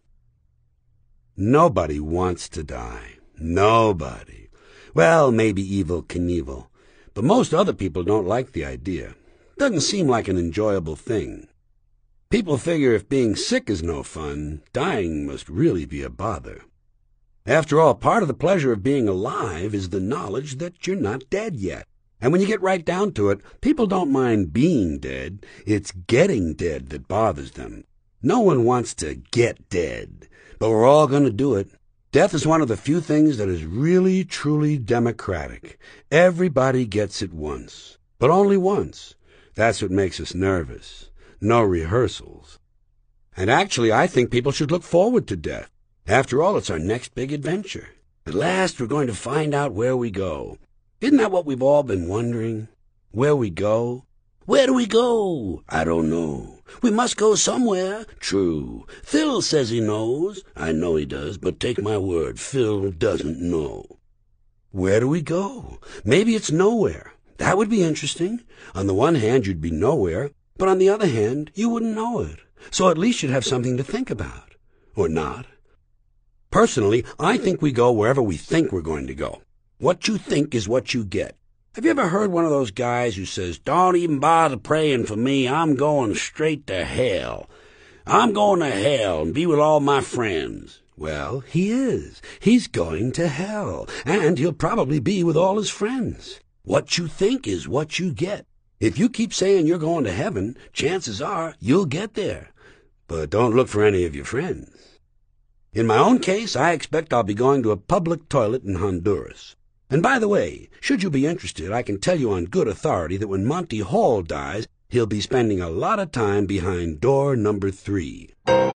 Nobody wants to die. Nobody. Well, maybe Evel Knievel. But most other people don't like the idea. Doesn't seem like an enjoyable thing. People figure if being sick is no fun, dying must really be a bother. After all, part of the pleasure of being alive is the knowledge that you're not dead yet. And when you get right down to it, people don't mind being dead. It's getting dead that bothers them. No one wants to get dead, but we're all going to do it. Death is one of the few things that is really, truly democratic. Everybody gets it once, but only once. That's what makes us nervous. No rehearsals. And actually, I think people should look forward to death. After all, it's our next big adventure. At last, we're going to find out where we go. Isn't that what we've all been wondering? Where we go? Where do we go? I don't know. We must go somewhere. True. Phil says he knows. I know he does, but take my word, Phil doesn't know. Where do we go? Maybe it's nowhere. That would be interesting. On the one hand, you'd be nowhere, but on the other hand, you wouldn't know it. So at least you'd have something to think about. Or not. Personally, I think we go wherever we think we're going to go. What you think is what you get. Have you ever heard one of those guys who says, "Don't even bother praying for me, I'm going straight to hell. I'm going to hell and be with all my friends"? Well, he is. He's going to hell, and he'll probably be with all his friends. What you think is what you get. If you keep saying you're going to heaven, chances are you'll get there. But don't look for any of your friends. In my own case, I expect I'll be going to a public toilet in Honduras. And by the way, should you be interested, I can tell you on good authority that when Monty Hall dies, he'll be spending a lot of time behind door number 3.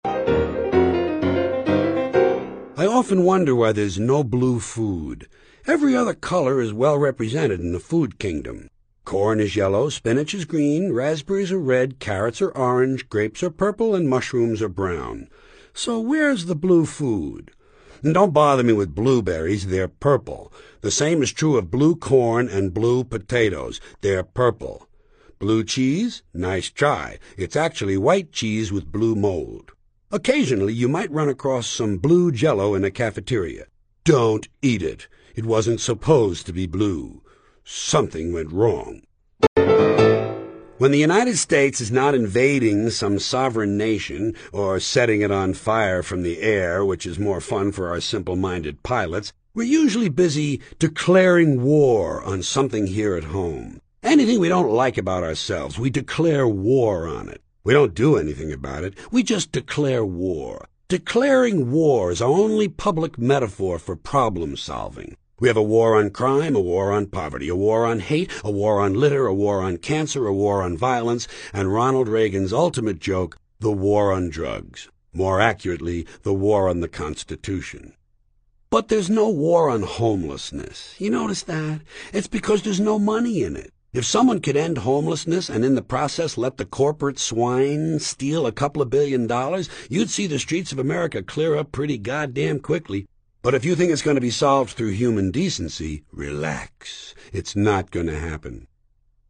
I often wonder why there's no blue food. Every other color is well represented in the food kingdom. Corn is yellow, spinach is green, raspberries are red, carrots are orange, grapes are purple, and mushrooms are brown. So where's the blue food? And don't bother me with blueberries, they're purple. The same is true of blue corn and blue potatoes. They're purple. Blue cheese? Nice try. It's actually white cheese with blue mold. Occasionally you might run across some blue Jell-O in a cafeteria. Don't eat it. It wasn't supposed to be blue. Something went wrong. When the United States is not invading some sovereign nation or setting it on fire from the air, which is more fun for our simple-minded pilots, we're usually busy declaring war on something here at home. Anything we don't like about ourselves, we declare war on it. We don't do anything about it. We just declare war. Declaring war is our only public metaphor for problem-solving. We have a war on crime, a war on poverty, a war on hate, a war on litter, a war on cancer, a war on violence, and Ronald Reagan's ultimate joke, the war on drugs. More accurately, the war on the Constitution. But there's no war on homelessness. You notice that? It's because there's no money in it. If someone could end homelessness and in the process let the corporate swine steal a couple of $1 billion, you'd see the streets of America clear up pretty goddamn quickly. But if you think it's going to be solved through human decency, relax. It's not going to happen.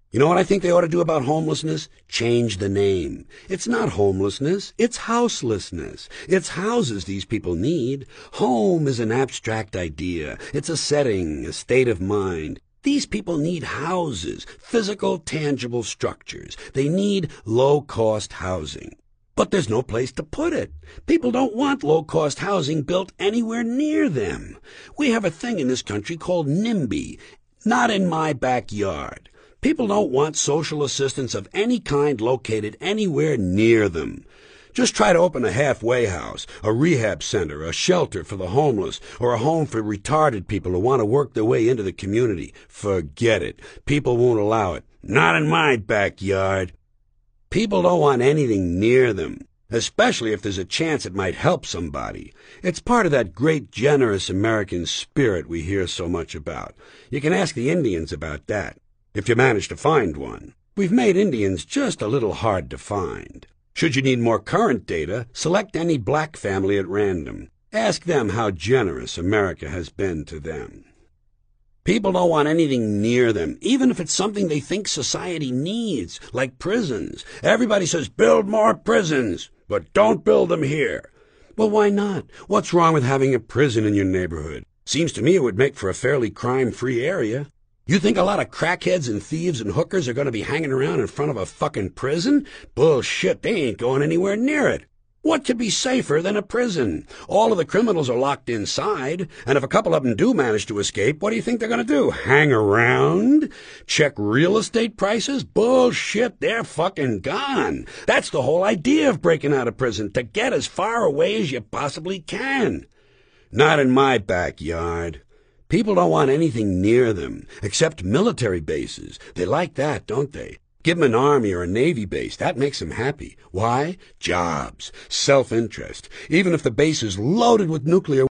You know what I think they ought to do about homelessness? Change the name. It's not homelessness, it's houselessness. It's houses these people need. Home is an abstract idea. It's a setting, a state of mind. These people need houses, physical, tangible structures. They need low-cost housing. But there's no place to put it. People don't want low-cost housing built anywhere near them. We have a thing in this country called NIMBY, not in my backyard. People don't want social assistance of any kind located anywhere near them. Just try to open a halfway house, a rehab center, a shelter for the homeless, or a home for retarded people who want to work their way into the community. Forget it. People won't allow it. Not in my backyard. People don't want anything near them, especially if there's a chance it might help somebody. It's part of that great, generous American spirit we hear so much about. You can ask the Indians about that, if you manage to find one. We've made Indians just a little hard to find. Should you need more current data, select any black family at random. Ask them how generous America has been to them. People don't want anything near them, even if it's something they think society needs, like prisons. Everybody says, build more prisons, but don't build them here. Well, why not? What's wrong with having a prison in your neighborhood? Seems to me it would make for a fairly crime-free area. You think a lot of crackheads and thieves and hookers are going to be hanging around in front of a fucking prison? Bullshit, they ain't going anywhere near it. What could be safer than a prison? All of the criminals are locked inside, and if a couple of them do manage to escape, what do you think they're going to do? Hang around? Check real estate prices? Bullshit, they're fucking gone. That's the whole idea of breaking out of prison, to get as far away as you possibly can. Not in my backyard. People don't want anything near them, except military bases. They like that, don't they? Give them an army or a navy base. That makes them happy. Why? Jobs. Self-interest. Even if the base is loaded with nuclear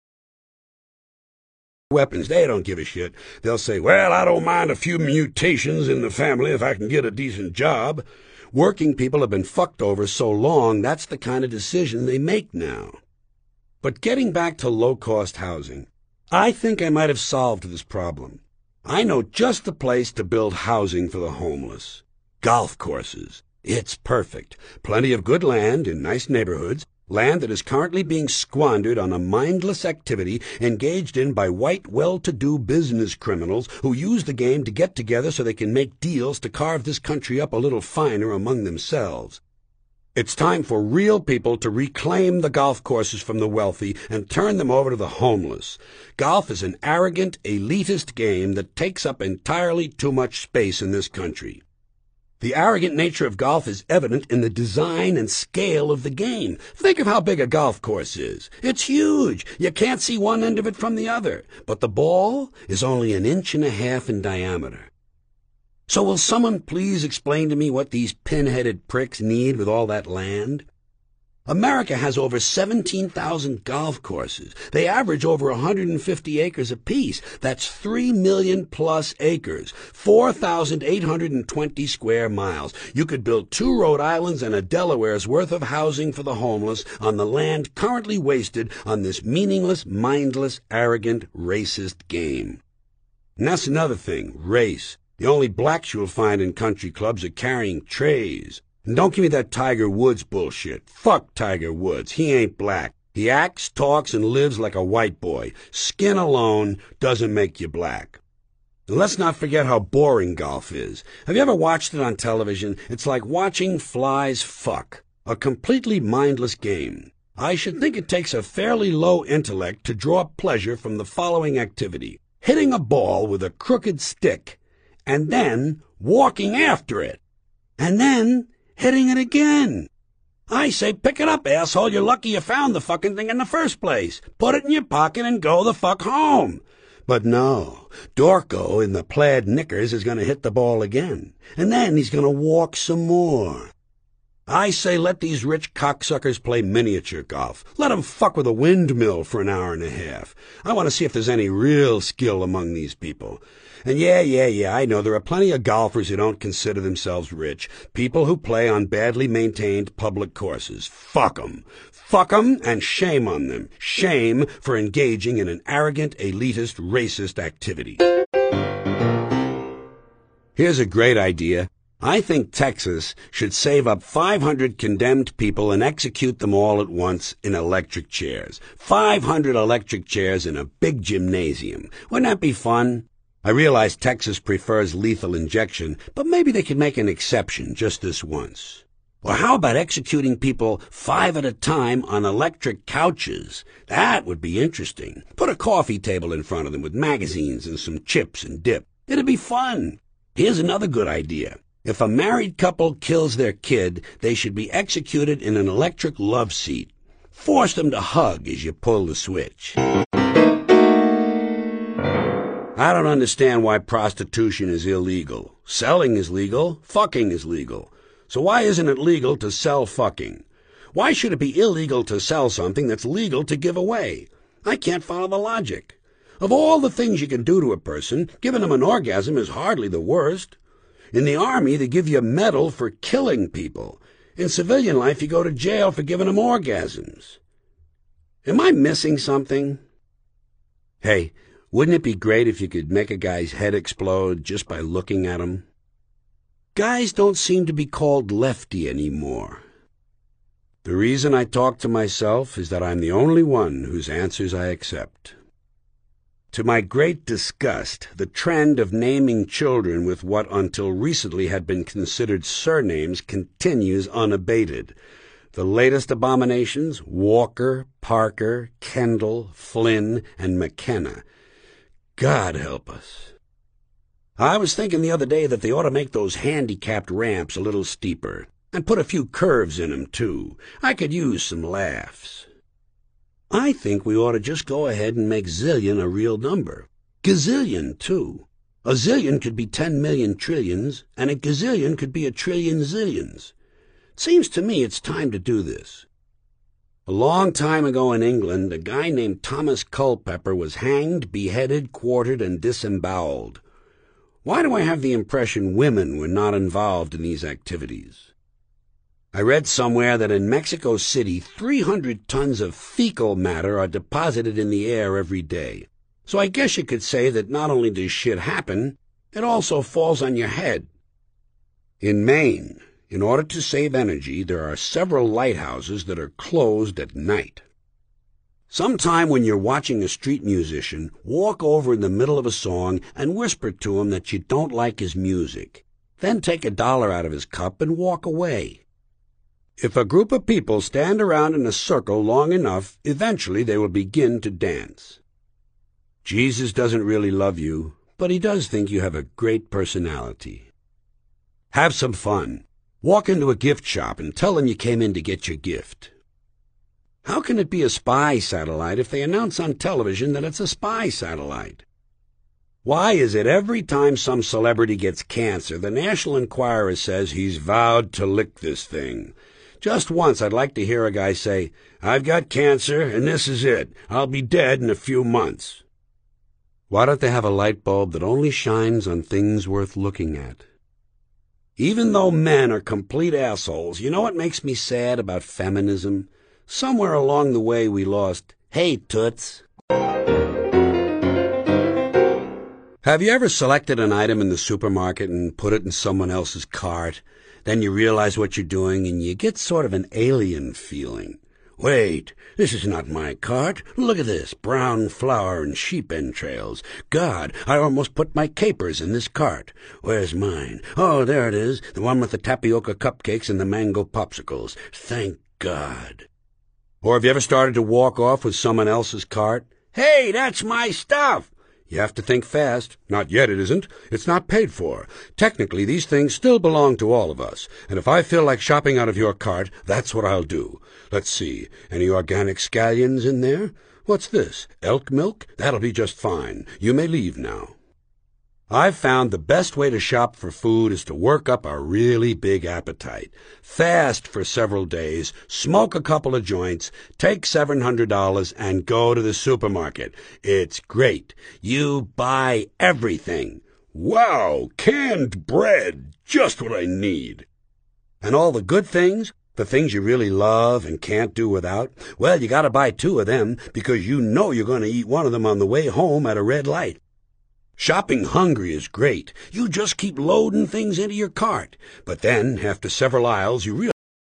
weapons, they don't give a shit. They'll say, well, I don't mind a few mutations in the family if I can get a decent job. Working people have been fucked over so long, that's the kind of decision they make now. But getting back to low-cost housing, I think I might have solved this problem. I know just the place to build housing for the homeless. Golf courses. It's perfect. Plenty of good land in nice neighborhoods, land that is currently being squandered on a mindless activity engaged in by white, well-to-do business criminals who use the game to get together so they can make deals to carve this country up a little finer among themselves. It's time for real people to reclaim the golf courses from the wealthy and turn them over to the homeless. Golf is an arrogant, elitist game that takes up entirely too much space in this country. The arrogant nature of golf is evident in the design and scale of the game. Think of how big a golf course is. It's huge. You can't see one end of it from the other. But the ball is only 1.5 inches in diameter. So will someone please explain to me what these pin-headed pricks need with all that land? America has over 17,000 golf courses. They average over 150 acres apiece. That's 3 million plus acres, 4,820 square miles. You could build 2 Rhode Islands and a Delaware's worth of housing for the homeless on the land currently wasted on this meaningless, mindless, arrogant, racist game. And that's another thing, race. The only blacks you'll find in country clubs are carrying trays. And don't give me that Tiger Woods bullshit. Fuck Tiger Woods. He ain't black. He acts, talks, and lives like a white boy. Skin alone doesn't make you black. And let's not forget how boring golf is. Have you ever watched it on television? It's like watching flies fuck. A completely mindless game. I should think it takes a fairly low intellect to draw pleasure from the following activity. Hitting a ball with a crooked stick, and then walking after it, and then hitting it again. I say pick it up, asshole. You're lucky you found the fucking thing in the first place. Put it in your pocket and go the fuck home. But no, Dorco in the plaid knickers is going to hit the ball again, and then he's going to walk some more. I say let these rich cocksuckers play miniature golf. Let 'em fuck with a windmill for 1.5 hours. I want to see if there's any real skill among these people. And yeah, I know there are plenty of golfers who don't consider themselves rich. People who play on badly maintained public courses. Fuck 'em. Fuck 'em and shame on them. Shame for engaging in an arrogant, elitist, racist activity. Here's a great idea. I think Texas should save up 500 condemned people and execute them all at once in electric chairs. 500 electric chairs in a big gymnasium. Wouldn't that be fun? I realize Texas prefers lethal injection, but maybe they could make an exception just this once. Or how about executing people 5 at a time on electric couches? That would be interesting. Put a coffee table in front of them with magazines and some chips and dip. It'd be fun. Here's another good idea. If a married couple kills their kid, they should be executed in an electric love seat. Force them to hug as you pull the switch. I don't understand why prostitution is illegal. Selling is legal. Fucking is legal. So why isn't it legal to sell fucking? Why should it be illegal to sell something that's legal to give away? I can't follow the logic. Of all the things you can do to a person, giving them an orgasm is hardly the worst. In the Army, they give you a medal for killing people. In civilian life, you go to jail for giving them orgasms. Am I missing something? Hey, wouldn't it be great if you could make a guy's head explode just by looking at him? Guys don't seem to be called lefty anymore. The reason I talk to myself is that I'm the only one whose answers I accept. To my great disgust, the trend of naming children with what until recently had been considered surnames continues unabated. The latest abominations, Walker, Parker, Kendall, Flynn, and McKenna. God help us. I was thinking the other day that they ought to make those handicapped ramps a little steeper, and put a few curves in 'em, too. I could use some laughs. I think we ought to just go ahead and make zillion a real number. Gazillion, too. A zillion could be 10 million trillions, and a gazillion could be a trillion zillions. It seems to me it's time to do this. A long time ago in England, a guy named Thomas Culpeper was hanged, beheaded, quartered, and disemboweled. Why do I have the impression women were not involved in these activities? I read somewhere that in Mexico City, 300 tons of fecal matter are deposited in the air every day. So I guess you could say that not only does shit happen, it also falls on your head. In Maine, in order to save energy, there are several lighthouses that are closed at night. Sometime when you're watching a street musician, walk over in the middle of a song and whisper to him that you don't like his music. Then take $1 out of his cup and walk away. If a group of people stand around in a circle long enough, eventually they will begin to dance. Jesus doesn't really love you, but he does think you have a great personality. Have some fun. Walk into a gift shop and tell them you came in to get your gift. How can it be a spy satellite if they announce on television that it's a spy satellite? Why is it every time some celebrity gets cancer, the National Enquirer says he's vowed to lick this thing? Just once I'd like to hear a guy say, "I've got cancer, and this is it. I'll be dead in a few months." Why don't they have a light bulb that only shines on things worth looking at? Even though men are complete assholes, you know what makes me sad about feminism? Somewhere along the way we lost, "Hey, toots." Have you ever selected an item in the supermarket and put it in someone else's cart? Then you realize what you're doing, and you get sort of an alien feeling. Wait, this is not my cart. Look at this, brown flour and sheep entrails. God, I almost put my capers in this cart. Where's mine? Oh, there it is, the one with the tapioca cupcakes and the mango popsicles. Thank God. Or have you ever started to walk off with someone else's cart? Hey, that's my stuff! You have to think fast. Not yet, it isn't. It's not paid for. Technically, these things still belong to all of us, and if I feel like shopping out of your cart, that's what I'll do. Let's see. Any organic scallions in there? What's this? Elk milk? That'll be just fine. You may leave now. I've found the best way to shop for food is to work up a really big appetite. Fast for several days, smoke a couple of joints, take $700, and go to the supermarket. It's great. You buy everything. Wow, canned bread, just what I need. And all the good things, the things you really love and can't do without, well, you gotta buy 2 of them because you know you're going to eat one of them on the way home at a red light. Shopping hungry is great. You just keep loading things into your cart. But then, after several aisles, you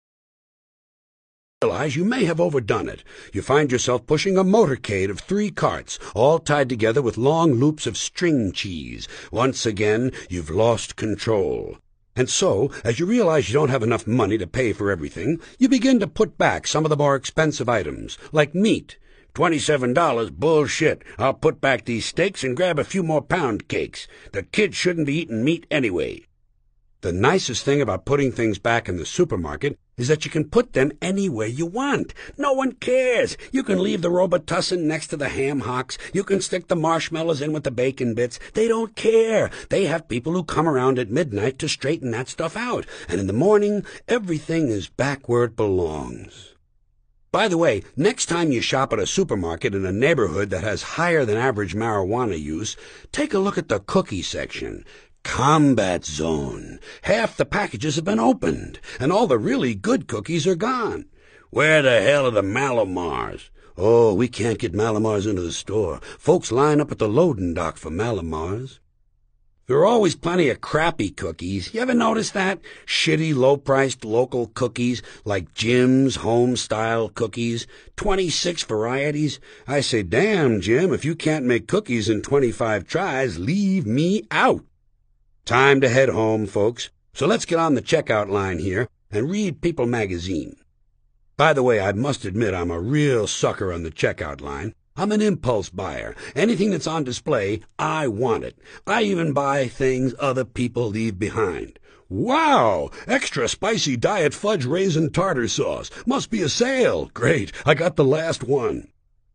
realize you may have overdone it. You find yourself pushing a motorcade of 3 carts, all tied together with long loops of string cheese. Once again, you've lost control. And so, as you realize you don't have enough money to pay for everything, you begin to put back some of the more expensive items, like meat. $27, bullshit. I'll put back these steaks and grab a few more pound cakes. The kids shouldn't be eating meat anyway. The nicest thing about putting things back in the supermarket is that you can put them anywhere you want. No one cares. You can leave the Robitussin next to the ham hocks. You can stick the marshmallows in with the bacon bits. They don't care. They have people who come around at midnight to straighten that stuff out. And in the morning, everything is back where it belongs. By the way, next time you shop at a supermarket in a neighborhood that has higher than average marijuana use, take a look at the cookie section. Combat Zone. Half the packages have been opened, and all the really good cookies are gone. Where the hell are the Malamars? Oh, we can't get Malamars into the store. Folks line up at the loading dock for Malamars. There are always plenty of crappy cookies. You ever notice that? Shitty, low-priced local cookies, like Jim's home-style cookies. 26 varieties. I say, damn, Jim, if you can't make cookies in 25 tries, leave me out. Time to head home, folks. So let's get on the checkout line here and read People magazine. By the way, I must admit I'm a real sucker on the checkout line. I'm an impulse buyer. Anything that's on display, I want it. I even buy things other people leave behind. Wow! Extra spicy diet fudge raisin tartar sauce. Must be a sale. Great. I got the last one.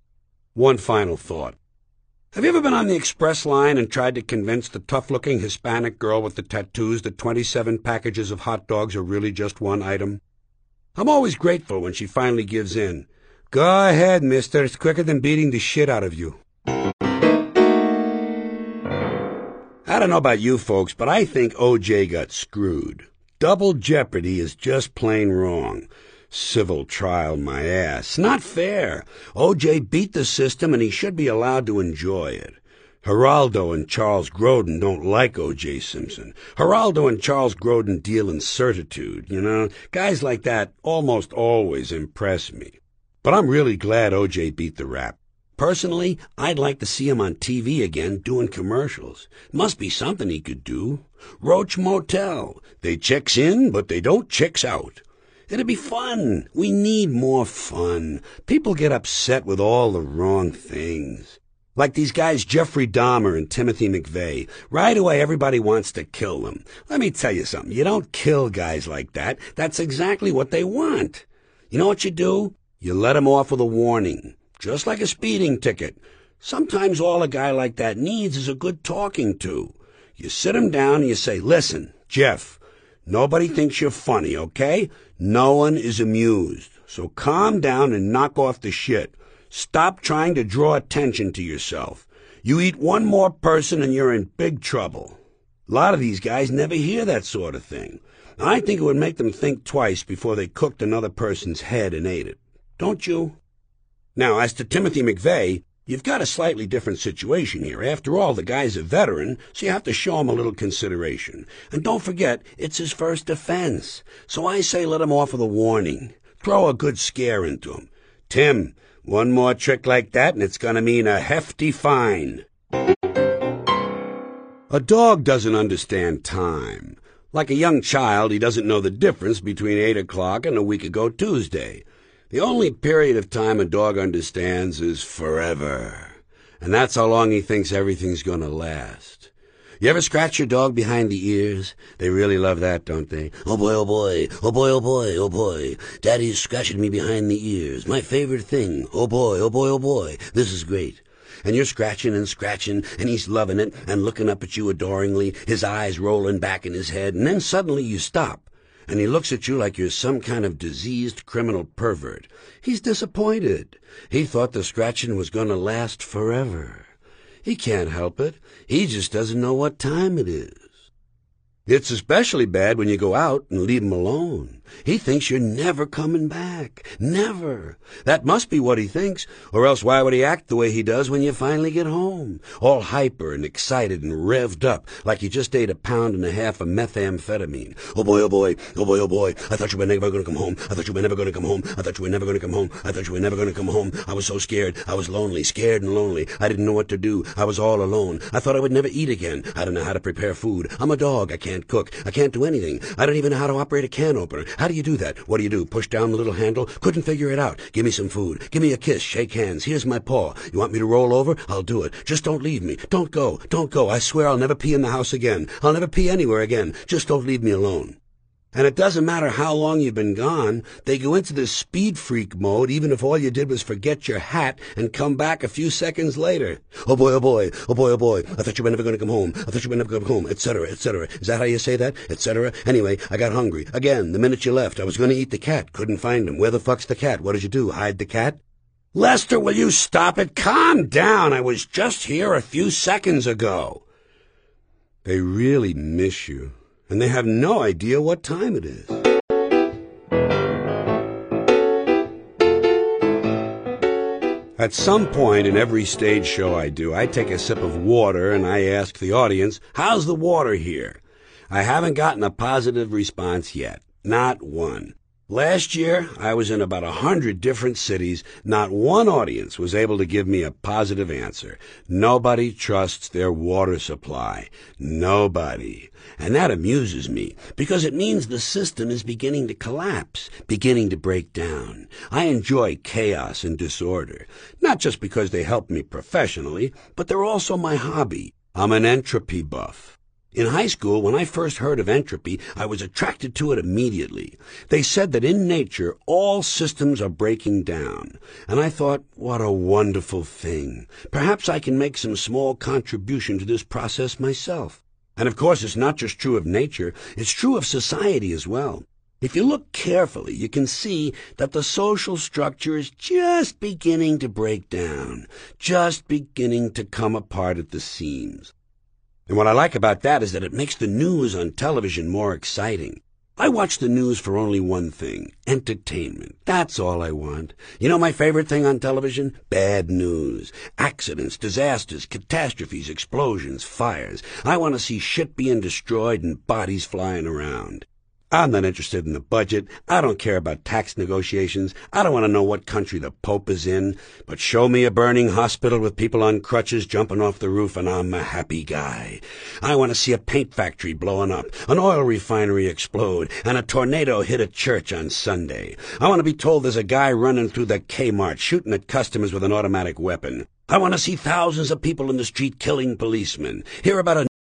One final thought. Have you ever been on the express line and tried to convince the tough-looking Hispanic girl with the tattoos that 27 packages of hot dogs are really just one item? I'm always grateful when she finally gives in. Go ahead, mister. It's quicker than beating the shit out of you. I don't know about you folks, but I think O.J. got screwed. Double jeopardy is just plain wrong. Civil trial, my ass. Not fair. O.J. beat the system, and he should be allowed to enjoy it. Geraldo and Charles Grodin don't like O.J. Simpson. Geraldo and Charles Grodin deal in certitude, you know. Guys like that almost always impress me. But I'm really glad O.J. beat the rap. Personally, I'd like to see him on TV again doing commercials. Must be something he could do. Roach Motel. They checks in, but they don't checks out. It'd be fun. We need more fun. People get upset with all the wrong things. Like these guys Jeffrey Dahmer and Timothy McVeigh. Right away everybody wants to kill them. Let me tell you something. You don't kill guys like that. That's exactly what they want. You know what you do? You let them off with a warning. Just like a speeding ticket. Sometimes all a guy like that needs is a good talking to. You sit him down and you say, listen, Jeff, nobody thinks you're funny, okay? No one is amused. So calm down and knock off the shit. Stop trying to draw attention to yourself. You eat one more person and you're in big trouble. A lot of these guys never hear that sort of thing. I think it would make them think twice before they cooked another person's head and ate it. Don't you? Now, as to Timothy McVeigh, you've got a slightly different situation here. After all, the guy's a veteran, so you have to show him a little consideration. And don't forget, it's his first offense. So I say let him off with a warning. Throw a good scare into him. Tim, one more trick like that and it's going to mean a hefty fine. A dog doesn't understand time. Like a young child, he doesn't know the difference between 8 o'clock and a week ago Tuesday. The only period of time a dog understands is forever. And that's how long he thinks everything's going to last. You ever scratch your dog behind the ears? They really love that, don't they? Oh boy, oh boy, oh boy, oh boy, oh boy. Daddy's scratching me behind the ears. My favorite thing. Oh boy, oh boy, oh boy. This is great. And you're scratching, and he's loving it and looking up at you adoringly, his eyes rolling back in his head, and then suddenly you stop. And he looks at you like you're some kind of diseased criminal pervert. He's disappointed. He thought the scratching was going to last forever. He can't help it. He just doesn't know what time it is. It's especially bad when you go out and leave him alone. He thinks you're never coming back. Never. That must be what he thinks, or else why would he act the way he does when you finally get home? All hyper and excited and revved up, like you just ate 1.5 pounds of methamphetamine. Oh boy, oh boy, oh boy, oh boy. I thought you were never going to come home. I thought you were never going to come home. I thought you were never going to come home. I thought you were never going to come home. I was so scared. I was lonely, scared and lonely. I didn't know what to do. I was all alone. I thought I would never eat again. I don't know how to prepare food. I'm a dog. I can't cook. I can't do anything. I don't even know how to operate a can opener. How do you do that? What do? Push down the little handle? Couldn't figure it out. Give me some food. Give me a kiss. Shake hands. Here's my paw. You want me to roll over? I'll do it. Just don't leave me. Don't go. Don't go. I swear I'll never pee in the house again. I'll never pee anywhere again. Just don't leave me alone. And it doesn't matter how long you've been gone. They go into this speed freak mode even if all you did was forget your hat and come back a few seconds later. Oh boy, oh boy, oh boy, oh boy. I thought you were never going to come home. I thought you were never going to come home, etc., etc. Is that how you say that? Etc. Anyway, I got hungry. Again, the minute you left, I was going to eat the cat. Couldn't find him. Where the fuck's the cat? What did you do? Hide the cat? Lester, will you stop it? Calm down. I was just here a few seconds ago. They really miss you. And they have no idea what time it is. At some point in every stage show I do, I take a sip of water and I ask the audience, how's the water here? I haven't gotten a positive response yet. Not one. Last year, I was in about 100 different cities. Not one audience was able to give me a positive answer. Nobody trusts their water supply. Nobody. And that amuses me, because it means the system is beginning to collapse, beginning to break down. I enjoy chaos and disorder, not just because they help me professionally, but they're also my hobby. I'm an entropy buff. In high school, when I first heard of entropy, I was attracted to it immediately. They said that in nature, all systems are breaking down. And I thought, what a wonderful thing. Perhaps I can make some small contribution to this process myself. And of course, it's not just true of nature, it's true of society as well. If you look carefully, you can see that the social structure is just beginning to break down, just beginning to come apart at the seams. And what I like about that is that it makes the news on television more exciting. I watch the news for only one thing, entertainment. That's all I want. You know my favorite thing on television? Bad news. Accidents, disasters, catastrophes, explosions, fires. I want to see shit being destroyed and bodies flying around. I'm not interested in the budget. I don't care about tax negotiations. I don't want to know what country the Pope is in. But show me a burning hospital with people on crutches jumping off the roof and I'm a happy guy. I want to see a paint factory blowing up, an oil refinery explode, and a tornado hit a church on Sunday. I want to be told there's a guy running through the Kmart shooting at customers with an automatic weapon. I want to see thousands of people in the street killing policemen. Hear about a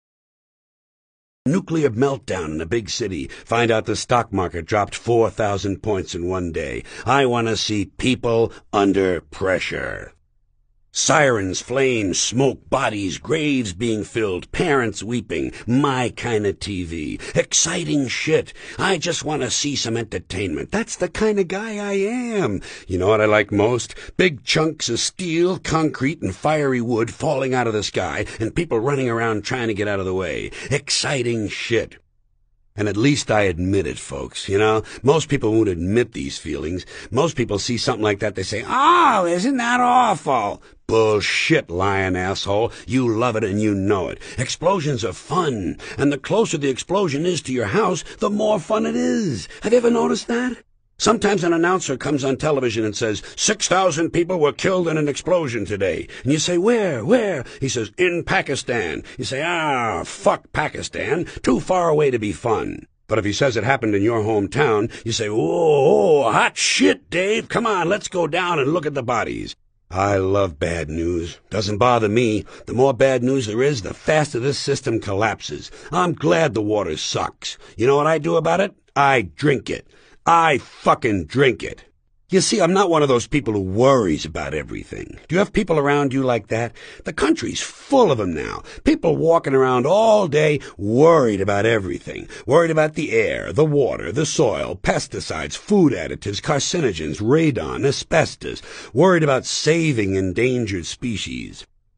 nuclear meltdown in a big city. Find out the stock market dropped 4,000 points in one day. I want to see people under pressure. Sirens, flames, smoke, bodies, graves being filled, parents weeping. My kind of TV. Exciting shit. I just want to see some entertainment. That's the kind of guy I am. You know what I like most? Big chunks of steel, concrete, and fiery wood falling out of the sky, and people running around trying to get out of the way. Exciting shit. And at least I admit it, folks, you know? Most people won't admit these feelings. Most people see something like that, they say, oh, isn't that awful? Bullshit, lying asshole. You love it and you know it. Explosions are fun, and the closer the explosion is to your house, the more fun it is. Have you ever noticed that? Sometimes an announcer comes on television and says, 6,000 people were killed in an explosion today. And you say, where? He says, in Pakistan. You say, fuck Pakistan. Too far away to be fun. But if he says it happened in your hometown, you say, whoa, hot shit, Dave. Come on, let's go down and look at the bodies. I love bad news. Doesn't bother me. The more bad news there is, the faster this system collapses. I'm glad the water sucks. You know what I do about it? I drink it. I fucking drink it. You see, I'm not one of those people who worries about everything. Do you have people around you like that? The country's full of them now. People walking around all day worried about everything. Worried about the air, the water, the soil, pesticides, food additives, carcinogens, radon, asbestos. Worried about saving endangered species.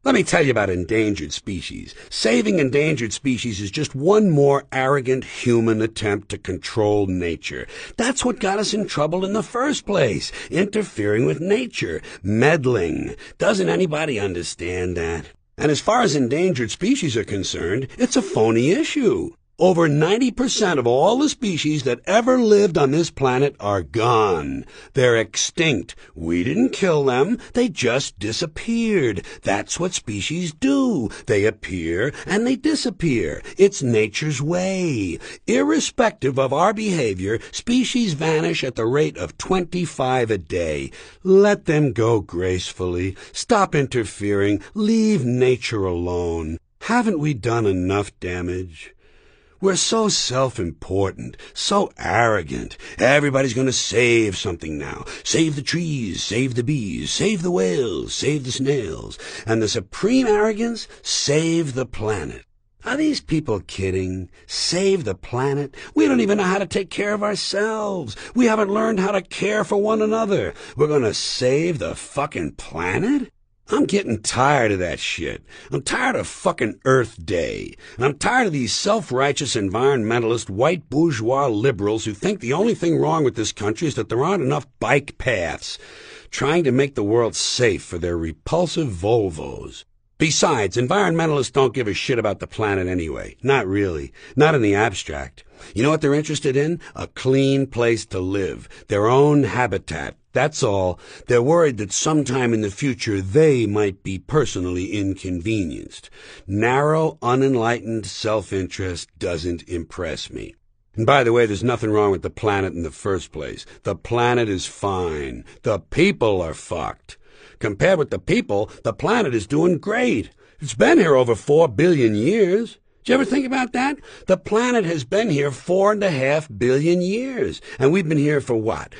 Let me tell you about endangered species. Saving endangered species is just one more arrogant human attempt to control nature. That's what got us in trouble in the first place. Interfering with nature. Meddling. Doesn't anybody understand that? And as far as endangered species are concerned, it's a phony issue. Over 90% of all the species that ever lived on this planet are gone. They're extinct. We didn't kill them. They just disappeared. That's what species do. They appear and they disappear. It's nature's way. Irrespective of our behavior, species vanish at the rate of 25 a day. Let them go gracefully. Stop interfering. Leave nature alone. Haven't we done enough damage? We're so self-important, so arrogant. Everybody's going to save something now. Save the trees, save the bees, save the whales, save the snails. And the supreme arrogance, save the planet. Are these people kidding? Save the planet? We don't even know how to take care of ourselves. We haven't learned how to care for one another. We're going to save the fucking planet? I'm getting tired of that shit. I'm tired of fucking Earth Day. And I'm tired of these self-righteous environmentalist white bourgeois liberals who think the only thing wrong with this country is that there aren't enough bike paths, trying to make the world safe for their repulsive Volvos. Besides, environmentalists don't give a shit about the planet anyway. Not really. Not in the abstract. You know what they're interested in? A clean place to live. Their own habitat. That's all. They're worried that sometime in the future they might be personally inconvenienced. Narrow, unenlightened self-interest doesn't impress me. And by the way, there's nothing wrong with the planet in the first place. The planet is fine. The people are fucked. Compared with the people, the planet is doing great. It's been here over 4 billion years. Did you ever think about that? The planet has been here 4.5 billion years. And we've been here for what?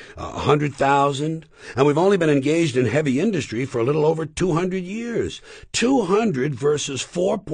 100,000? And we've only been engaged in heavy industry for a little over 200 years. 200 versus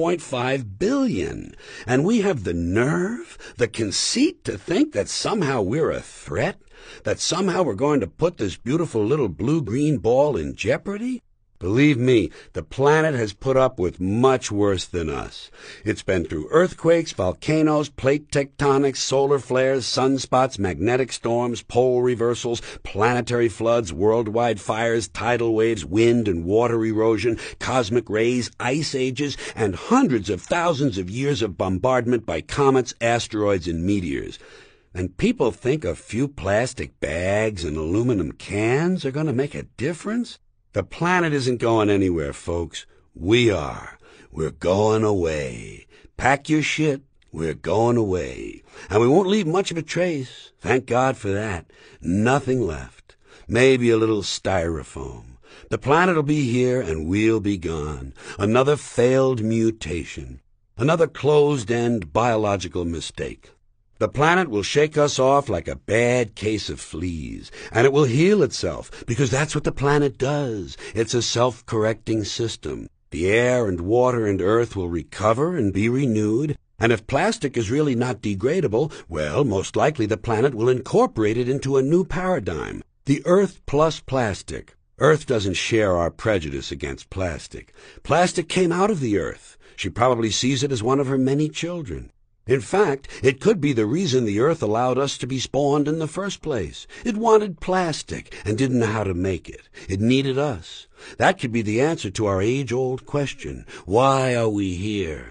4.5 billion. And we have the nerve, the conceit to think that somehow we're a threat? That somehow we're going to put this beautiful little blue-green ball in jeopardy? Believe me, the planet has put up with much worse than us. It's been through earthquakes, volcanoes, plate tectonics, solar flares, sunspots, magnetic storms, pole reversals, planetary floods, worldwide fires, tidal waves, wind and water erosion, cosmic rays, ice ages, and hundreds of thousands of years of bombardment by comets, asteroids, and meteors. And people think a few plastic bags and aluminum cans are going to make a difference? The planet isn't going anywhere, folks. We are. We're going away. Pack your shit. We're going away. And we won't leave much of a trace. Thank God for that. Nothing left. Maybe a little styrofoam. The planet'll be here and we'll be gone. Another failed mutation. Another closed-end biological mistake. The planet will shake us off like a bad case of fleas, and it will heal itself, because that's what the planet does. It's a self-correcting system. The air and water and earth will recover and be renewed, and if plastic is really not degradable, well, most likely the planet will incorporate it into a new paradigm. The Earth plus plastic. Earth doesn't share our prejudice against plastic. Plastic came out of the Earth. She probably sees it as one of her many children. In fact, it could be the reason the Earth allowed us to be spawned in the first place. It wanted plastic and didn't know how to make it. It needed us. That could be the answer to our age-old question. Why are we here?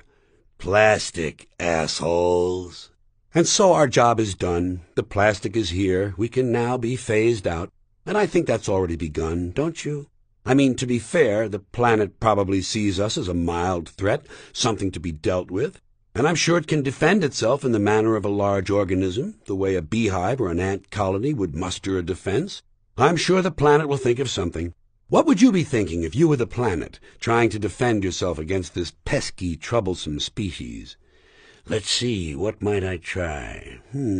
Plastic, assholes. And so our job is done. The plastic is here. We can now be phased out. And I think that's already begun, don't you? I mean, to be fair, the planet probably sees us as a mild threat, something to be dealt with. And I'm sure it can defend itself in the manner of a large organism, the way a beehive or an ant colony would muster a defense. I'm sure the planet will think of something. What would you be thinking if you were the planet, trying to defend yourself against this pesky, troublesome species? Let's see, what might I try?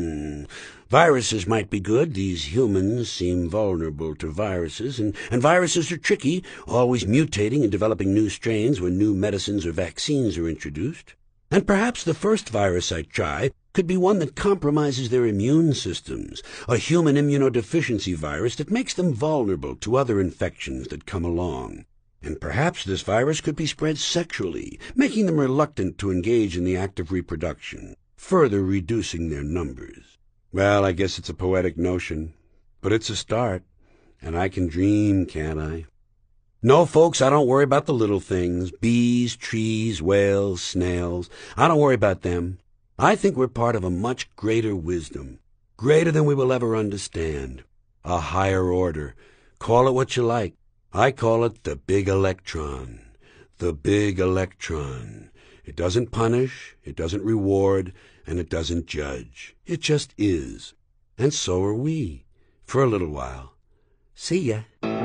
Viruses might be good. These humans seem vulnerable to viruses, and viruses are tricky, always mutating and developing new strains when new medicines or vaccines are introduced. And perhaps the first virus I try could be one that compromises their immune systems, a human immunodeficiency virus that makes them vulnerable to other infections that come along. And perhaps this virus could be spread sexually, making them reluctant to engage in the act of reproduction, further reducing their numbers. Well, I guess it's a poetic notion, but it's a start, and I can dream, can't I? No, folks, I don't worry about the little things, bees, trees, whales, snails. I don't worry about them. I think we're part of a much greater wisdom, greater than we will ever understand, a higher order. Call it what you like. I call it the big electron. The big electron. It doesn't punish, it doesn't reward, and it doesn't judge. It just is. And so are we, for a little while. See ya.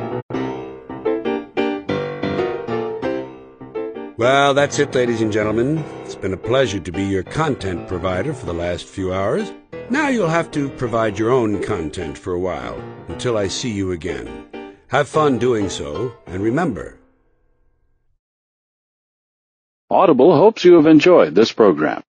Well, that's it, ladies and gentlemen. It's been a pleasure to be your content provider for the last few hours. Now you'll have to provide your own content for a while, until I see you again. Have fun doing so, and remember. Audible hopes you have enjoyed this program.